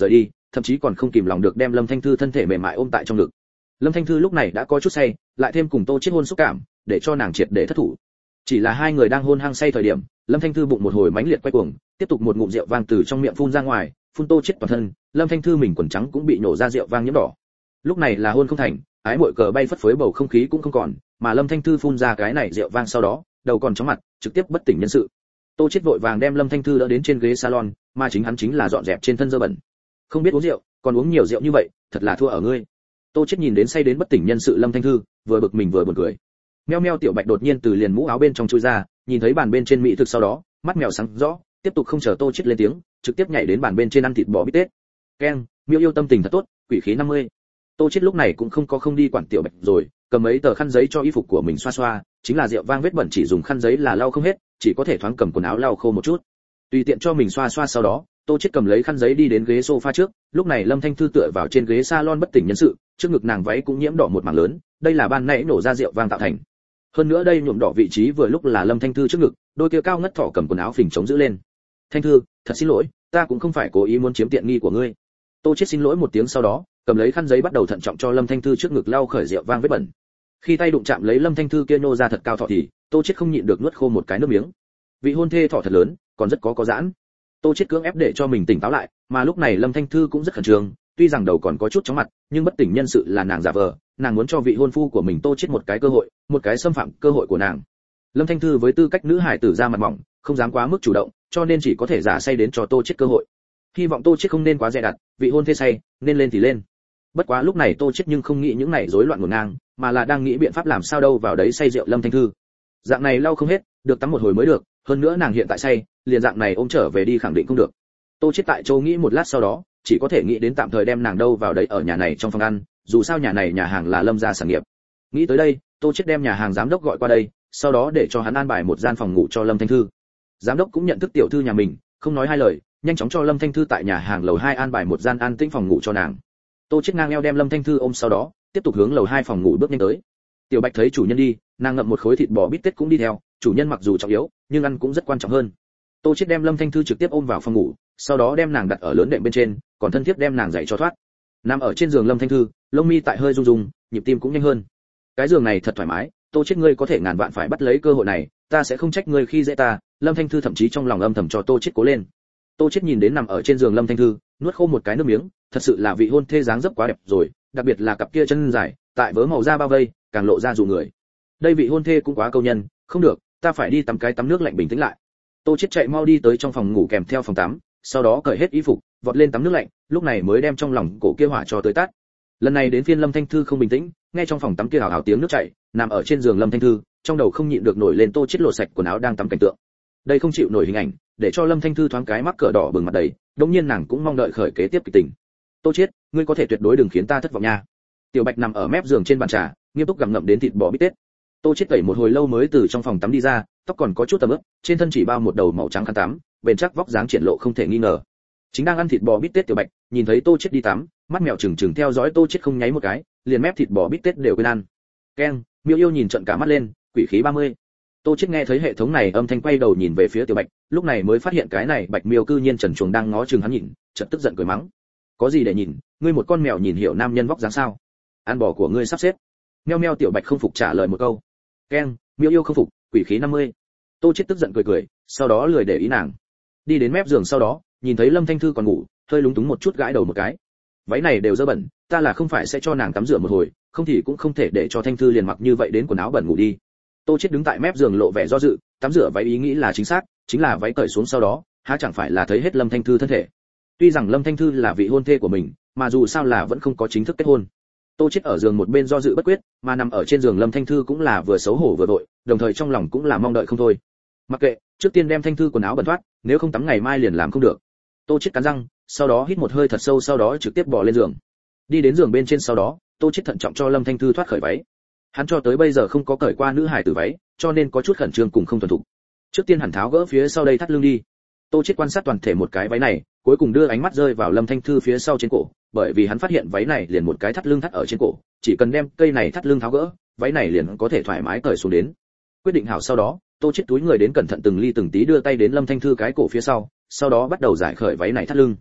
thậm chí còn không kìm lòng được đem Lâm Thanh Thư thân thể mềm mại ôm tại trong ngực. Lâm Thanh Thư lúc này đã có chút say, lại thêm cùng Tô Chiết hôn xúc cảm, để cho nàng triệt để thất thủ. Chỉ là hai người đang hôn hăng say thời điểm, Lâm Thanh Thư bụng một hồi mãnh liệt quay cuồng, tiếp tục một ngụm rượu vang từ trong miệng phun ra ngoài, phun Tô Chiết toàn thân, Lâm Thanh Thư mình quần trắng cũng bị nổ ra rượu vang nhiễm đỏ. Lúc này là hôn không thành, ái muội cờ bay phất phới, bầu không khí cũng không còn, mà Lâm Thanh Thư phun ra cái này rượu vang sau đó, đầu còn chóng mặt, trực tiếp bất tỉnh nhân sự. Tô Chiết vội vàng đem Lâm Thanh Thư đỡ đến trên ghế salon, mà chính hắn chính là dọn dẹp trên thân dơ bẩn. Không biết uống rượu, còn uống nhiều rượu như vậy, thật là thua ở ngươi. Tô Chiết nhìn đến say đến bất tỉnh nhân sự Lâm Thanh Thư, vừa bực mình vừa buồn cười. Meo meo tiểu bạch đột nhiên từ liền mũ áo bên trong chui ra, nhìn thấy bàn bên trên mỹ thực sau đó, mắt mèo sáng rõ, tiếp tục không chờ Tô Chiết lên tiếng, trực tiếp nhảy đến bàn bên trên ăn thịt bò bít tết. Keng, miêu yêu tâm tình thật tốt, quỷ khí năm mươi. Tô Chiết lúc này cũng không có không đi quản tiểu bạch rồi, cầm mấy tờ khăn giấy cho y phục của mình xoa xoa, chính là rượu vang vết bẩn chỉ dùng khăn giấy là lau không hết, chỉ có thể thoáng cầm quần áo lau khô một chút. Tùy tiện cho mình xoa xoa sau đó, Tô Chiết cầm lấy khăn giấy đi đến ghế sofa trước, lúc này Lâm Thanh Thư tựa vào trên ghế salon bất tỉnh nhân sự, trước ngực nàng váy cũng nhiễm đỏ một mảng lớn, đây là ban nãy nổ ra rượu vang tạo thành. Hơn nữa đây nhuộm đỏ vị trí vừa lúc là Lâm Thanh Thư trước ngực, đôi kia cao ngất thỏ cầm quần áo phình chống giữ lên. "Thanh Thư, thật xin lỗi, ta cũng không phải cố ý muốn chiếm tiện nghi của ngươi." Tô Chiết xin lỗi một tiếng sau đó, cầm lấy khăn giấy bắt đầu thận trọng cho Lâm Thanh Thư trước ngực lau khởi rượu vang vết bẩn. Khi tay đụng chạm lấy Lâm Thanh Thư kia nô ra thật cao thỏ thì, Tô Chiết không nhịn được nuốt khô một cái nước miếng. Vị hôn thê thỏ thật lớn, còn rất có có giãn. Tô Chiết cưỡng ép để cho mình tỉnh táo lại, mà lúc này Lâm Thanh Thư cũng rất khẩn trương, tuy rằng đầu còn có chút chóng mặt, nhưng bất tỉnh nhân sự là nàng giả vờ, nàng muốn cho vị hôn phu của mình Tô Chiết một cái cơ hội, một cái xâm phạm cơ hội của nàng. Lâm Thanh Thư với tư cách nữ hải tử ra mặt mỏng, không dám quá mức chủ động, cho nên chỉ có thể giả say đến cho Tô Chiết cơ hội. Hy vọng Tô Chiết không nên quá dè đặt, vị hôn thê say, nên lên thì lên. Bất quá lúc này Tô Chiết nhưng không nghĩ những này rối loạn ngổn ngang, mà là đang nghĩ biện pháp làm sao đâu vào đấy say rượu Lâm Thanh Thư. Dạng này lau không hết, được tắm một hồi mới được, hơn nữa nàng hiện tại say, liền dạng này ôm trở về đi khẳng định không được. Tô Chiết tại châu nghĩ một lát sau đó, chỉ có thể nghĩ đến tạm thời đem nàng đâu vào đấy ở nhà này trong phòng ăn, dù sao nhà này nhà hàng là Lâm gia sản nghiệp. Nghĩ tới đây, Tô Chiết đem nhà hàng giám đốc gọi qua đây, sau đó để cho hắn an bài một gian phòng ngủ cho Lâm Thanh Thư. Giám đốc cũng nhận thức tiểu thư nhà mình, không nói hai lời, nhanh chóng cho Lâm Thanh Thư tại nhà hàng lầu hai an bài một gian an tĩnh phòng ngủ cho nàng. Tô Chiết ngang eo đem Lâm Thanh Thư ôm sau đó, tiếp tục hướng lầu hai phòng ngủ bước nhanh tới. Tiểu Bạch thấy chủ nhân đi, nàng ngậm một khối thịt bò bít tết cũng đi theo, chủ nhân mặc dù trọng yếu, nhưng ăn cũng rất quan trọng hơn. Tô Chiết đem Lâm Thanh Thư trực tiếp ôm vào phòng ngủ, sau đó đem nàng đặt ở lớn đệm bên trên, còn thân thiết đem nàng dậy cho thoát. Nằm ở trên giường Lâm Thanh Thư, lông mi tại hơi rung rung, nhịp tim cũng nhanh hơn. Cái giường này thật thoải mái, Tô Chiết ngươi có thể ngàn vạn phải bắt lấy cơ hội này, ta sẽ không trách ngươi khi dễ ta. Lâm Thanh Thư thậm chí trong lòng âm thầm cho Tô Chiết cố lên. Tô Chiết nhìn đến nằm ở trên giường Lâm Thanh Thư, nuốt khô một cái nước miếng, thật sự là vị hôn thê dáng dấp quá đẹp rồi, đặc biệt là cặp kia chân dài, tại vớ màu da bao vây, càng lộ ra dụ người. Đây vị hôn thê cũng quá câu nhân, không được, ta phải đi tắm cái tắm nước lạnh bình tĩnh lại. Tô Chiết chạy mau đi tới trong phòng ngủ kèm theo phòng tắm, sau đó cởi hết y phục, vọt lên tắm nước lạnh, lúc này mới đem trong lòng cổ kia hỏa cho tới tắt. Lần này đến phiên Lâm Thanh Thư không bình tĩnh, nghe trong phòng tắm kia hào hào tiếng nước chảy, nằm ở trên giường Lâm Thanh Thư, trong đầu không nhịn được nổi lên Tô Chiết lột sạch quần áo đang tắm cảnh tượng. Đây không chịu nổi hình ảnh, để cho Lâm Thanh Thư thoáng cái mắc cỡ đỏ bừng mặt đầy, đương nhiên nàng cũng mong đợi khởi kế tiếp kịch tình. Tô Chiết, ngươi có thể tuyệt đối đừng khiến ta thất vọng nha. Tiểu Bạch nằm ở mép giường trên bàn trà, nghiêm túc gặm ngậm đến thịt bò bít tết. Tô Chiết tẩy một hồi lâu mới từ trong phòng tắm đi ra, tóc còn có chút tầm ướt, trên thân chỉ bao một đầu màu trắng khăn tắm, bền chắc vóc dáng triển lộ không thể nghi ngờ. Chính đang ăn thịt bò bít tết Tiểu Bạch, nhìn thấy Tô Chiết đi tắm, mắt mèo chừng chừng theo dõi Tô Chiết không nháy một cái, liền mép thịt bò bít tết đều quên ăn. Keng, Miêu Yêu nhìn trợn cả mắt lên, quỷ khí ba mươi. Tô Chiết nghe thấy hệ thống này âm thanh quay đầu nhìn về phía Tiểu Bạch, lúc này mới phát hiện cái này Bạch Miêu cư nhiên trần truồng đang ngó chừng hắn nhìn, chợt tức giận cười mắng. Có gì để nhìn, ngươi một con mèo nhìn hiểu nam nhân vóc dáng sao? Ăn bò của ngươi sắp xếp. Meo meo Tiểu Bạch không phục trả lời một câu. Keng, Miêu Yêu không phục, quỷ khí năm mươi. Tô Chiết tức giận cười cười, sau đó lười để ý nàng. Đi đến mép giường sau đó, nhìn thấy Lâm Thanh Thư còn ngủ, hơi lúng túng một chút gãi đầu một cái. Váy này đều dơ bẩn, ta là không phải sẽ cho nàng tắm rửa một hồi, không thì cũng không thể để cho Thanh Thư liền mặc như vậy đến quần áo bẩn ngủ đi. Tô Chiết đứng tại mép giường lộ vẻ do dự, tắm rửa váy ý nghĩ là chính xác, chính là váy cởi xuống sau đó, há chẳng phải là thấy hết Lâm Thanh Thư thân thể. Tuy rằng Lâm Thanh Thư là vị hôn thê của mình, mà dù sao là vẫn không có chính thức kết hôn. Tô Chiết ở giường một bên do dự bất quyết, mà nằm ở trên giường Lâm Thanh Thư cũng là vừa xấu hổ vừa vội, đồng thời trong lòng cũng là mong đợi không thôi. Mặc kệ, trước tiên đem Thanh Thư quần áo bẩn thoát, nếu không tắm ngày mai liền làm không được. Tô Chiết cắn răng, sau đó hít một hơi thật sâu, sau đó trực tiếp bò lên giường. Đi đến giường bên trên sau đó, Tô Chiết thận trọng cho Lâm Thanh Thư thoát khởi váy. Hắn cho tới bây giờ không có cởi qua nữ hài tử váy, cho nên có chút khẩn trương cùng không thuần thục. Trước tiên hẳn tháo gỡ phía sau đây thắt lưng đi. Tô Chiết quan sát toàn thể một cái váy này, cuối cùng đưa ánh mắt rơi vào Lâm Thanh Thư phía sau trên cổ, bởi vì hắn phát hiện váy này liền một cái thắt lưng thắt ở trên cổ, chỉ cần đem cây này thắt lưng tháo gỡ, váy này liền có thể thoải mái cởi xuống đến. Quyết định hảo sau đó, Tô Chiết túi người đến cẩn thận từng ly từng tí đưa tay đến Lâm Thanh Thư cái cổ phía sau, sau đó bắt đầu giải khởi váy này thắt lưng.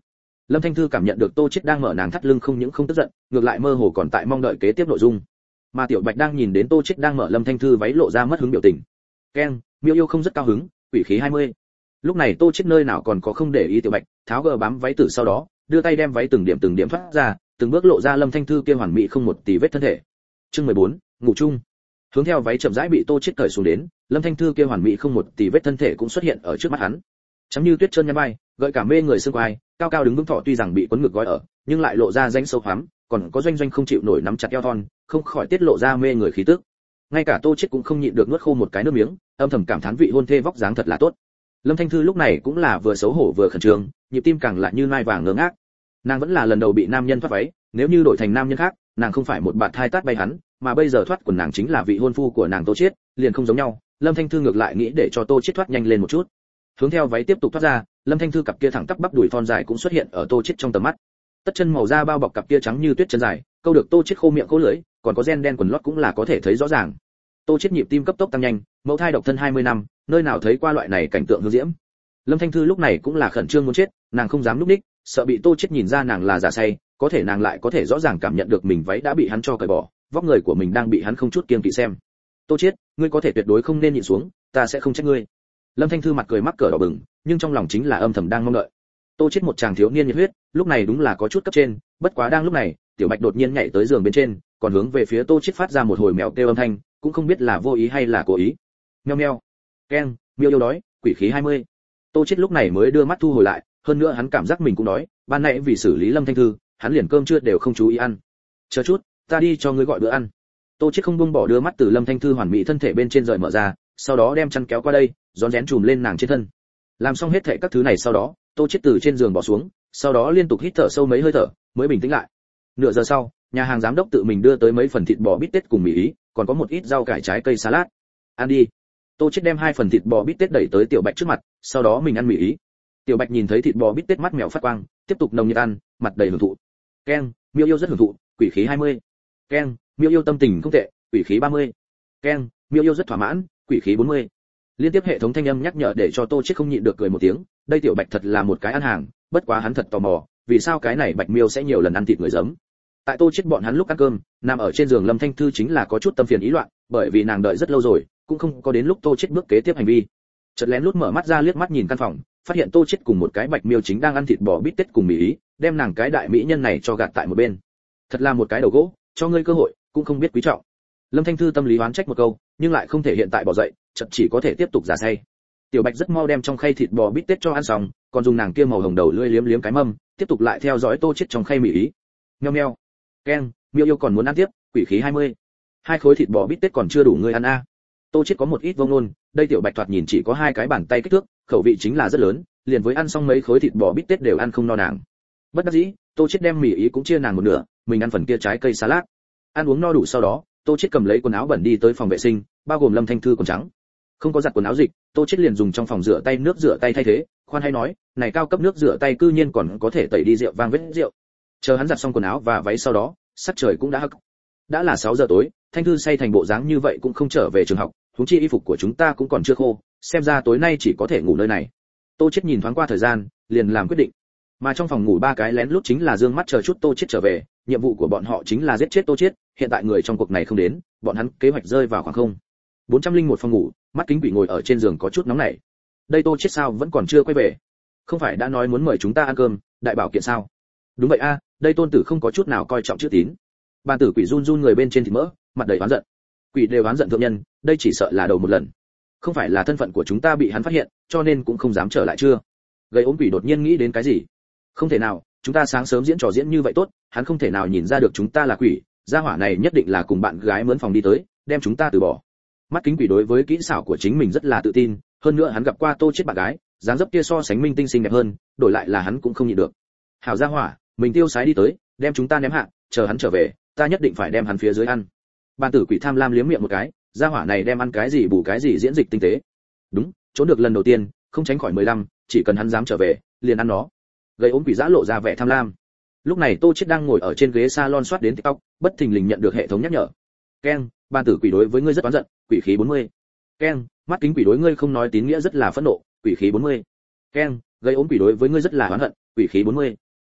Lâm Thanh Thư cảm nhận được Tô Chiết đang mở nàng thắt lưng không những không tức giận, ngược lại mơ hồ còn tại mong đợi kế tiếp nội dung. Mà Tiểu Bạch đang nhìn đến Tô Chiết đang mở Lâm Thanh Thư váy lộ ra mất hứng biểu tình. Keng, Miêu yêu không rất cao hứng, quỷ khí hai mươi. Lúc này Tô Chiết nơi nào còn có không để ý Tiểu Bạch, tháo gờ bám váy từ sau đó, đưa tay đem váy từng điểm từng điểm thoát ra, từng bước lộ ra Lâm Thanh Thư kia hoàn mỹ không một tì vết thân thể. Chương mười bốn, ngủ chung. Hướng theo váy chậm rãi bị Tô Chiết cởi xuống đến, Lâm Thanh Thư kia hoàn mỹ không một tì vết thân thể cũng xuất hiện ở trước mắt hắn. Trắng như tuyết trơn nhăn vai, gợi cả mê người xương quai, cao cao đứng vững thọ tuy rằng bị quấn ngực gói ở, nhưng lại lộ ra rãnh sâu hoắm, còn có doanh doanh không chịu nổi nắm chặt eo thon, không khỏi tiết lộ ra mê người khí tức. Ngay cả Tô Chiết cũng không nhịn được nuốt khô một cái nước miếng, âm thầm cảm thán vị hôn thê vóc dáng thật là tốt. Lâm Thanh Thư lúc này cũng là vừa xấu hổ vừa khẩn trương, nhịp tim càng lại như nai vàng ngơ ngác. Nàng vẫn là lần đầu bị nam nhân thoát váy, nếu như đổi thành nam nhân khác, nàng không phải một bạt thai tát bay hắn, mà bây giờ thoát quần nàng chính là vị hôn phu của nàng Tô Chiết, liền không giống nhau. Lâm Thanh Thư ngược lại nghĩ để cho Tô Chiết thoát nhanh lên một chút. Hướng theo váy tiếp tục thoát ra, Lâm Thanh Thư cặp kia thẳng tắp bắp đùi thon dài cũng xuất hiện ở Tô Chiết trong tầm mắt. Tất chân màu da bao bọc cặp kia trắng như tuyết chân dài, câu được Tô Chiết khô miệng khô lưỡi, còn có ren đen quần lót cũng là có thể thấy rõ ràng. Tô Chiết nhịp tim cấp tốc tăng nhanh, mẫu thai độc thân hai mươi năm, nơi nào thấy qua loại này cảnh tượng hương diễm. Lâm Thanh Thư lúc này cũng là khẩn trương muốn chết, nàng không dám lúc đích, sợ bị Tô Chiết nhìn ra nàng là giả say, có thể nàng lại có thể rõ ràng cảm nhận được mình váy đã bị hắn cho cởi bỏ, vóc người của mình đang bị hắn không chút kiêng kỵ xem. Tô Chiết, ngươi có thể tuyệt đối không nên nhịn xuống, ta sẽ không trách ngươi. Lâm Thanh Thư mặt cười mắc cỡ đỏ bừng, nhưng trong lòng chính là âm thầm đang mong đợi. Tô Chiết một chàng thiếu niên nhiệt huyết, lúc này đúng là có chút cấp trên, bất quá đang lúc này, Tiểu Bạch đột nhiên nhảy tới giường bên trên, còn hướng về phía Tô Chiết phát ra một hồi mèo kêu âm thanh, cũng không biết là vô ý hay là cố ý. Meo meo. Keng, miêu yêu đói, quỷ khí hai mươi. Tô Chiết lúc này mới đưa mắt thu hồi lại, hơn nữa hắn cảm giác mình cũng đói, ban nãy vì xử lý Lâm Thanh Thư, hắn liền cơm trưa đều không chú ý ăn. Chờ chút, ta đi cho ngươi gọi bữa ăn. Tô Chiết không buông bỏ đưa mắt từ Lâm Thanh Thư hoàn mỹ thân thể bên trên rời mở ra, sau đó đem chăn kéo qua đây, rón rén chùm lên nàng trên thân. Làm xong hết thảy các thứ này sau đó, Tô Chiết từ trên giường bỏ xuống, sau đó liên tục hít thở sâu mấy hơi thở, mới bình tĩnh lại. Nửa giờ sau, nhà hàng giám đốc tự mình đưa tới mấy phần thịt bò bít tết cùng mì ý, còn có một ít rau cải trái cây salad. Ăn đi. Tô Chiết đem hai phần thịt bò bít tết đẩy tới Tiểu Bạch trước mặt, sau đó mình ăn mì ý. Tiểu Bạch nhìn thấy thịt bò bít tết mắt mèo phát quang, tiếp tục nồng nhiệt ăn, mặt đầy hưởng thụ. Keng, miêu yêu rất hưởng thụ, quỷ khí hai mươi. Keng, miêu yêu tâm tình không tệ, quỷ khí ba mươi. Keng, miêu yêu rất thỏa mãn, quỷ khí bốn mươi. Liên tiếp hệ thống thanh âm nhắc nhở để cho Tô Chiết không nhịn được cười một tiếng, đây Tiểu Bạch thật là một cái ăn hàng, bất quá hắn thật tò mò, vì sao cái này Bạch Miêu sẽ nhiều lần ăn thịt người giấm. Tại Tô Chiết bọn hắn lúc ăn cơm, nằm ở trên giường Lâm Thanh Thư chính là có chút tâm phiền ý loạn, bởi vì nàng đợi rất lâu rồi, cũng không có đến lúc Tô Chiết bước kế tiếp hành vi. Chợt lén lút mở mắt ra liếc mắt nhìn căn phòng, phát hiện Tô Chiết cùng một cái Bạch Miêu chính đang ăn thịt bò bít tết cùng mì ý, đem nàng cái đại mỹ nhân này cho gạt tại một bên. Thật là một cái đầu gỗ, cho ngươi cơ hội, cũng không biết quý trọng. Lâm Thanh Thư tâm lý oán trách một câu, nhưng lại không thể hiện tại bỏ dậy, chợt chỉ có thể tiếp tục giả say. Tiểu Bạch rất mau đem trong khay thịt bò bít tết cho ăn xong, còn dùng nàng kia màu hồng đầu lưỡi liếm liếm cái mâm, tiếp tục lại theo dõi Tô Chiết trong khay mì ý. Meo meo. Keng, miêu yêu còn muốn ăn tiếp, quỷ khí hai mươi. Hai khối thịt bò bít tết còn chưa đủ ngươi ăn a. À. Tô Chiết có một ít vông nôn, đây Tiểu Bạch thoạt nhìn chỉ có hai cái bàn tay kích thước, khẩu vị chính là rất lớn, liền với ăn xong mấy khối thịt bò bít tết đều ăn không no nàng. Bất đắc dĩ, Tô Chiết đem mì ý cũng chia nàng một nửa, mình ăn phần kia trái cây salad. Ăn uống no đủ sau đó, Tô Chiết cầm lấy quần áo bẩn đi tới phòng vệ sinh, bao gồm Lâm Thanh Thư quần trắng. Không có giặt quần áo dịch, Tô Chiết liền dùng trong phòng rửa tay nước rửa tay thay thế, khoan hay nói, này cao cấp nước rửa tay cư nhiên còn có thể tẩy đi rượu vang vết rượu. Chờ hắn giặt xong quần áo và váy sau đó, sắc trời cũng đã hắc. Đã là sáu giờ tối, Thanh Thư say thành bộ dáng như vậy cũng không trở về trường học, huống chi y phục của chúng ta cũng còn chưa khô, xem ra tối nay chỉ có thể ngủ nơi này. Tô Chiết nhìn thoáng qua thời gian, liền làm quyết định. Mà trong phòng ngủ ba cái lén lút chính là dương mắt chờ chút Tô Chiết trở về, nhiệm vụ của bọn họ chính là giết chết Tô Chiết, hiện tại người trong cuộc này không đến, bọn hắn kế hoạch rơi vào khoảng không. bốn trăm lẻ một phòng ngủ, mắt kính quỷ ngồi ở trên giường có chút nóng nảy. Đây Tô Chiết sao vẫn còn chưa quay về? Không phải đã nói muốn mời chúng ta ăn cơm, đại bảo kiện sao? Đúng vậy a, đây tôn tử không có chút nào coi trọng chữ tín. Bàn tử quỷ run run người bên trên thịt mỡ, mặt đầy oán giận. Quỷ đều oán giận thượng nhân, đây chỉ sợ là đầu một lần. Không phải là thân phận của chúng ta bị hắn phát hiện, cho nên cũng không dám trở lại chưa? Gây ốm quỷ đột nhiên nghĩ đến cái gì? Không thể nào, chúng ta sáng sớm diễn trò diễn như vậy tốt, hắn không thể nào nhìn ra được chúng ta là quỷ, gia hỏa này nhất định là cùng bạn gái mướn phòng đi tới, đem chúng ta từ bỏ. Mắt kính quỷ đối với kỹ xảo của chính mình rất là tự tin, hơn nữa hắn gặp qua Tô Chiết bạn gái, dáng dấp kia so sánh minh tinh xinh đẹp hơn, đổi lại là hắn cũng không nhịn được. Hảo gia hỏa, mình tiêu sái đi tới, đem chúng ta ném hạ, chờ hắn trở về, ta nhất định phải đem hắn phía dưới ăn. Bàn tử quỷ tham lam liếm miệng một cái, gia hỏa này đem ăn cái gì bù cái gì diễn dịch tinh tế. Đúng, trốn được lần đầu tiên, không tránh khỏi mười lăm, chỉ cần hắn dám trở về, liền ăn nó. Gây ốm quỷ dã lộ ra vẻ tham lam. Lúc này Tô Chiết đang ngồi ở trên ghế salon soát đến TikTok, bất thình lình nhận được hệ thống nhắc nhở. Keng, bàn tử quỷ đối với ngươi rất oán giận, quỷ khí bốn mươi. Keng, mắt kính quỷ đối ngươi không nói tín nghĩa rất là phẫn nộ, quỷ khí bốn mươi. Keng, gây ốm quỷ đối với ngươi rất là oán hận, quỷ khí bốn mươi.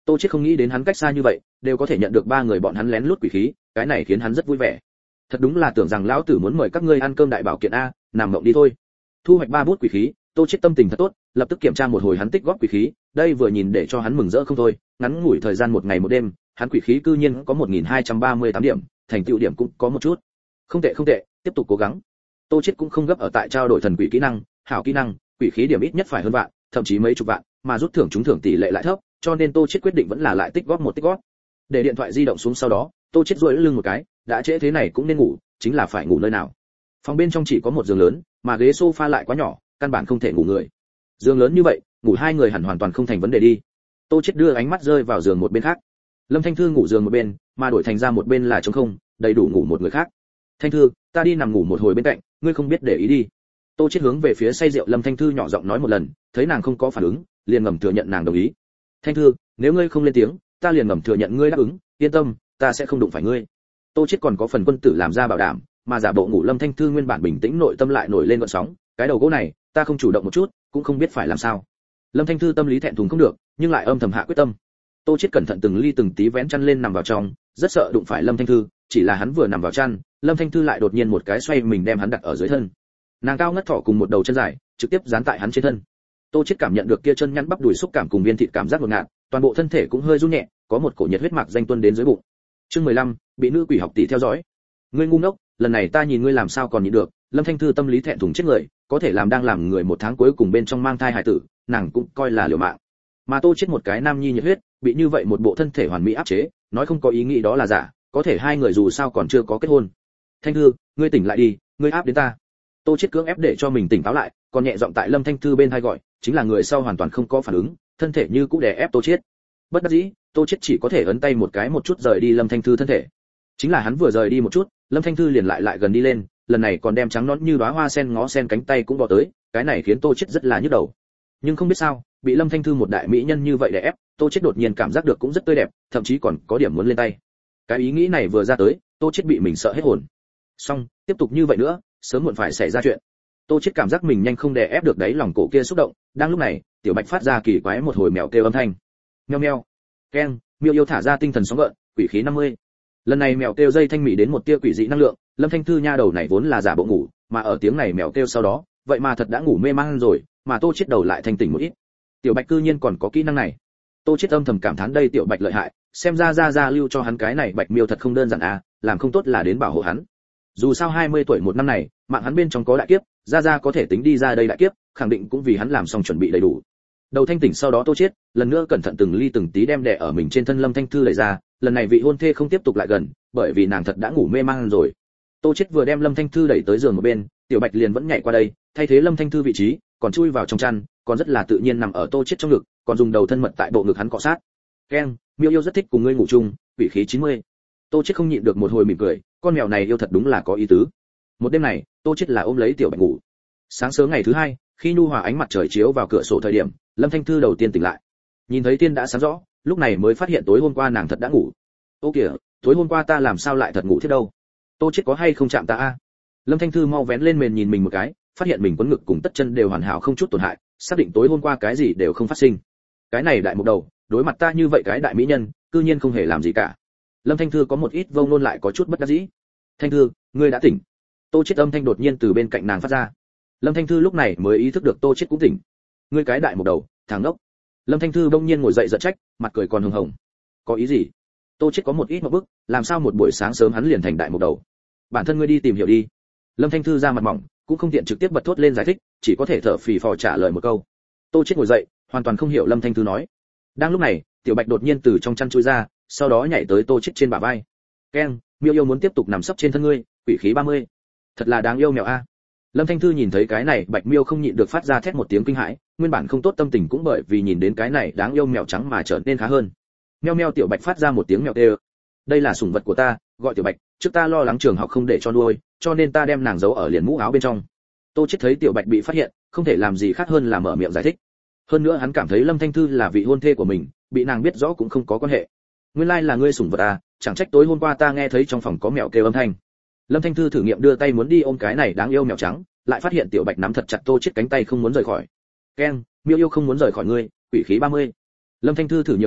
Tô Chiết không nghĩ đến hắn cách xa như vậy đều có thể nhận được ba người bọn hắn lén lút quỷ khí, cái này khiến hắn rất vui vẻ. Thật đúng là tưởng rằng lão tử muốn mời các ngươi ăn cơm đại bảo kiện a, nằm mộng đi thôi. Thu hoạch ba bút quỷ khí, Tô Chiết tâm tình thật tốt, lập tức kiểm tra một hồi hắn tích góp quỷ khí, đây vừa nhìn để cho hắn mừng rỡ không thôi, ngắn ngủi thời gian một ngày một đêm, hắn quỷ khí cư nhiên có một nghìn hai trăm ba mươi tám điểm, thành tựu điểm cũng có một chút. Không tệ không tệ, tiếp tục cố gắng. Tô Chiết cũng không gấp ở tại trao đổi thần quỷ kỹ năng, hảo kỹ năng, quỷ khí điểm ít nhất phải hơn vạn, thậm chí mấy chục vạn, mà rút thưởng trúng thưởng tỷ lệ lại thấp, cho nên Tô Chiết quyết định vẫn là lại tích góp một tích góp. Để điện thoại di động xuống sau đó, Tô Chiết duỗi lưng một cái, đã trễ thế này cũng nên ngủ, chính là phải ngủ nơi nào. Phòng bên trong chỉ có một giường lớn, mà ghế sofa lại quá nhỏ, căn bản không thể ngủ người. Giường lớn như vậy, ngủ hai người hẳn hoàn toàn không thành vấn đề đi. Tô Chiết đưa ánh mắt rơi vào giường một bên khác. Lâm Thanh Thư ngủ giường một bên, mà đổi thành ra một bên là trống không, đầy đủ ngủ một người khác. Thanh Thư, ta đi nằm ngủ một hồi bên cạnh, ngươi không biết để ý đi. Tô Chiết hướng về phía say rượu Lâm Thanh Thư nhỏ giọng nói một lần, thấy nàng không có phản ứng, liền ngầm thừa nhận nàng đồng ý. Thanh Thư, nếu ngươi không lên tiếng, ta liền ngầm thừa nhận ngươi đáp ứng, yên tâm, ta sẽ không đụng phải ngươi. Tô Chiết còn có phần quân tử làm ra bảo đảm, mà giả bộ ngủ Lâm Thanh Thư nguyên bản bình tĩnh nội tâm lại nổi lên gợn sóng, cái đầu gỗ này, ta không chủ động một chút, cũng không biết phải làm sao. Lâm Thanh Thư tâm lý thẹn thùng không được, nhưng lại âm thầm hạ quyết tâm. Tô Chiết cẩn thận từng ly từng tí vén chăn lên nằm vào trong, rất sợ đụng phải Lâm Thanh Thư, chỉ là hắn vừa nằm vào chăn, Lâm Thanh Thư lại đột nhiên một cái xoay mình đem hắn đặt ở dưới thân. Nàng cao ngất thỏ cùng một đầu chân dài, trực tiếp dán tại hắn trên thân. Tô Chiết cảm nhận được kia chân nhăn bắp đùi xúc cảm cùng viên thịt cảm giác ngột ngạt, toàn bộ thân thể cũng hơi run nhẹ, có một cổ nhiệt huyết mạc danh tuôn đến dưới bụng. Chương mười lăm, bị nữ quỷ học tỷ theo dõi. Ngươi ngu ngốc, lần này ta nhìn ngươi làm sao còn nhịn được. Lâm Thanh Thư tâm lý thẹn thùng chết người, có thể làm đang làm người một tháng cuối cùng bên trong mang thai hài tử, nàng cũng coi là liều mạng. Mà Tô Chiết một cái nam nhi nhiệt huyết, bị như vậy một bộ thân thể hoàn mỹ áp chế, nói không có ý nghĩ đó là giả, có thể hai người dù sao còn chưa có kết hôn. Thanh Thư, ngươi tỉnh lại đi, ngươi áp đến ta. Tô Chiết cưỡng ép để cho mình tỉnh táo lại, còn nhẹ giọng tại Lâm Thanh Thư bên tai gọi, chính là người sau hoàn toàn không có phản ứng, thân thể như cũ đè ép Tô Chiết. Bất đắc dĩ, Tô Chiết chỉ có thể ấn tay một cái một chút rời đi Lâm Thanh Thư thân thể. Chính là hắn vừa rời đi một chút, Lâm Thanh Thư liền lại lại gần đi lên, lần này còn đem trắng nõn như đóa hoa sen ngó sen cánh tay cũng bò tới, cái này khiến Tô Chiết rất là nhức đầu. Nhưng không biết sao, bị Lâm Thanh Thư một đại mỹ nhân như vậy đè ép, Tô Chiết đột nhiên cảm giác được cũng rất tươi đẹp, thậm chí còn có điểm muốn lên tay. Cái ý nghĩ này vừa ra tới, Tô Chiết bị mình sợ hết hồn. Xong, tiếp tục như vậy nữa, sớm muộn phải xảy ra chuyện. Tô Chiết cảm giác mình nhanh không đè ép được đáy lòng cổ kia xúc động, đang lúc này, Tiểu Bạch phát ra kỳ quái một hồi mèo kêu âm thanh. Meo meo. Keng, miêu yêu thả ra tinh thần sóng gợn, quỷ khí năm mươi. Lần này mèo kêu dây thanh mỹ đến một tia quỷ dị năng lượng, Lâm Thanh Thư nha đầu này vốn là giả bộ ngủ, mà ở tiếng này mèo kêu sau đó, vậy mà thật đã ngủ mê man rồi, mà Tô Chiết đầu lại thanh tỉnh một ít. Tiểu Bạch cư nhiên còn có kỹ năng này. Tô Chiết âm thầm cảm thán đây Tiểu Bạch lợi hại, xem ra ra ra lưu cho hắn cái này Bạch miêu thật không đơn giản à, làm không tốt là đến bảo hộ hắn. Dù sao hai mươi tuổi một năm này, mạng hắn bên trong có đại kiếp, ra ra có thể tính đi ra đây đại kiếp, khẳng định cũng vì hắn làm xong chuẩn bị đầy đủ. Đầu thanh tỉnh sau đó Tô Chiết, lần nữa cẩn thận từng ly từng tí đem đè ở mình trên thân Lâm Thanh Thư lấy ra, lần này vị hôn thê không tiếp tục lại gần, bởi vì nàng thật đã ngủ mê man rồi. Tô Chiết vừa đem Lâm Thanh Thư đẩy tới giường một bên, Tiểu Bạch liền vẫn nhảy qua đây, thay thế Lâm Thanh Thư vị trí, còn chui vào trong chăn, còn rất là tự nhiên nằm ở Tô Chiết trong ngực, còn dùng đầu thân mật tại bộ ngực hắn cọ sát. Keng, miêu yêu rất thích cùng ngươi ngủ chung, vị khí chín mươi. Tô Chiết không nhịn được một hồi mỉm cười, con mèo này yêu thật đúng là có ý tứ. Một đêm này, Tô Chiết là ôm lấy Tiểu Bạch ngủ. Sáng sớm ngày thứ hai, khi nhu hòa ánh mặt trời chiếu vào cửa sổ thời điểm, Lâm Thanh Thư đầu tiên tỉnh lại. Nhìn thấy thiên đã sáng rõ, lúc này mới phát hiện tối hôm qua nàng thật đã ngủ. Ô kìa, tối hôm qua ta làm sao lại thật ngủ thiết đâu? Tô Chiết có hay không chạm ta a? Lâm Thanh Thư mau vén lên mền nhìn mình một cái, phát hiện mình quấn ngực cùng tất chân đều hoàn hảo không chút tổn hại, xác định tối hôm qua cái gì đều không phát sinh. Cái này đại một đầu, đối mặt ta như vậy cái đại mỹ nhân, cư nhiên không hề làm gì cả. Lâm Thanh Thư có một ít vông nôn lại có chút bất đắc dĩ. Thanh Thư, ngươi đã tỉnh. Tô Chiết âm thanh đột nhiên từ bên cạnh nàng phát ra. Lâm Thanh Thư lúc này mới ý thức được Tô Chiết cũng tỉnh. Ngươi cái đại một đầu, thằng đốc. Lâm Thanh Thư bỗng nhiên ngồi dậy giận trách, mặt cười còn hồng hồng. Có ý gì? Tô Chiết có một ít một bức, làm sao một buổi sáng sớm hắn liền thành đại một đầu? Bản thân ngươi đi tìm hiểu đi. Lâm Thanh Thư ra mặt mỏng, cũng không tiện trực tiếp bật thốt lên giải thích, chỉ có thể thở phì phò trả lời một câu. Tô Chiết ngồi dậy, hoàn toàn không hiểu Lâm Thanh Thư nói. Đang lúc này, Tiểu Bạch đột nhiên từ trong chăn chui ra, sau đó nhảy tới Tô Chiết trên bả vai. Keng, miêu yêu muốn tiếp tục nằm sấp trên thân ngươi, quỷ khí ba mươi. Thật là đáng yêu mèo a. Lâm Thanh Thư nhìn thấy cái này Bạch miêu không nhịn được phát ra thét một tiếng kinh hãi, nguyên bản không tốt tâm tình cũng bởi vì nhìn đến cái này đáng yêu mèo trắng mà trở nên khá hơn. Meo meo Tiểu Bạch phát ra một tiếng mèo kêu. Đây là sủng vật của ta, gọi Tiểu Bạch, trước ta lo lắng trường học không để cho nuôi, cho nên ta đem nàng giấu ở liền mũ áo bên trong. Tô Chiết thấy Tiểu Bạch bị phát hiện, không thể làm gì khác hơn là mở miệng giải thích. Hơn nữa hắn cảm thấy Lâm Thanh Thư là vị hôn thê của mình, bị nàng biết rõ cũng không có quan hệ. Nguyên lai là ngươi sủng vật à, chẳng trách tối hôm qua ta nghe thấy trong phòng có mèo kêu âm thanh. Lâm Thanh Thư thử nghiệm đưa tay muốn đi ôm cái này đáng yêu mèo trắng, lại phát hiện Tiểu Bạch nắm thật chặt Tô Chiết cánh tay không muốn rời khỏi. Keng, miêu yêu không muốn rời khỏi ngươi, quỷ khí ba mươi. Lâm Thanh Thư thử nhiều lần,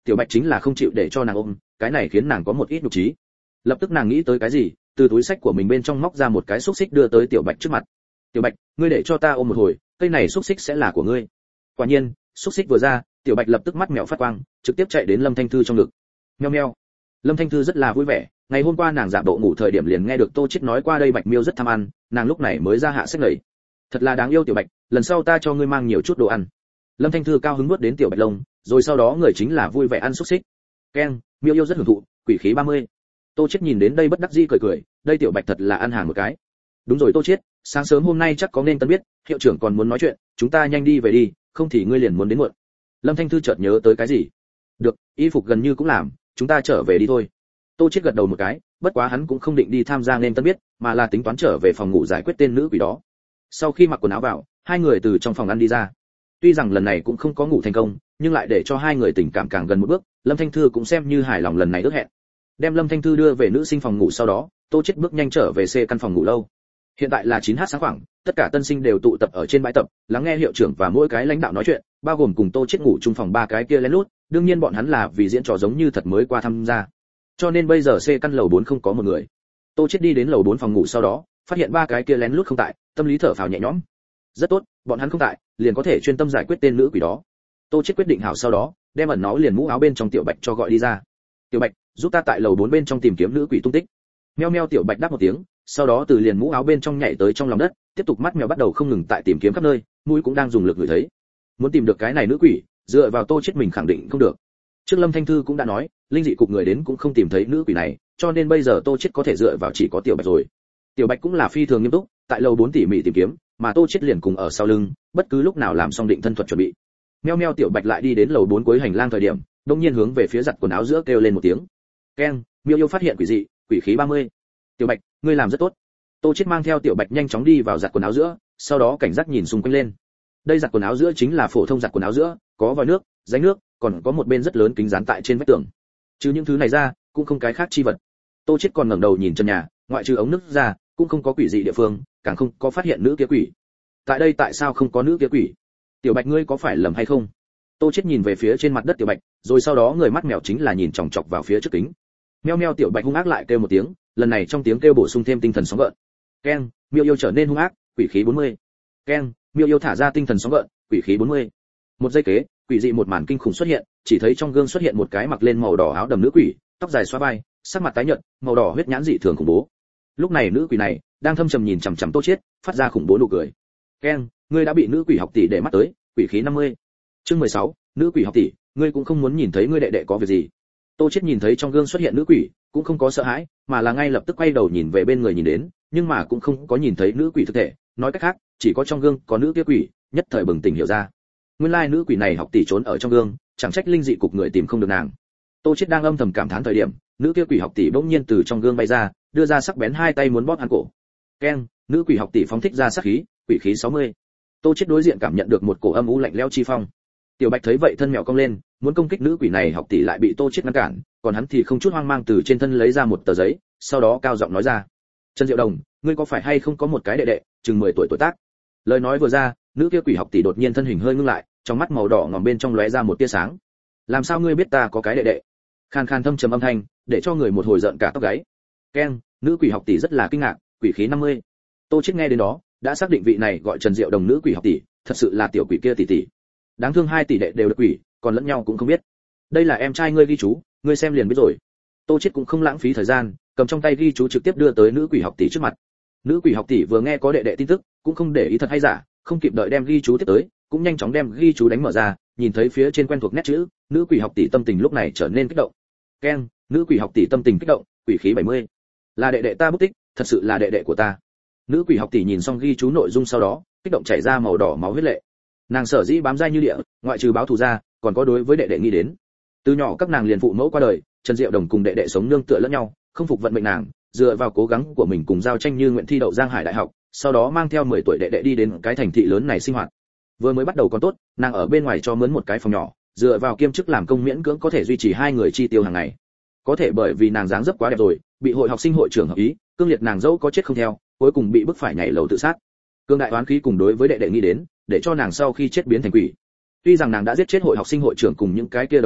tiểu bạch chính là không chịu để cho nàng ôm, cái này khiến nàng có một ít nhục trí. Lập tức nàng nghĩ tới cái gì, từ túi sách của mình bên trong móc ra một cái xúc xích đưa tới tiểu bạch trước mặt. Tiểu bạch, ngươi để cho ta ôm một hồi, cây này xúc xích sẽ là của ngươi. Quả nhiên, xúc xích vừa ra, tiểu bạch lập tức mắt mèo phát quang, trực tiếp chạy đến Lâm Thanh Thư trong ngực. Meo meo. Lâm Thanh Thư rất là vui vẻ, ngày hôm qua nàng giả bộ ngủ thời điểm liền nghe được Tô Chiết nói qua đây Bạch Miêu rất tham ăn, nàng lúc này mới ra hạ sách lầy. Thật là đáng yêu tiểu Bạch, lần sau ta cho ngươi mang nhiều chút đồ ăn. Lâm Thanh Thư cao hứng nuốt đến tiểu Bạch lông, rồi sau đó người chính là vui vẻ ăn xúc xích. Keng, Miêu yêu rất hưởng thụ, quỷ khí ba mươi. Tô Chiết nhìn đến đây bất đắc dĩ cười cười, đây tiểu Bạch thật là ăn hàng một cái. Đúng rồi Tô Chiết, sáng sớm hôm nay chắc có nên tân biết, hiệu trưởng còn muốn nói chuyện, chúng ta nhanh đi về đi, không thì ngươi liền muốn đến muộn. Lâm Thanh Thư chợt nhớ tới cái gì. Được, y phục gần như cũng làm, chúng ta trở về đi thôi. Tô Chiết gật đầu một cái, bất quá hắn cũng không định đi tham gia nên tân biết, mà là tính toán trở về phòng ngủ giải quyết tên nữ quỷ đó. Sau khi mặc quần áo vào, hai người từ trong phòng ăn đi ra. Tuy rằng lần này cũng không có ngủ thành công, nhưng lại để cho hai người tình cảm càng gần một bước, Lâm Thanh Thư cũng xem như hài lòng lần này ước hẹn. Đem Lâm Thanh Thư đưa về nữ sinh phòng ngủ sau đó, Tô Chiết bước nhanh trở về C căn phòng ngủ lâu. Hiện tại là chín giờ sáng khoảng, tất cả tân sinh đều tụ tập ở trên bãi tập, lắng nghe hiệu trưởng và mỗi cái lãnh đạo nói chuyện, bao gồm cùng Tô Chiết ngủ chung phòng ba cái kia lén lút, đương nhiên bọn hắn là vì diễn trò giống như thật mới qua tham gia. Cho nên bây giờ C căn lầu bốn không có một người. Tô Chiết đi đến lầu bốn phòng ngủ sau đó, phát hiện ba cái kia lén lút không tại, tâm lý thở phào nhẹ nhõm. Rất tốt, bọn hắn không tại, liền có thể chuyên tâm giải quyết tên nữ quỷ đó. Tô Chiết quyết định hảo sau đó, đem ẩn nó liền mũ áo bên trong tiểu Bạch cho gọi đi ra. Tiểu Bạch, giúp ta tại lầu bốn bên trong tìm kiếm nữ quỷ tung tích. Meo meo tiểu Bạch đáp một tiếng, sau đó từ liền mũ áo bên trong nhảy tới trong lòng đất, tiếp tục mắt mèo bắt đầu không ngừng tại tìm kiếm khắp nơi, mũi cũng đang dùng lực ngửi thấy. Muốn tìm được cái này nữ quỷ, dựa vào Tô Chiết mình khẳng định không được. Trước Lâm Thanh Thư cũng đã nói, linh dị cục người đến cũng không tìm thấy nữ quỷ này, cho nên bây giờ Tô Chiết có thể dựa vào chỉ có tiểu Bạch rồi. Tiểu Bạch cũng là phi thường nghiêm túc, tại lầu bốn tỉ mỉ tìm kiếm, mà Tô Chiết liền cùng ở sau lưng, bất cứ lúc nào làm xong định thân thuật chuẩn bị. Meo meo tiểu Bạch lại đi đến lầu bốn cuối hành lang thời điểm, đột nhiên hướng về phía giặt quần áo giữa kêu lên một tiếng. Keng, Miêu yêu phát hiện quỷ dị, quỷ khí ba mươi. Tiểu Bạch, ngươi làm rất tốt. Tô Chiết mang theo tiểu Bạch nhanh chóng đi vào giặt quần áo giữa, sau đó cảnh giác nhìn xung quanh lên. Đây giặt quần áo giữa chính là phổ thông giặt quần áo giữa, có vòi nước, rãnh nước, còn có một bên rất lớn kính dán tại trên vách tường. Chứ những thứ này ra, cũng không cái khác chi vật. Tô Chiết còn ngẩng đầu nhìn trần nhà, ngoại trừ ống nước ra, cũng không có quỷ dị địa phương, càng không có phát hiện nữ kia quỷ. Tại đây tại sao không có nữ kia quỷ? Tiểu Bạch ngươi có phải lầm hay không? Tô Chiết nhìn về phía trên mặt đất tiểu Bạch, rồi sau đó người mắt mèo chính là nhìn chòng chọc vào phía trước kính. Meo meo tiểu Bạch hung ác lại kêu một tiếng, lần này trong tiếng kêu bổ sung thêm tinh thần sóng gợn. Keng, Miêu yêu trở nên hung ác, quỷ khí bốn mươi. Keng, Miêu yêu thả ra tinh thần sóng gợn, quỷ khí bốn mươi. Một giây kế, quỷ dị một màn kinh khủng xuất hiện, chỉ thấy trong gương xuất hiện một cái mặc lên màu đỏ áo đầm nữ quỷ, tóc dài xóa vai, sắc mặt tái nhợt, màu đỏ huyết nhãn dị thường khủng bố. Lúc này nữ quỷ này đang thâm trầm nhìn chằm chằm Tô Chiết, phát ra khủng bố nụ cười. Keng, ngươi đã bị nữ quỷ học tỷ để mắt tới, quỷ khí năm mươi. Chương mười sáu, nữ quỷ học tỷ, ngươi cũng không muốn nhìn thấy ngươi đệ đệ có việc gì. Tô Chiết nhìn thấy trong gương xuất hiện nữ quỷ, cũng không có sợ hãi, mà là ngay lập tức quay đầu nhìn về bên người nhìn đến, nhưng mà cũng không có nhìn thấy nữ quỷ thực thể, nói cách khác, chỉ có trong gương có nữ kia quỷ, nhất thời bừng tỉnh hiểu ra. Nguyên lai nữ quỷ này học tỷ trốn ở trong gương, chẳng trách linh dị cục người tìm không được nàng. Tô Chiết đang âm thầm cảm thán thời điểm, nữ kia quỷ học tỷ bỗng nhiên từ trong gương bay ra, đưa ra sắc bén hai tay muốn bóp hắn cổ. Keng, nữ quỷ học tỷ phóng thích ra sát khí, quỷ khí sáu mươi. Tô Chiết đối diện cảm nhận được một cổ âm u lạnh lẽo chi phong. Tiểu Bạch thấy vậy thân mèo cong lên, muốn công kích nữ quỷ này học tỷ lại bị Tô Chiết ngăn cản, còn hắn thì không chút hoang mang từ trên thân lấy ra một tờ giấy, sau đó cao giọng nói ra: "Trần Diệu Đồng, ngươi có phải hay không có một cái đệ đệ, chừng mười tuổi tuổi tác?" Lời nói vừa ra, nữ kia quỷ học tỷ đột nhiên thân hình hơi ngưng lại, trong mắt màu đỏ ngòm bên trong lóe ra một tia sáng. "Làm sao ngươi biết ta có cái đệ đệ?" Khan khan thâm trầm âm thanh, để cho người một hồi giận cả tóc gáy. Keng, nữ quỷ học tỷ rất là kinh ngạc, quỷ khí năm mươi. Tô Chiết nghe đến đó, đã xác định vị này gọi Trần Diệu Đồng nữ quỷ học tỷ, thật sự là tiểu quỷ kia tỷ tỷ. Đáng thương hai tỷ đệ đều là quỷ, còn lẫn nhau cũng không biết. Đây là em trai ngươi ghi chú, ngươi xem liền biết rồi. Tô Chiết cũng không lãng phí thời gian, cầm trong tay ghi chú trực tiếp đưa tới nữ quỷ học tỷ trước mặt. Nữ quỷ học tỷ vừa nghe có đệ đệ tin tức, cũng không để ý thật hay giả, không kịp đợi đem ghi chú tiếp tới, cũng nhanh chóng đem ghi chú đánh mở ra, nhìn thấy phía trên quen thuộc nét chữ, nữ quỷ học tỷ tâm tình lúc này trở nên kích động. Keng, nữ quỷ học tỷ tâm tình kích động, quỷ khí bảy mươi. Là đệ đệ ta bút tích, thật sự là đệ đệ của ta. Nữ quỷ học tỷ nhìn xong ghi chú nội dung sau đó, kích động chảy ra màu đỏ máu huyết lệ. Nàng sở dĩ bám dai như địa, ngoại trừ báo thù ra, còn có đối với đệ đệ nghĩ đến. Từ nhỏ các nàng liền phụ mẫu qua đời, Trần Diệu Đồng cùng đệ đệ sống nương tựa lẫn nhau, không phục vận mệnh nàng, dựa vào cố gắng của mình cùng giao tranh như nguyện thi đậu Giang Hải đại học, sau đó mang theo mười tuổi đệ đệ đi đến cái thành thị lớn này sinh hoạt. Vừa mới bắt đầu còn tốt, nàng ở bên ngoài cho mướn một cái phòng nhỏ, dựa vào kiêm chức làm công miễn cưỡng có thể duy trì hai người chi tiêu hàng ngày. Có thể bởi vì nàng dáng dấp quá đẹp rồi, bị hội học sinh hội trưởng hợp ý, cương liệt nàng dẫu có chết không theo, cuối cùng bị bức phải nhảy lầu tự sát. Cương đại oán khí cùng đối với đệ đệ nghĩ đến, để cho nàng sau khi chết biến thành quỷ. Tuy rằng nàng đã giết chết hội học sinh hội trưởng cùng những cái kia đồng lõa,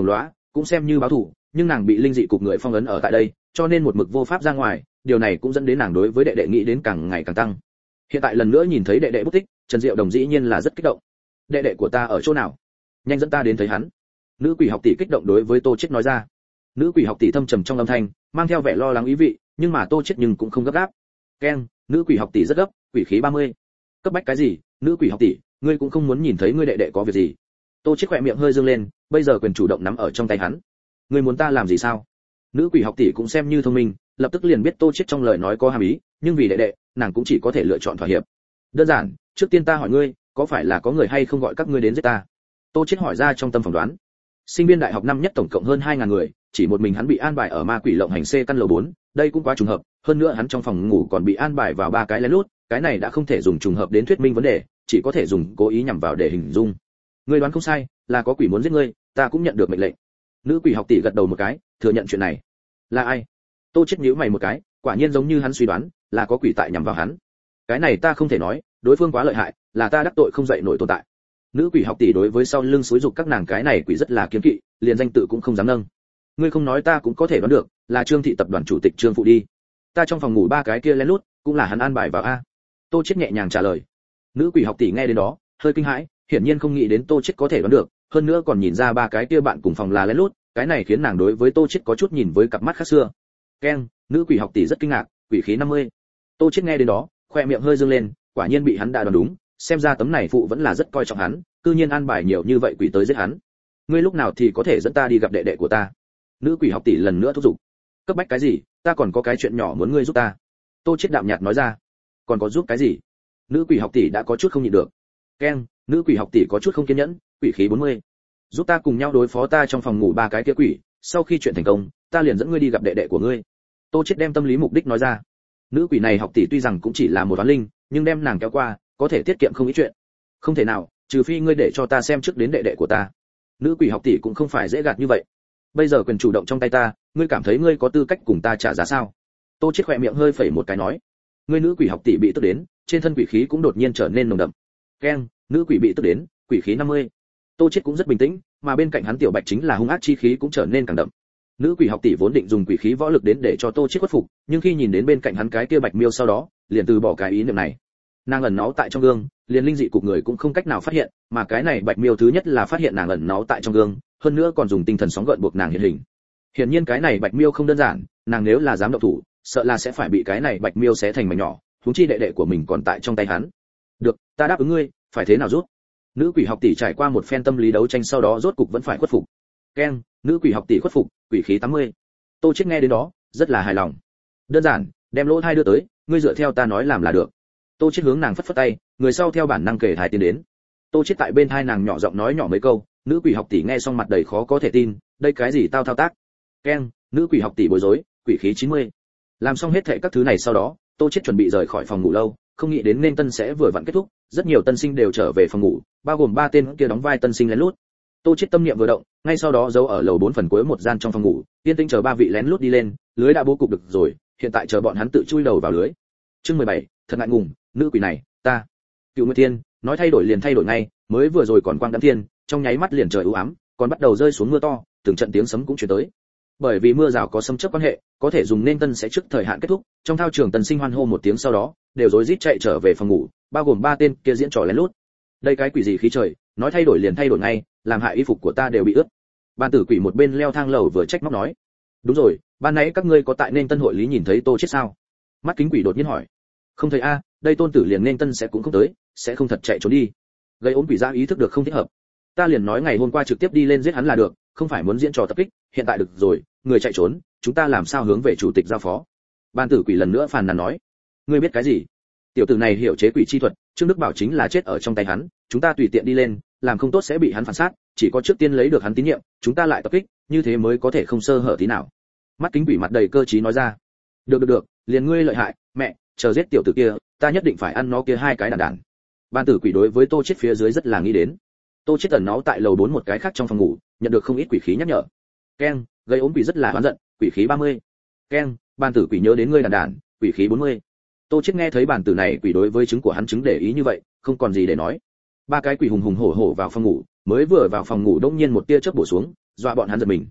cũng xem như báo thù, nhưng nàng bị linh dị cục người phong ấn ở tại đây, cho nên một mực vô pháp ra ngoài, điều này cũng dẫn đến nàng đối với đệ đệ nghĩ đến càng ngày càng tăng. Hiện tại lần nữa nhìn thấy đệ đệ bút tích, Trần Diệu Đồng dĩ nhiên là rất kích động. Đệ đệ của ta ở chỗ nào? Nhanh dẫn ta đến thấy hắn. Nữ quỷ học tỷ kích động đối với Tô Chiết nói ra. Nữ quỷ học tỷ thâm trầm trong âm thanh, mang theo vẻ lo lắng ý vị, nhưng mà Tô Chiết nhưng cũng không gấp gáp. Keng, nữ quỷ học tỷ rất gấp, quỷ khí ba mươi. Cấp bách cái gì? Nữ quỷ học tỷ, ngươi cũng không muốn nhìn thấy ngươi đệ đệ có việc gì. Tô Chiết khỏe miệng hơi dương lên, bây giờ quyền chủ động nắm ở trong tay hắn. Ngươi muốn ta làm gì sao? Nữ quỷ học tỷ cũng xem như thông minh, lập tức liền biết Tô Chiết trong lời nói có hàm ý, nhưng vì đệ đệ, nàng cũng chỉ có thể lựa chọn thỏa hiệp. Đơn giản, trước tiên ta hỏi ngươi, có phải là có người hay không gọi các ngươi đến giết ta? Tô Chiết hỏi ra trong tâm phỏng đoán. Sinh viên đại học năm nhất tổng cộng hơn hai ngàn người, chỉ một mình hắn bị an bài ở ma quỷ lộng hành C căn lầu bốn, đây cũng quá trùng hợp, hơn nữa hắn trong phòng ngủ còn bị an bài vào ba cái lén lút, cái này đã không thể dùng trùng hợp đến thuyết minh vấn đề, chỉ có thể dùng cố ý nhằm vào để hình dung. Ngươi đoán không sai, là có quỷ muốn giết ngươi, ta cũng nhận được mệnh lệnh. Nữ quỷ học tỷ gật đầu một cái, thừa nhận chuyện này. Là ai? Tô Chiết nhíu mày một cái, quả nhiên giống như hắn suy đoán, là có quỷ tại nhằm vào hắn. Cái này ta không thể nói, đối phương quá lợi hại, là ta đắc tội không dậy nổi tồn tại. Nữ quỷ học tỷ đối với sau lưng xúi dục các nàng cái này quỷ rất là kiêng kỵ, liền danh tự cũng không dám nâng. Ngươi không nói ta cũng có thể đoán được, là Trương thị tập đoàn chủ tịch Trương phụ đi. Ta trong phòng ngủ ba cái kia lén lút, cũng là hắn an bài vào a. Tô Chiết nhẹ nhàng trả lời. Nữ quỷ học tỷ nghe đến đó, hơi kinh hãi, hiển nhiên không nghĩ đến Tô Chiết có thể đoán được, hơn nữa còn nhìn ra ba cái kia bạn cùng phòng là lén lút, cái này khiến nàng đối với Tô Chiết có chút nhìn với cặp mắt khác xưa. Keng, nữ quỷ học tỷ rất kinh ngạc, quỷ khí năm mươi. Tô Chiết nghe đến đó, khoe miệng hơi dương lên, quả nhiên bị hắn đã đoán đúng, xem ra tấm này phụ vẫn là rất coi trọng hắn, cư nhiên an bài nhiều như vậy quỷ tới giết hắn. Ngươi lúc nào thì có thể dẫn ta đi gặp đệ đệ của ta? Nữ quỷ học tỷ lần nữa thúc giục. Cấp bách cái gì, ta còn có cái chuyện nhỏ muốn ngươi giúp ta. Tô Chiết đạm nhạt nói ra. Còn có giúp cái gì? Nữ quỷ học tỷ đã có chút không nhịn được. Keng, nữ quỷ học tỷ có chút không kiên nhẫn, quỷ khí bốn mươi. Giúp ta cùng nhau đối phó ta trong phòng ngủ ba cái kia quỷ, sau khi chuyện thành công, ta liền dẫn ngươi đi gặp đệ đệ của ngươi. Tô Chiết đem tâm lý mục đích nói ra. Nữ quỷ này học tỷ tuy rằng cũng chỉ là một toán linh, nhưng đem nàng kéo qua, có thể tiết kiệm không ít chuyện. Không thể nào, trừ phi ngươi để cho ta xem trước đến đệ đệ của ta. Nữ quỷ học tỷ cũng không phải dễ gạt như vậy. Bây giờ quyền chủ động trong tay ta, ngươi cảm thấy ngươi có tư cách cùng ta trả giá sao? Tô Chiết khỏe miệng hơi phẩy một cái nói. Ngươi nữ quỷ học tỷ bị tức đến, trên thân quỷ khí cũng đột nhiên trở nên nồng đậm. Keng, nữ quỷ bị tức đến, quỷ khí năm mươi. Tô Chiết cũng rất bình tĩnh, mà bên cạnh hắn tiểu bạch chính là hung ác chi khí cũng trở nên càng đậm. Nữ quỷ học tỷ vốn định dùng quỷ khí võ lực đến để cho Tô Chiết khuất phục, nhưng khi nhìn đến bên cạnh hắn cái kia bạch miêu sau đó, liền từ bỏ cái ý niệm này. Nàng ẩn náu tại trong gương, liền linh dị cục người cũng không cách nào phát hiện, mà cái này bạch miêu thứ nhất là phát hiện nàng ẩn náu tại trong gương, hơn nữa còn dùng tinh thần sóng gợn buộc nàng hiện hình. Hiển nhiên cái này bạch miêu không đơn giản, nàng nếu là dám động thủ, sợ là sẽ phải bị cái này bạch miêu xé thành mảnh nhỏ, huống chi đệ đệ của mình còn tại trong tay hắn. Được, ta đáp ứng ngươi, phải thế nào rút? Nữ quỷ học tỷ trải qua một phen tâm lý đấu tranh sau đó rốt cục vẫn phải khuất phục. Keng, nữ quỷ học tỷ khuất phục, quỷ khí tám mươi. Tô Chiết nghe đến đó, rất là hài lòng. Đơn giản, đem lỗ thai đưa tới, ngươi dựa theo ta nói làm là được. Tô Chiết hướng nàng phất phất tay, người sau theo bản năng kể thai tiến đến. Tô Chiết tại bên tai nàng nhỏ giọng nói nhỏ mấy câu, nữ quỷ học tỷ nghe xong mặt đầy khó có thể tin, đây cái gì tao thao tác? Keng, nữ quỷ học tỷ bối rối, quỷ khí chín mươi. Làm xong hết thảy các thứ này sau đó, Tô Chiết chuẩn bị rời khỏi phòng ngủ lâu, không nghĩ đến nên tân sẽ vừa vặn kết thúc, rất nhiều tân sinh đều trở về phòng ngủ, bao gồm ba tên kia đóng vai tân sinh lén lút. Tô Chiết tâm niệm vừa động, ngay sau đó giấu ở lầu bốn phần cuối một gian trong phòng ngủ, yên tĩnh chờ ba vị lén lút đi lên, lưới đã bố cục được rồi, hiện tại chờ bọn hắn tự chui đầu vào lưới. Chương mười bảy, thật ngại ngùng, nữ quỷ này, ta. Cựu Nguyệt Thiên, nói thay đổi liền thay đổi ngay, mới vừa rồi còn quang đãng thiên, trong nháy mắt liền trời u ám, còn bắt đầu rơi xuống mưa to, từng trận tiếng sấm cũng truyền tới. Bởi vì mưa rào có sấm chớp quan hệ, có thể dùng nên tân sẽ trước thời hạn kết thúc, trong thao trường tân sinh hoan hô một tiếng sau đó, đều rối rít chạy trở về phòng ngủ, bao gồm ba tên kia diễn trò lén lút. Đây cái quỷ gì khí trời, nói thay đổi liền thay đổi ngay, làm hại y phục của ta đều bị ướt. Ban tử quỷ một bên leo thang lầu vừa trách móc nói. Đúng rồi, ban nãy các ngươi có tại nên tân hội lý nhìn thấy Tô Chiết sao? Mắt kính quỷ đột nhiên hỏi. Không thấy a, đây tôn tử liền nên tân sẽ cũng không tới, sẽ không thật chạy trốn đi. Gây ốm quỷ ra ý thức được không thích hợp. Ta liền nói ngày hôm qua trực tiếp đi lên giết hắn là được, không phải muốn diễn trò tập kích, hiện tại được rồi, người chạy trốn, chúng ta làm sao hướng về chủ tịch giao phó? Ban tử quỷ lần nữa phàn nàn nói. Ngươi biết cái gì? Tiểu tử này hiểu chế quỷ chi thuật, Trương Đức Bảo chính là chết ở trong tay hắn, chúng ta tùy tiện đi lên, làm không tốt sẽ bị hắn phản sát, chỉ có trước tiên lấy được hắn tín nhiệm, chúng ta lại tập kích, như thế mới có thể không sơ hở tí nào. Mắt kính quỷ mặt đầy cơ trí nói ra. Được được được, liền ngươi lợi hại, mẹ, chờ giết tiểu tử kia, ta nhất định phải ăn nó kia hai cái đàn đàn. Ban tử quỷ đối với Tô Chiết phía dưới rất là nghĩ đến. Tô Chiết ẩn náu tại lầu bốn một cái khác trong phòng ngủ, nhận được không ít quỷ khí nhắc nhở. Keng, gây ốm quỷ rất là oán giận, quỷ khí ba mươi. Keng, ban tử quỷ nhớ đến ngươi đàn đàn, quỷ khí bốn mươi. Tô Chiết nghe thấy bản tử này quỷ đối với chứng của hắn chứng để ý như vậy, không còn gì để nói. Ba cái quỷ hùng hùng hổ hổ vào phòng ngủ, mới vừa vào phòng ngủ đột nhiên một tia chớp bổ xuống, dọa bọn hắn giật mình,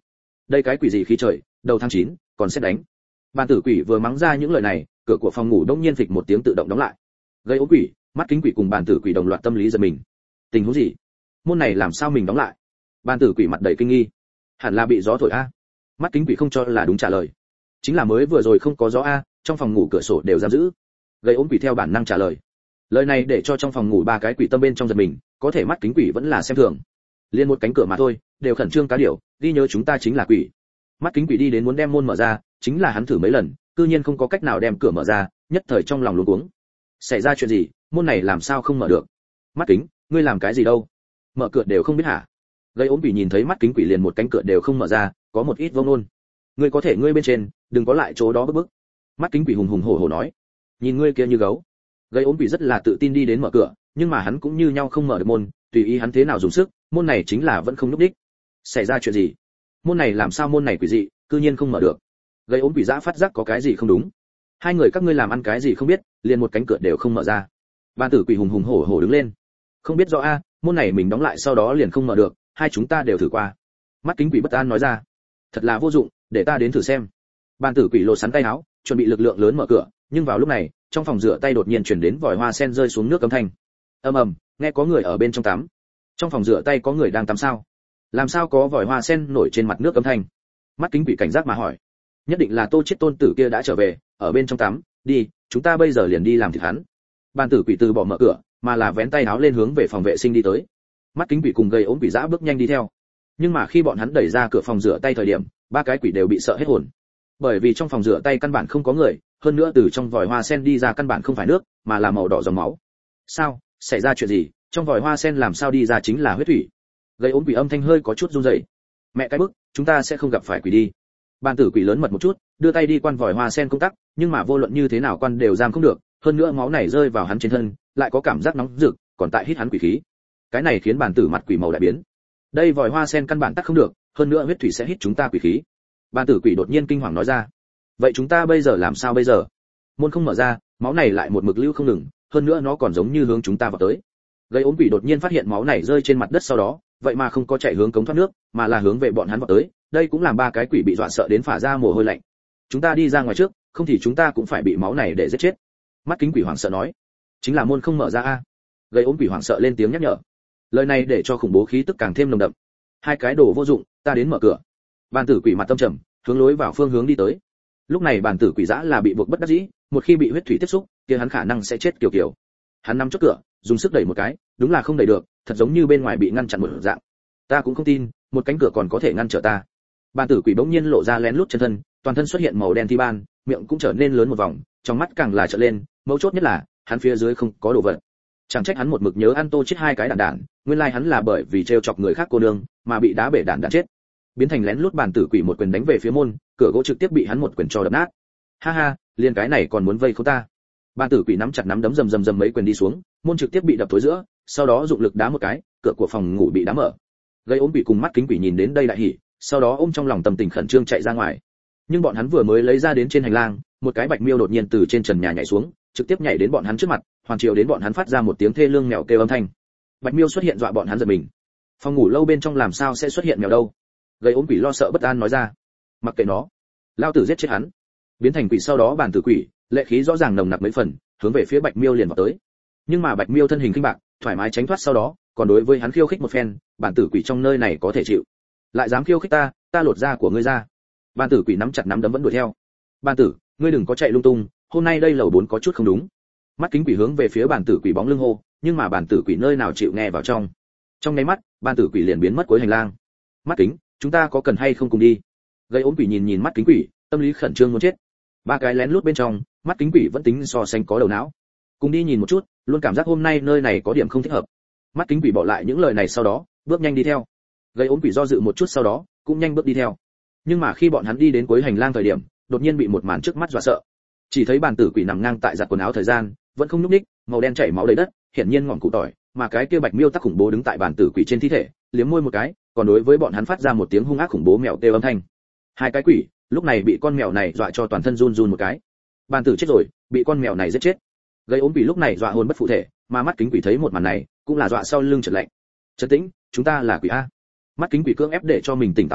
Đây cái quỷ gì khí trời, đầu tháng chín, còn sẽ đánh. Bàn tử quỷ vừa mắng ra những lời này, cửa của phòng ngủ đông nhiên phịch một tiếng tự động đóng lại. Gây ố quỷ, mắt kính quỷ cùng bàn tử quỷ đồng loạt tâm lý giật mình. Tình huống gì? Môn này làm sao mình đóng lại? Bàn tử quỷ mặt đầy kinh nghi. Hẳn là bị gió thổi a. Mắt kính quỷ không cho là đúng trả lời. Chính là mới vừa rồi không có gió a, trong phòng ngủ cửa sổ đều giam giữ. Gây ốm quỷ theo bản năng trả lời. Lời này để cho trong phòng ngủ ba cái quỷ tâm bên trong giật mình, có thể mắt kính quỷ vẫn là xem thường. Liên một cánh cửa mà thôi, đều khẩn trương cá điểu, ghi nhớ chúng ta chính là quỷ. Mắt kính quỷ đi đến muốn đem môn mở ra, chính là hắn thử mấy lần, cư nhiên không có cách nào đem cửa mở ra, nhất thời trong lòng luống cuống. Xảy ra chuyện gì, môn này làm sao không mở được? Mắt kính, ngươi làm cái gì đâu? Mở cửa đều không biết hả? Gây ốm quỷ nhìn thấy mắt kính quỷ liền một cánh cửa đều không mở ra, có một ít vô ngôn. Ngươi có thể ngươi bên trên, đừng có lại chỗ đó bức bức. Mắt kính quỷ hùng hùng hổ hổ nói. Nhìn ngươi kia như gấu. Gây ốm quỷ rất là tự tin đi đến mở cửa, nhưng mà hắn cũng như nhau không mở được môn, tùy ý hắn thế nào dùng sức, môn này chính là vẫn không núp đích. Xảy ra chuyện gì? Môn này làm sao môn này quỷ dị, cư nhiên không mở được. Gây ốm quỷ dã phát giác có cái gì không đúng. Hai người các ngươi làm ăn cái gì không biết, liền một cánh cửa đều không mở ra. Bàn tử quỷ hùng hùng hổ hổ đứng lên. Không biết rõ a, môn này mình đóng lại sau đó liền không mở được, hai chúng ta đều thử qua. Mắt kính quỷ bất an nói ra. Thật là vô dụng, để ta đến thử xem. Bàn tử quỷ lộ sắn tay áo, chuẩn bị lực lượng lớn mở cửa, nhưng vào lúc này, trong phòng rửa tay đột nhiên chuyển đến vòi hoa sen rơi xuống nước âm thanh. Ầm ầm, nghe có người ở bên trong tắm. Trong phòng rửa tay có người đang tắm sao? Làm sao có vòi hoa sen nổi trên mặt nước âm thanh? Mắt kính quỷ cảnh giác mà hỏi. Nhất định là Tô Chiết tôn tử kia đã trở về, ở bên trong tắm, đi, chúng ta bây giờ liền đi làm thịt hắn. Bàn tử quỷ từ bỏ mở cửa, mà là vén tay áo lên hướng về phòng vệ sinh đi tới. Mắt kính quỷ cùng gây ốm quỷ dã bước nhanh đi theo. Nhưng mà khi bọn hắn đẩy ra cửa phòng rửa tay thời điểm, ba cái quỷ đều bị sợ hết hồn. Bởi vì trong phòng rửa tay căn bản không có người, hơn nữa từ trong vòi hoa sen đi ra căn bản không phải nước, mà là màu đỏ dòng máu. Sao? Xảy ra chuyện gì? Trong vòi hoa sen làm sao đi ra chính là huyết thủy? Gây ốm quỷ âm thanh hơi có chút run rẩy. Mẹ cái bức, chúng ta sẽ không gặp phải quỷ đi. Bàn tử quỷ lớn mật một chút, đưa tay đi quan vòi hoa sen công tắc, nhưng mà vô luận như thế nào quan đều giam không được, hơn nữa máu này rơi vào hắn trên thân, lại có cảm giác nóng rực, còn tại hít hắn quỷ khí. Cái này khiến bàn tử mặt quỷ màu đại biến. Đây vòi hoa sen căn bản tắc không được, hơn nữa huyết thủy sẽ hít chúng ta quỷ khí. Bàn tử quỷ đột nhiên kinh hoàng nói ra. Vậy chúng ta bây giờ làm sao bây giờ? Môn không mở ra, máu này lại một mực lưu không ngừng, hơn nữa nó còn giống như hướng chúng ta vào tới. Gây ốm quỷ đột nhiên phát hiện máu này rơi trên mặt đất sau đó, vậy mà không có chạy hướng cống thoát nước, mà là hướng về bọn hắn vào tới, đây cũng làm ba cái quỷ bị dọa sợ đến phả ra mồ hôi lạnh. Chúng ta đi ra ngoài trước, không thì chúng ta cũng phải bị máu này để giết chết. Mắt kính quỷ hoảng sợ nói. Chính là môn không mở ra a. Gây ốm quỷ hoảng sợ lên tiếng nhắc nhở. Lời này để cho khủng bố khí tức càng thêm nồng đậm. Hai cái đồ vô dụng, ta đến mở cửa. Bàn tử quỷ mặt tâm trầm, hướng lối vào phương hướng đi tới. Lúc này bàn tử quỷ dã là bị buộc bất đắc dĩ, một khi bị huyết thủy tiếp xúc, kia hắn khả năng sẽ chết kiểu kiểu. Hắn nắm chốt cửa, dùng sức đẩy một cái, đúng là không đẩy được, thật giống như bên ngoài bị ngăn chặn một dạng. Ta cũng không tin, một cánh cửa còn có thể ngăn trở ta. Bàn tử quỷ bỗng nhiên lộ ra lén lút chân thân, toàn thân xuất hiện màu đen thi ban, miệng cũng trở nên lớn một vòng, trong mắt càng là trợn lên, mấu chốt nhất là, hắn phía dưới không có đồ vật. Chẳng trách hắn một mực nhớ ăn Tô chết hai cái đạn đạn, nguyên lai hắn là bởi vì trêu chọc người khác cô nương, mà bị đá bể đạn đạn chết. Biến thành lén lút bàn tử quỷ một quyền đánh về phía môn, cửa gỗ trực tiếp bị hắn một quyền cho đập nát. Ha ha, liền cái này còn muốn vây khốn ta. Bàn tử quỷ nắm chặt nắm đấm rầm rầm rầm mấy quyền đi xuống, môn trực tiếp bị đập thối giữa, sau đó dụng lực đá một cái, cửa của phòng ngủ bị đá mở. Gây ốm quỷ cùng mắt kính quỷ nhìn đến đây đại hỉ, sau đó ôm trong lòng tâm tình khẩn trương chạy ra ngoài. Nhưng bọn hắn vừa mới lấy ra đến trên hành lang, một cái bạch miêu đột nhiên từ trên trần nhà nhảy xuống, trực tiếp nhảy đến bọn hắn trước mặt, hoàn chiều đến bọn hắn phát ra một tiếng thê lương mèo kêu âm thanh. Bạch miêu xuất hiện dọa bọn hắn giật mình. Phòng ngủ lâu bên trong làm sao sẽ xuất hiện mèo đâu? Gây ốm quỷ lo sợ bất an nói ra. Mặc kệ nó, lao tử giết chết hắn. Biến thành quỷ sau đó bàn tử quỷ, lệ khí rõ ràng nồng nặc mấy phần, hướng về phía bạch miêu liền vào tới. Nhưng mà bạch miêu thân hình kinh bạc, thoải mái tránh thoát sau đó, còn đối với hắn khiêu khích một phen, bản tử quỷ trong nơi này có thể chịu. Lại dám khiêu khích ta, ta lột da của ngươi ra. Bản tử quỷ nắm chặt nắm đấm vẫn đuổi theo. Bản tử, ngươi đừng có chạy lung tung, hôm nay đây lầu bốn có chút không đúng. Mắt kính quỷ hướng về phía bản tử quỷ bóng lưng hô, nhưng mà bản tử quỷ nơi nào chịu nghe vào trong. Trong nháy mắt, bản tử quỷ liền biến mất cuối hành lang. Mắt kính, chúng ta có cần hay không cùng đi? Gây ốm quỷ nhìn nhìn mắt kính quỷ, tâm lý khẩn trương muốn chết. Ba cái lén lút bên trong, mắt kính quỷ vẫn tính so sánh có đầu não. Cùng đi nhìn một chút, luôn cảm giác hôm nay nơi này có điểm không thích hợp. Mắt kính quỷ bỏ lại những lời này sau đó, bước nhanh đi theo. Gây ốm quỷ do dự một chút sau đó, cũng nhanh bước đi theo. Nhưng mà khi bọn hắn đi đến cuối hành lang thời điểm, đột nhiên bị một màn trước mắt dọa sợ. Chỉ thấy bàn tử quỷ nằm ngang tại giặt quần áo thời gian, vẫn không nhúc nhích, màu đen chảy máu đầy đất, hiển nhiên ngọn cụ tỏi, mà cái kia bạch miêu tắc khủng bố đứng tại bàn tử quỷ trên thi thể, liếm môi một cái, còn đối với bọn hắn phát ra một tiếng hung ác khủng bố mèo kêu âm thanh. Hai cái quỷ, lúc này bị con mèo này dọa cho toàn thân run run một cái. Bàn tử chết rồi, bị con mèo này giết chết. Gây ốm quỷ lúc này dọa hồn bất phụ thể, mà mắt kính quỷ thấy một màn này, cũng là dọa sau lưng chợt lạnh. Trấn tĩnh, chúng ta là quỷ a. Mắt kính quỷ cưỡng ép để cho mình tỉnh táo lại,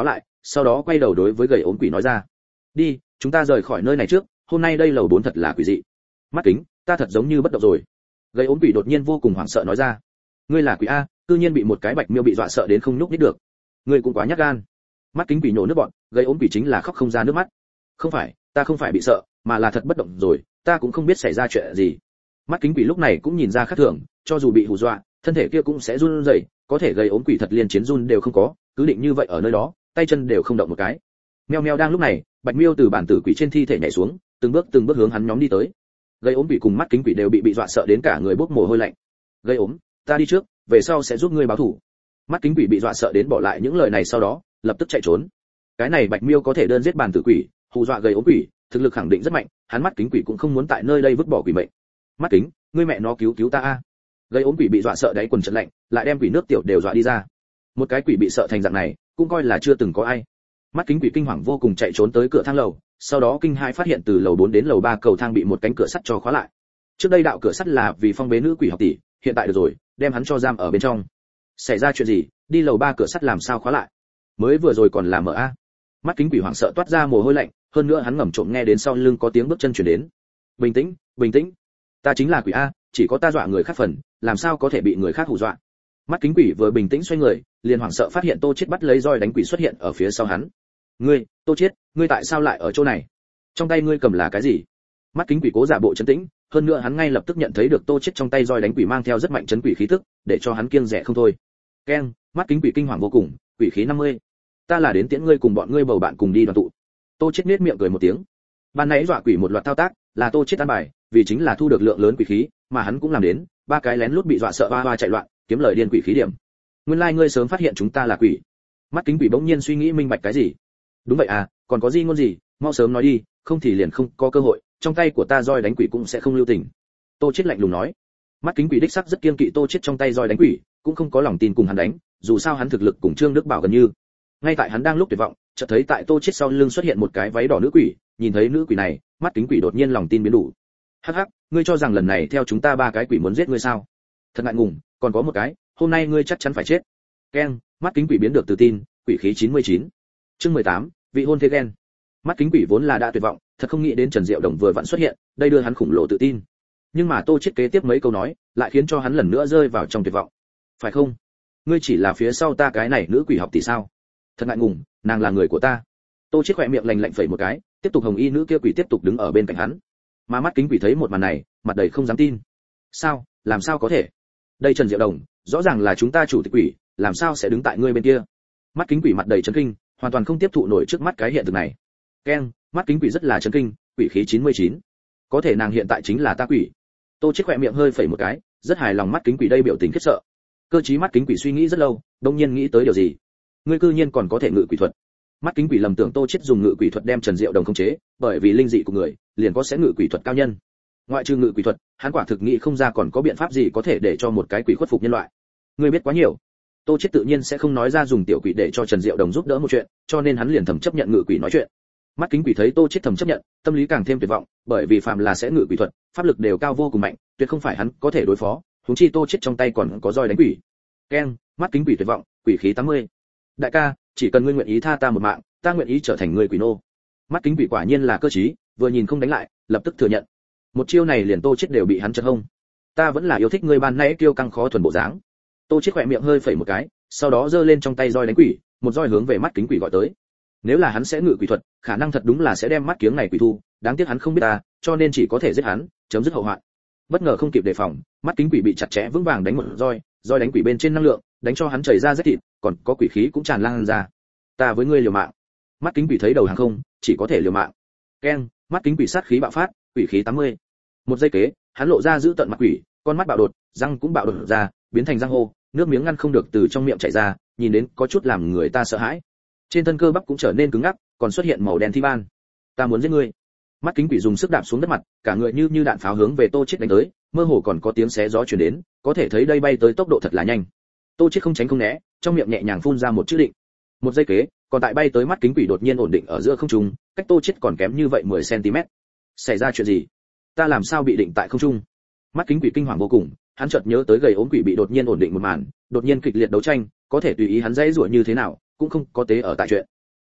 sau đó quay đầu đối với gầy ốm quỷ nói ra, đi, chúng ta rời khỏi nơi này trước, hôm nay đây lầu bốn thật là quỷ dị. Mắt kính, ta thật giống như bất động rồi. Gầy ốm quỷ đột nhiên vô cùng hoảng sợ nói ra, ngươi là quỷ a, cư nhiên bị một cái bạch miêu bị dọa sợ đến không nhúc nhích được, ngươi cũng quá nhát gan. Mắt kính quỷ nhổ nước bọn, gầy ốm quỷ chính là khóc không ra nước mắt. Không phải, ta không phải bị sợ, mà là thật bất động rồi, ta cũng không biết xảy ra chuyện gì. Mắt kính quỷ lúc này cũng nhìn ra khác thường, cho dù bị hù dọa, thân thể kia cũng sẽ run rẩy, có thể gầy ốm quỷ thật liền chiến run đều không có, cứ định như vậy ở nơi đó, tay chân đều không động một cái. Meo meo đang lúc này, bạch miêu từ bản tử quỷ trên thi thể nhảy xuống, từng bước từng bước hướng hắn nhóm đi tới. Gầy ốm quỷ cùng mắt kính quỷ đều bị bị dọa sợ đến cả người bốc mồ hôi lạnh. Gầy ốm, ta đi trước, về sau sẽ giúp ngươi báo thù. Mắt kính quỷ bị dọa sợ đến bỏ lại những lời này sau đó, lập tức chạy trốn. Cái này bạch miêu có thể đơn giết bản tử quỷ, hù dọa gầy ốm quỷ, thực lực khẳng định rất mạnh, hắn mắt kính quỷ cũng không muốn tại nơi đây vứt bỏ quỷ mệnh. Mắt kính, ngươi mẹ nó cứu cứu ta a. Gầy ốm quỷ bị dọa sợ đáy quần trật lạnh, lại đem quỷ nước tiểu đều dọa đi ra. Một cái quỷ bị sợ thành dạng này, cũng coi là chưa từng có ai. Mắt kính quỷ kinh hoàng vô cùng chạy trốn tới cửa thang lầu, sau đó kinh hãi phát hiện từ lầu bốn đến lầu ba cầu thang bị một cánh cửa sắt cho khóa lại. Trước đây đạo cửa sắt là vì phong bế nữ quỷ học tỷ, hiện tại được rồi, đem hắn cho giam ở bên trong. Xảy ra chuyện gì, đi lầu ba cửa sắt làm sao khóa lại? Mới vừa rồi còn là mở a. Mắt kính quỷ hoảng sợ toát ra mồ hôi lạnh, hơn nữa hắn ngầm trộm nghe đến sau lưng có tiếng bước chân truyền đến. Bình tĩnh, bình tĩnh. Ta chính là quỷ a, chỉ có ta dọa người khác phần, làm sao có thể bị người khác hù dọa? Mắt kính quỷ vừa bình tĩnh xoay người, liền hoảng sợ phát hiện Tô Chiết bắt lấy roi đánh quỷ xuất hiện ở phía sau hắn. Ngươi, Tô Chiết, ngươi tại sao lại ở chỗ này? Trong tay ngươi cầm là cái gì? Mắt kính quỷ cố giả bộ trấn tĩnh, hơn nữa hắn ngay lập tức nhận thấy được Tô Chiết trong tay roi đánh quỷ mang theo rất mạnh chấn quỷ khí tức, để cho hắn kiêng dè không thôi. Keng, mắt kính quỷ kinh hoàng vô cùng, quỷ khí năm mươi. Ta là đến tiễn ngươi cùng bọn ngươi bầu bạn cùng đi đoàn tụ. Tô Chiết nhếch miệng cười một tiếng. Ban nãy dọa quỷ một loạt thao tác, là Tô Chiết ăn bài, vì chính là thu được lượng lớn quỷ khí, mà hắn cũng làm đến, ba cái lén lút bị dọa sợ ba ba chạy loạn, kiếm lời điên quỷ khí điểm. Nguyên lai like ngươi sớm phát hiện chúng ta là quỷ. Mắt kính quỷ bỗng nhiên suy nghĩ minh bạch cái gì. Đúng vậy à, còn có gì ngôn gì, mau sớm nói đi, không thì liền không có cơ hội, trong tay của ta roi đánh quỷ cũng sẽ không lưu tình. Tô Chiết lạnh lùng nói. Mắt kính quỷ đích sắc rất kiên kỵ Tô Chiết trong tay roi đánh quỷ, cũng không có lòng tin cùng hắn đánh, dù sao hắn thực lực cùng Trương Đức Bảo gần như. Ngay tại hắn đang lúc tuyệt vọng, chợt thấy tại Tô Chiết sau lưng xuất hiện một cái váy đỏ nữ quỷ, nhìn thấy nữ quỷ này, mắt kính quỷ đột nhiên lòng tin biến đủ. Hắc hắc, ngươi cho rằng lần này theo chúng ta ba cái quỷ muốn giết ngươi sao? Thật ngại ngùng, còn có một cái, hôm nay ngươi chắc chắn phải chết. Keng, mắt kính quỷ biến được tự tin, quỷ khí chín mươi chín. Chương mười tám, vị hôn thế ghen. Mắt kính quỷ vốn là đã tuyệt vọng, thật không nghĩ đến Trần Diệu Đồng vừa vặn xuất hiện, đây đưa hắn khủng lồ tự tin. Nhưng mà Tô Chiết kế tiếp mấy câu nói, lại khiến cho hắn lần nữa rơi vào trong tuyệt vọng. Phải không? Ngươi chỉ là phía sau ta cái này nữ quỷ học tỷ sao? Thật ngại ngùng, nàng là người của ta. Tô Chiết khỏe miệng lạnh lạnh phẩy một cái, tiếp tục hồng y nữ kia quỷ tiếp tục đứng ở bên cạnh hắn. Mà mắt kính quỷ thấy một màn này, mặt đầy không dám tin. Sao, làm sao có thể? Đây Trần Diệu Đồng, rõ ràng là chúng ta chủ tịch quỷ, làm sao sẽ đứng tại ngươi bên kia? Mắt kính quỷ mặt đầy chấn kinh, hoàn toàn không tiếp thụ nổi trước mắt cái hiện thực này. Keng, mắt kính quỷ rất là chấn kinh, quỷ khí chín mươi chín. Có thể nàng hiện tại chính là ta quỷ. Tô Chiết khỏe miệng hơi phẩy một cái, rất hài lòng mắt kính quỷ đây biểu tình khiếp sợ. Cơ trí mắt kính quỷ suy nghĩ rất lâu, đột nhiên nghĩ tới điều gì. Ngươi cư nhiên còn có thể ngự quỷ thuật. Mắt kính quỷ lầm tưởng Tô Chiết dùng ngự quỷ thuật đem Trần Diệu Đồng khống chế, bởi vì linh dị của người, liền có sẽ ngự quỷ thuật cao nhân. Ngoại trừ ngự quỷ thuật, hắn quả thực nghĩ không ra còn có biện pháp gì có thể để cho một cái quỷ khuất phục nhân loại. Ngươi biết quá nhiều. Tô Chiết tự nhiên sẽ không nói ra dùng tiểu quỷ để cho Trần Diệu Đồng giúp đỡ một chuyện, cho nên hắn liền thầm chấp nhận ngự quỷ nói chuyện. Mắt kính quỷ thấy Tô Chiết thầm chấp nhận, tâm lý càng thêm tuyệt vọng, bởi vì phàm là sẽ ngự quỷ thuật, pháp lực đều cao vô cùng mạnh, tuyệt không phải hắn có thể đối phó, huống chi Tô Chiết trong tay còn có roi đánh quỷ. Keng, mắt kính quỷ tuyệt vọng, quỷ khí tám mươi. Đại ca, chỉ cần ngươi nguyện ý tha ta một mạng, ta nguyện ý trở thành người quỷ nô. Mắt kính quỷ quả nhiên là cơ trí, vừa nhìn không đánh lại, lập tức thừa nhận. Một chiêu này liền Tô Chiết đều bị hắn chật hông. Ta vẫn là yêu thích ngươi ban nãy kiêu căng khó thuần bộ dáng. Tô Chiết khỏe miệng hơi phẩy một cái, sau đó giơ lên trong tay roi đánh quỷ, một roi hướng về mắt kính quỷ gọi tới. Nếu là hắn sẽ ngự quỷ thuật, khả năng thật đúng là sẽ đem mắt kiếng này quỷ thu, đáng tiếc hắn không biết ta, cho nên chỉ có thể giết hắn, chấm dứt hậu hoạn. Bất ngờ không kịp đề phòng, mắt kính quỷ bị chặt chẽ vững vàng đánh một roi, roi đánh quỷ bên trên năng lượng, đánh cho hắn chảy ra rách thịt, còn có quỷ khí cũng tràn lan ra. Ta với ngươi liều mạng. Mắt kính quỷ thấy đầu hàng không, chỉ có thể liều mạng. Keng, mắt kính quỷ sát khí bạo phát, quỷ khí tám mươi. Một giây kế, hắn lộ ra giữ tận mặt quỷ, con mắt bạo đột, răng cũng bạo đột ra, biến thành răng hô, nước miếng ngăn không được từ trong miệng chảy ra, nhìn đến có chút làm người ta sợ hãi. Trên thân cơ bắp cũng trở nên cứng ngắc, còn xuất hiện màu đen thi ban. Ta muốn giết ngươi. Mắt kính quỷ dùng sức đạp xuống đất mặt, cả người như như đạn pháo hướng về Tô Chiết đánh tới, mơ hồ còn có tiếng xé gió truyền đến, có thể thấy đây bay tới tốc độ thật là nhanh. Tô Chiết không tránh không né, trong miệng nhẹ nhàng phun ra một chữ định. Một giây kế, còn tại bay tới mắt kính quỷ đột nhiên ổn định ở giữa không trung, cách Tô Chiết còn kém như vậy mười xăng ti mét. Xảy ra chuyện gì? Ta làm sao bị định tại không trung? Mắt kính quỷ kinh hoàng vô cùng, hắn chợt nhớ tới gầy ốm quỷ bị đột nhiên ổn định một màn, đột nhiên kịch liệt đấu tranh, có thể tùy ý hắn dãy rủa như thế nào, cũng không có tế ở tại chuyện.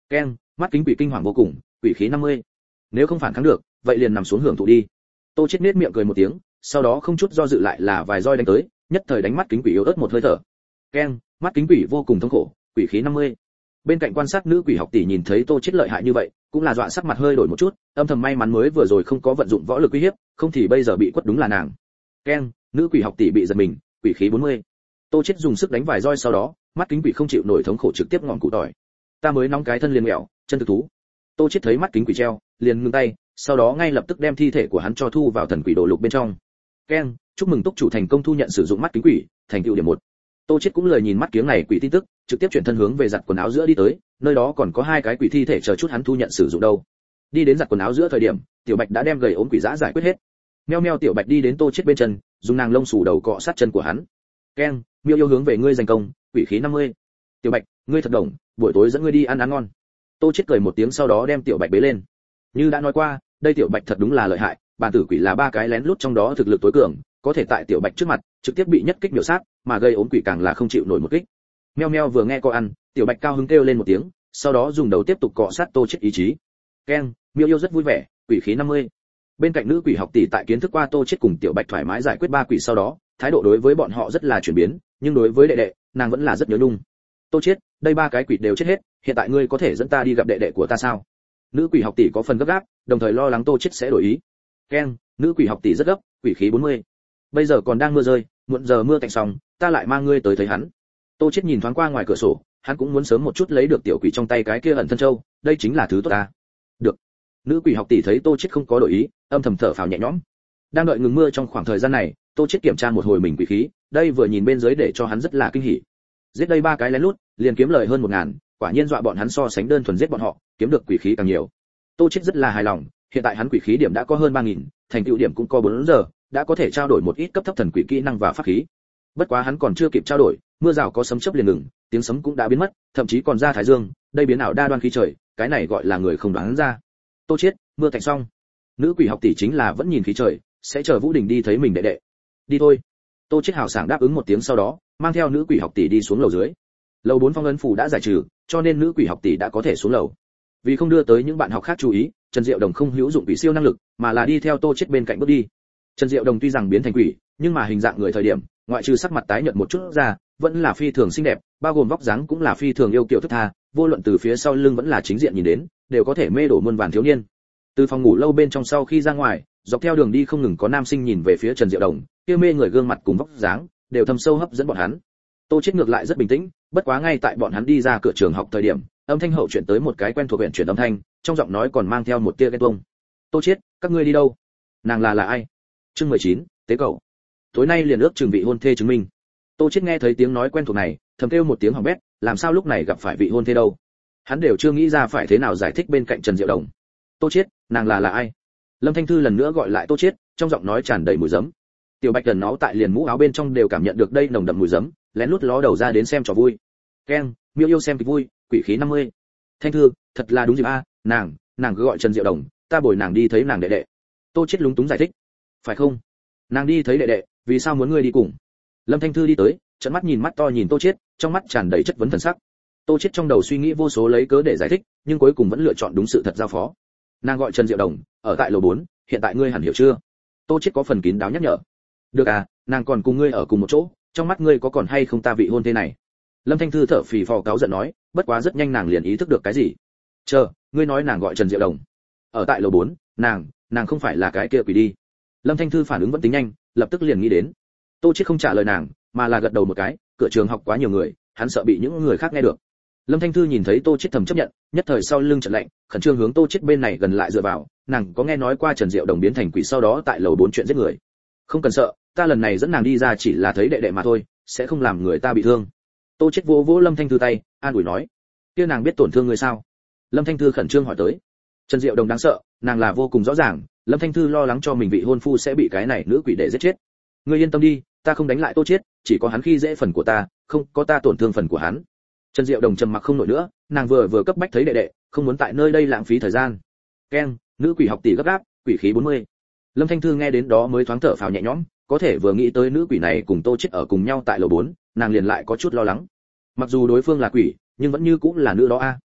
Keng, mắt kính quỷ kinh hoàng vô cùng, quỷ khí năm mươi. Nếu không phản kháng được, vậy liền nằm xuống hưởng thụ đi. Tô Chiết nết miệng cười một tiếng, sau đó không chút do dự lại là vài roi đánh tới, nhất thời đánh mắt kính quỷ yếu ớt một hơi thở. Keng, mắt kính quỷ vô cùng thống khổ, quỷ khí năm mươi. Bên cạnh quan sát nữ quỷ học tỷ nhìn thấy Tô Chiết lợi hại như vậy, cũng là dọa sắc mặt hơi đổi một chút, âm thầm may mắn mới vừa rồi không có vận dụng võ lực uy hiếp, không thì bây giờ bị quất đúng là nàng. Keng, nữ quỷ học tỷ bị giật mình, quỷ khí bốn mươi. Tô Chiết dùng sức đánh vài roi sau đó, mắt kính quỷ không chịu nổi thống khổ trực tiếp ngọn cụ tỏi. Ta mới nóng cái thân liền mèo, chân thực thú. Tô Chiết thấy mắt kính quỷ treo, liền ngừng tay, sau đó ngay lập tức đem thi thể của hắn cho thu vào thần quỷ đồ lục bên trong. Keng, chúc mừng túc chủ thành công thu nhận sử dụng mắt kính quỷ, thành tựu điểm một. Tô Chiết cũng lời nhìn mắt kiếng này quỷ tin tức, trực tiếp chuyển thân hướng về giặt quần áo giữa đi tới, nơi đó còn có hai cái quỷ thi thể chờ chút hắn thu nhận sử dụng đâu. Đi đến giặt quần áo giữa thời điểm, Tiểu Bạch đã đem gầy ốm quỷ dã giải quyết hết. Meo meo Tiểu Bạch đi đến Tô Chiết bên chân, dùng nàng lông xù đầu cọ sát chân của hắn. Keng, miêu yêu hướng về ngươi giành công, quỷ khí năm mươi. Tiểu Bạch, ngươi thật đồng, buổi tối dẫn ngươi đi ăn ăn ngon. Tô Chiết cười một tiếng sau đó đem Tiểu Bạch bế lên. Như đã nói qua, đây Tiểu Bạch thật đúng là lợi hại, bản tử quỷ là ba cái lén lút trong đó thực lực tối cường, có thể tại Tiểu Bạch trước mặt trực tiếp bị nhất kích miểu sát, mà gây ốm quỷ càng là không chịu nổi một kích. Meo meo vừa nghe có ăn, Tiểu Bạch cao hứng kêu lên một tiếng, sau đó dùng đầu tiếp tục cọ sát Tô Chiết ý chí. Keng, miêu yêu rất vui vẻ, quỷ khí năm mươi. Bên cạnh nữ quỷ học tỷ tại kiến thức qua Tô Chiết cùng Tiểu Bạch thoải mái giải quyết ba quỷ sau đó, thái độ đối với bọn họ rất là chuyển biến, nhưng đối với đệ đệ, nàng vẫn là rất nhớ nhung. Tô Chiết, đây ba cái quỷ đều chết hết, hiện tại ngươi có thể dẫn ta đi gặp đệ đệ của ta sao? Nữ quỷ học tỷ có phần gấp gáp, đồng thời lo lắng Tô Chiết sẽ đổi ý. Keng, nữ quỷ học tỷ rất gấp, quỷ khí bốn mươi. Bây giờ còn đang mưa rơi, muộn giờ mưa tạnh xong, ta lại mang ngươi tới thấy hắn. Tô Chiết nhìn thoáng qua ngoài cửa sổ, hắn cũng muốn sớm một chút lấy được tiểu quỷ trong tay cái kia ẩn thân châu, đây chính là thứ tốt ta. Được. Nữ quỷ học tỷ thấy Tô Chiết không có đổi ý, âm thầm thở phào nhẹ nhõm. Đang đợi ngừng mưa trong khoảng thời gian này, Tô Chiết kiểm tra một hồi mình quỷ khí, đây vừa nhìn bên dưới để cho hắn rất là kinh hỉ. Giết đây ba cái lén lút, liền kiếm lời hơn một ngàn, quả nhiên dọa bọn hắn so sánh đơn thuần giết bọn họ, kiếm được quỷ khí càng nhiều. Tô Chiết rất là hài lòng, hiện tại hắn quỷ khí điểm đã có hơn ba nghìn, thành tựu điểm cũng có bốn giờ, đã có thể trao đổi một ít cấp thấp thần quỷ kỹ năng và pháp khí. Bất quá hắn còn chưa kịp trao đổi, mưa rào có sấm chớp liền ngừng, tiếng sấm cũng đã biến mất, thậm chí còn ra thái dương, đây biến ảo đa đoan khí trời, cái này gọi là người không đoán ra. Tô Chiết, mưa tạnh xong. Nữ quỷ học tỷ chính là vẫn nhìn khí trời, sẽ chờ Vũ Đình đi thấy mình đệ đệ. Đi thôi. Tô Chiết hào sảng đáp ứng một tiếng sau đó, mang theo nữ quỷ học tỷ đi xuống lầu dưới. Lầu bốn phong ấn phù đã giải trừ, cho nên nữ quỷ học tỷ đã có thể xuống lầu. Vì không đưa tới những bạn học khác chú ý, Trần Diệu Đồng không hữu dụng quỷ siêu năng lực, mà là đi theo Tô Chiết bên cạnh bước đi. Trần Diệu Đồng tuy rằng biến thành quỷ, nhưng mà hình dạng người thời điểm, ngoại trừ sắc mặt tái nhợt một chút ra, vẫn là phi thường xinh đẹp, bao gồm vóc dáng cũng là phi thường yêu kiều thức tha, vô luận từ phía sau lưng vẫn là chính diện nhìn đến, đều có thể mê đổ muôn vàn thiếu niên. Từ phòng ngủ lâu bên trong sau khi ra ngoài, dọc theo đường đi không ngừng có nam sinh nhìn về phía Trần Diệu Đồng, kia mê người gương mặt cùng vóc dáng, đều thâm sâu hấp dẫn bọn hắn. Tô Chiết ngược lại rất bình tĩnh, bất quá ngay tại bọn hắn đi ra cửa trường học thời điểm, âm thanh hậu chuyển tới một cái quen thuộc huyện chuyển âm thanh, trong giọng nói còn mang theo một tia ghen tuông. Tô Chiết, các ngươi đi đâu? Nàng là là ai? Chương mười chín, tế cậu. Tối nay liền ước trường vị hôn thê chứng minh. Tô Chiết nghe thấy tiếng nói quen thuộc này, thầm kêu một tiếng hỏng bét, làm sao lúc này gặp phải vị hôn thê đâu? Hắn đều chưa nghĩ ra phải thế nào giải thích bên cạnh Trần Diệu Đồng. Tô Chiết, nàng là là ai? Lâm Thanh Thư lần nữa gọi lại Tô Chiết, trong giọng nói tràn đầy mùi giấm. Tiểu Bạch gần nó tại liền mũ áo bên trong đều cảm nhận được đây nồng đậm mùi giấm, lén lút ló đầu ra đến xem trò vui. Keng, miêu yêu xem kịch vui, quỷ khí năm mươi. Thanh Thư, thật là đúng dịp a, nàng, nàng cứ gọi Trần Diệu Đồng, ta bồi nàng đi thấy nàng đệ đệ. Tô Chiết lúng túng giải thích. Phải không? Nàng đi thấy đệ đệ, vì sao muốn ngươi đi cùng? Lâm Thanh Thư đi tới, trợn mắt nhìn mắt to nhìn Tô Chiết, trong mắt tràn đầy chất vấn thần sắc. Tô Chiết trong đầu suy nghĩ vô số lấy cớ để giải thích, nhưng cuối cùng vẫn lựa chọn đúng sự thật giao phó. Nàng gọi Trần Diệu Đồng, ở tại lầu bốn, hiện tại ngươi hẳn hiểu chưa? Tô Chiết có phần kín đáo nhắc nhở. Được à, nàng còn cùng ngươi ở cùng một chỗ, trong mắt ngươi có còn hay không ta vị hôn thê này? Lâm Thanh Thư thở phì phò cáu giận nói, bất quá rất nhanh nàng liền ý thức được cái gì. Chờ, ngươi nói nàng gọi Trần Diệu Đồng, ở tại lầu bốn, nàng, nàng không phải là cái kia quỷ đi. Lâm Thanh Thư phản ứng vẫn tính nhanh, lập tức liền nghĩ đến. Tô Chiết không trả lời nàng, mà là gật đầu một cái, cửa trường học quá nhiều người, hắn sợ bị những người khác nghe được. Lâm Thanh Thư nhìn thấy Tô Chiết thầm chấp nhận, nhất thời sau lưng chợt lạnh, khẩn trương hướng Tô Chiết bên này gần lại dựa vào, nàng có nghe nói qua Trần Diệu Đồng biến thành quỷ sau đó tại lầu bốn chuyện giết người. Không cần sợ, ta lần này dẫn nàng đi ra chỉ là thấy đệ đệ mà thôi, sẽ không làm người ta bị thương. Tô Chiết vỗ vỗ Lâm Thanh Thư tay, an ủi nói, kia nàng biết tổn thương người sao? Lâm Thanh Thư khẩn trương hỏi tới. Trần Diệu Đồng đáng sợ, nàng là vô cùng rõ ràng, Lâm Thanh Thư lo lắng cho mình vị hôn phu sẽ bị cái này nữ quỷ để giết chết. Ngươi yên tâm đi, ta không đánh lại Tô Chiết, chỉ có hắn khi dễ phần của ta, không có ta tổn thương phần của hắn. Trần Diệu Đồng trầm mặc không nổi nữa, nàng vừa vừa cấp bách thấy đệ đệ, không muốn tại nơi đây lãng phí thời gian. Keng, nữ quỷ học tỷ gấp gáp, quỷ khí bốn mươi. Lâm Thanh Thư nghe đến đó mới thoáng thở phào nhẹ nhõm, có thể vừa nghĩ tới nữ quỷ này cùng Tô Chiết ở cùng nhau tại lầu bốn, nàng liền lại có chút lo lắng. Mặc dù đối phương là quỷ, nhưng vẫn như cũng là nữ đó a.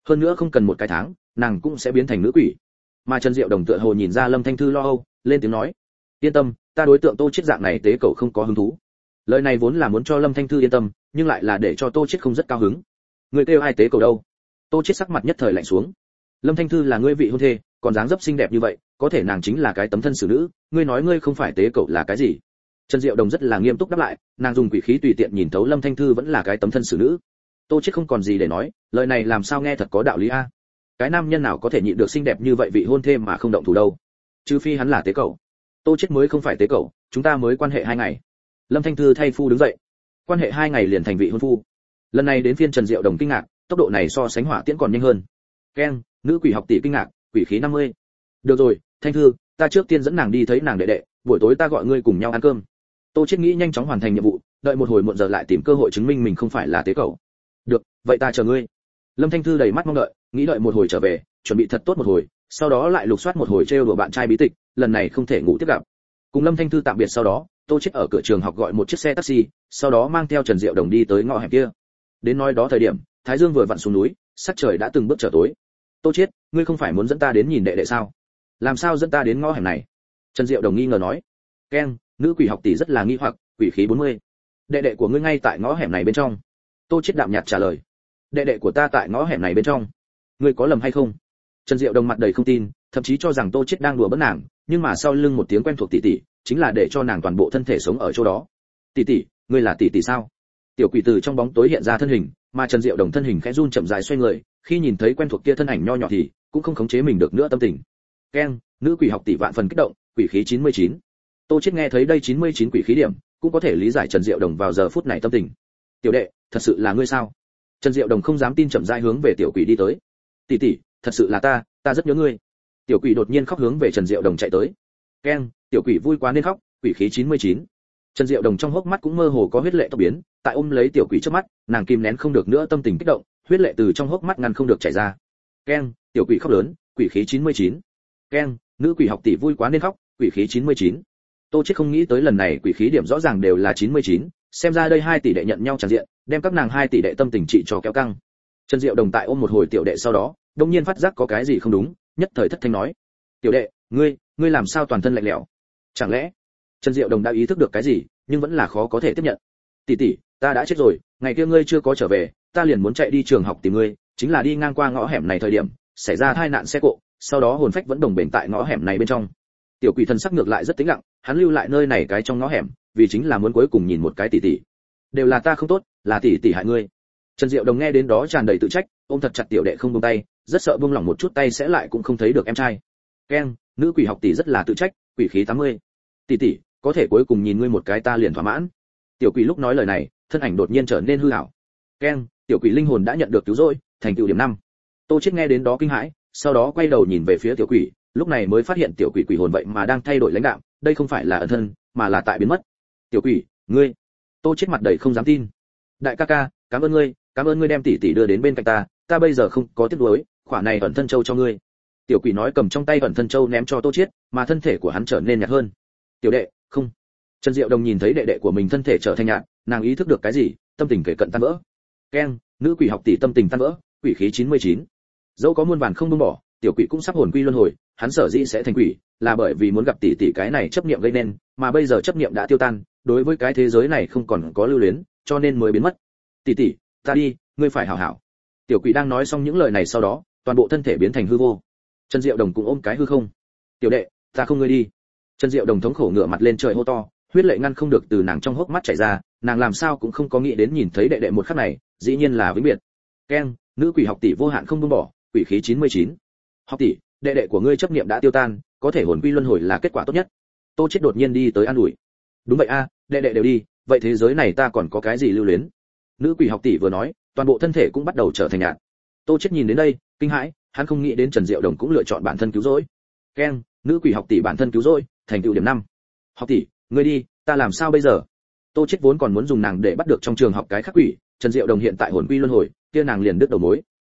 hơn nữa không cần một cái tháng nàng cũng sẽ biến thành nữ quỷ. Mà Trần Diệu Đồng tựa hồ nhìn ra Lâm Thanh Thư lo âu, lên tiếng nói: yên tâm, ta đối tượng Tô Chiết dạng này tế cậu không có hứng thú. Lời này vốn là muốn cho Lâm Thanh Thư yên tâm, nhưng lại là để cho Tô Chiết không rất cao hứng. Người kêu ai tế cậu đâu? Tô Chiết sắc mặt nhất thời lạnh xuống. Lâm Thanh Thư là ngươi vị hôn thê, còn dáng dấp xinh đẹp như vậy, có thể nàng chính là cái tấm thân xử nữ, ngươi nói ngươi không phải tế cậu là cái gì? Trần Diệu Đồng rất là nghiêm túc đáp lại, nàng dùng quỷ khí tùy tiện nhìn thấu Lâm Thanh Thư vẫn là cái tấm thân xử nữ. Tô Chiết không còn gì để nói, lời này làm sao nghe thật có đạo lý a? Cái nam nhân nào có thể nhịn được xinh đẹp như vậy vị hôn thê mà không động thủ đâu? Trừ phi hắn là tế cậu. Tô Chiết mới không phải tế cậu, chúng ta mới quan hệ hai ngày. Lâm Thanh Thư thay phu đứng dậy. Quan hệ hai ngày liền thành vị hôn phu. Lần này đến phiên Trần Diệu Đồng kinh ngạc, tốc độ này so sánh hỏa tiễn còn nhanh hơn. Keng, nữ quỷ học tỷ kinh ngạc, quỷ khí năm mươi. Được rồi, Thanh Thư, ta trước tiên dẫn nàng đi thấy nàng đệ đệ, buổi tối ta gọi ngươi cùng nhau ăn cơm. Tô Chiết nghĩ nhanh chóng hoàn thành nhiệm vụ, đợi một hồi muộn giờ lại tìm cơ hội chứng minh mình không phải là tế cậu. Được, vậy ta chờ ngươi. Lâm Thanh Thư đầy mắt mong đợi, nghĩ đợi một hồi trở về, chuẩn bị thật tốt một hồi, sau đó lại lục soát một hồi trêu đùa bạn trai bí tịch, lần này không thể ngủ tiếp gặp. Cùng Lâm Thanh Thư tạm biệt sau đó, Tô Chiết ở cửa trường học gọi một chiếc xe taxi, sau đó mang theo Trần Diệu Đồng đi tới ngõ hẻm kia. Đến nói đó thời điểm, Thái Dương vừa vặn xuống núi, sắc trời đã từng bước trở tối. Tô Chiết, ngươi không phải muốn dẫn ta đến nhìn đệ đệ sao? Làm sao dẫn ta đến ngõ hẻm này? Trần Diệu Đồng nghi ngờ nói. Keng, nữ quỷ học tỷ rất là nghi hoặc, quỷ khí bốn mươi. Đệ đệ của ngươi ngay tại ngõ hẻm này bên trong. Tô Chiết đạm nhạt trả lời. Đệ đệ của ta tại ngõ hẻm này bên trong. Ngươi có lầm hay không? Trần Diệu Đồng mặt đầy không tin, thậm chí cho rằng Tô Chiết đang đùa bỡn nàng, nhưng mà sau lưng một tiếng quen thuộc tỷ tỷ, chính là để cho nàng toàn bộ thân thể sống ở chỗ đó. Tỷ tỷ, ngươi là tỷ tỷ sao? Tiểu quỷ từ trong bóng tối hiện ra thân hình, mà Trần Diệu Đồng thân hình khẽ run chậm rãi xoay người, khi nhìn thấy quen thuộc kia thân ảnh nho nhỏ thì cũng không khống chế mình được nữa tâm tình. Keng, nữ quỷ học tỷ vạn phần kích động, quỷ khí chín mươi chín. Tô Chiết nghe thấy đây chín mươi chín quỷ khí điểm, cũng có thể lý giải Trần Diệu Đồng vào giờ phút này tâm tình. Tiểu đệ, thật sự là ngươi sao? Trần Diệu Đồng không dám tin chậm rãi hướng về tiểu quỷ đi tới. Tỷ tỷ, thật sự là ta, ta rất nhớ ngươi. Tiểu quỷ đột nhiên khóc hướng về Trần Diệu Đồng chạy tới. Keng, tiểu quỷ vui quá nên khóc, quỷ khí chín mươi chín. Trần Diệu Đồng trong hốc mắt cũng mơ hồ có huyết lệ tốc biến, tại ôm lấy tiểu quỷ trước mắt, nàng kìm nén không được nữa tâm tình kích động, huyết lệ từ trong hốc mắt ngăn không được chảy ra. Keng, tiểu quỷ khóc lớn, quỷ khí chín mươi chín. Keng, nữ quỷ học tỷ vui quá nên khóc, quỷ khí chín mươi chín. Tô Chiết không nghĩ tới lần này quỷ khí điểm rõ ràng đều là chín mươi chín, xem ra đây hai tỷ đệ nhận nhau tràn diện, đem các nàng hai tỷ đệ tâm tình trị cho kéo căng. Trần Diệu Đồng tại ôm một hồi tiểu đệ sau đó, đột nhiên phát giác có cái gì không đúng, nhất thời thất thanh nói: "Tiểu đệ, ngươi, ngươi làm sao toàn thân lạnh lẽo? Chẳng lẽ?" Trần Diệu Đồng đã ý thức được cái gì, nhưng vẫn là khó có thể tiếp nhận. "Tỷ tỷ, ta đã chết rồi, ngày kia ngươi chưa có trở về, ta liền muốn chạy đi trường học tìm ngươi, chính là đi ngang qua ngõ hẻm này thời điểm, xảy ra tai nạn xe cộ, sau đó hồn phách vẫn đồng bền tại ngõ hẻm này bên trong." Tiểu quỷ thần sắc ngược lại rất tĩnh lặng, hắn lưu lại nơi này cái trong ngõ hẻm, vì chính là muốn cuối cùng nhìn một cái tỷ tỷ. Đều là ta không tốt, là tỷ tỷ hại ngươi. Trần Diệu Đồng nghe đến đó tràn đầy tự trách, ôm thật chặt tiểu đệ không buông tay, rất sợ buông lỏng một chút tay sẽ lại cũng không thấy được em trai. Keng, nữ quỷ học tỷ rất là tự trách, quỷ khí tám mươi. Tỷ tỷ, có thể cuối cùng nhìn ngươi một cái ta liền thỏa mãn. Tiểu quỷ lúc nói lời này, thân ảnh đột nhiên trở nên hư ảo. Keng, tiểu quỷ linh hồn đã nhận được cứu rỗi, thành tựu điểm năm. Tô Chiết nghe đến đó kinh hãi, sau đó quay đầu nhìn về phía tiểu quỷ, lúc này mới phát hiện tiểu quỷ quỷ hồn vậy mà đang thay đổi lãnh đạo, đây không phải là ẩn thân, mà là tại biến mất. Tiểu quỷ, ngươi? Tô Chiết mặt đầy không dám tin. Đại ca ca, cảm ơn ngươi, cảm ơn ngươi đem tỷ tỷ đưa đến bên cạnh ta, ta bây giờ không có tiếc nuối, khỏa này ẩn thân châu cho ngươi. Tiểu quỷ nói cầm trong tay ẩn thân châu ném cho Tô Chiết, mà thân thể của hắn trở nên nhạt hơn. Tiểu đệ, không. Trần Diệu Đồng nhìn thấy đệ đệ của mình thân thể trở thành nhạt, nàng ý thức được cái gì, tâm tình kể cận tan vỡ. Keng, nữ quỷ học tỷ tâm tình tan vỡ, quỷ khí chín mươi chín. Dẫu có muôn vàn không buông bỏ, tiểu quỷ cũng sắp hồn quy luân hồi, hắn sở dĩ sẽ thành quỷ, là bởi vì muốn gặp tỷ tỷ cái này chấp niệm gây nên, mà bây giờ chấp niệm đã tiêu tan, đối với cái thế giới này không còn có lưu luyến, cho nên mới biến mất. Tỷ tỷ, ta đi, ngươi phải hảo hảo. Tiểu quỷ đang nói xong những lời này sau đó, toàn bộ thân thể biến thành hư vô. Trần Diệu Đồng cũng ôm cái hư không. Tiểu đệ, ta không ngươi đi. Trần Diệu Đồng thống khổ ngửa mặt lên trời hô to, huyết lệ ngăn không được từ nàng trong hốc mắt chảy ra, nàng làm sao cũng không có nghĩ đến nhìn thấy đệ đệ một khắc này, dĩ nhiên là vĩnh biệt. Keng, nữ quỷ học tỷ vô hạn không buông bỏ, quỷ khí chín mươi chín. Học tỷ, đệ đệ của ngươi chấp niệm đã tiêu tan, có thể hồn quy luân hồi là kết quả tốt nhất. Tô Chiết đột nhiên đi tới an ủi. Đúng vậy a, đệ đệ đều đi, vậy thế giới này ta còn có cái gì lưu luyến? Nữ quỷ học tỷ vừa nói, toàn bộ thân thể cũng bắt đầu trở thành nhạt. Tô Chiết nhìn đến đây, kinh hãi, hắn không nghĩ đến Trần Diệu Đồng cũng lựa chọn bản thân cứu rỗi. Keng, nữ quỷ học tỷ bản thân cứu rỗi, thành tựu điểm năm. Học tỷ, ngươi đi, ta làm sao bây giờ? Tô Chiết vốn còn muốn dùng nàng để bắt được trong trường học cái khắc quỷ, Trần Diệu Đồng hiện tại hồn quy luân hồi, kia nàng liền đứt đầu mối.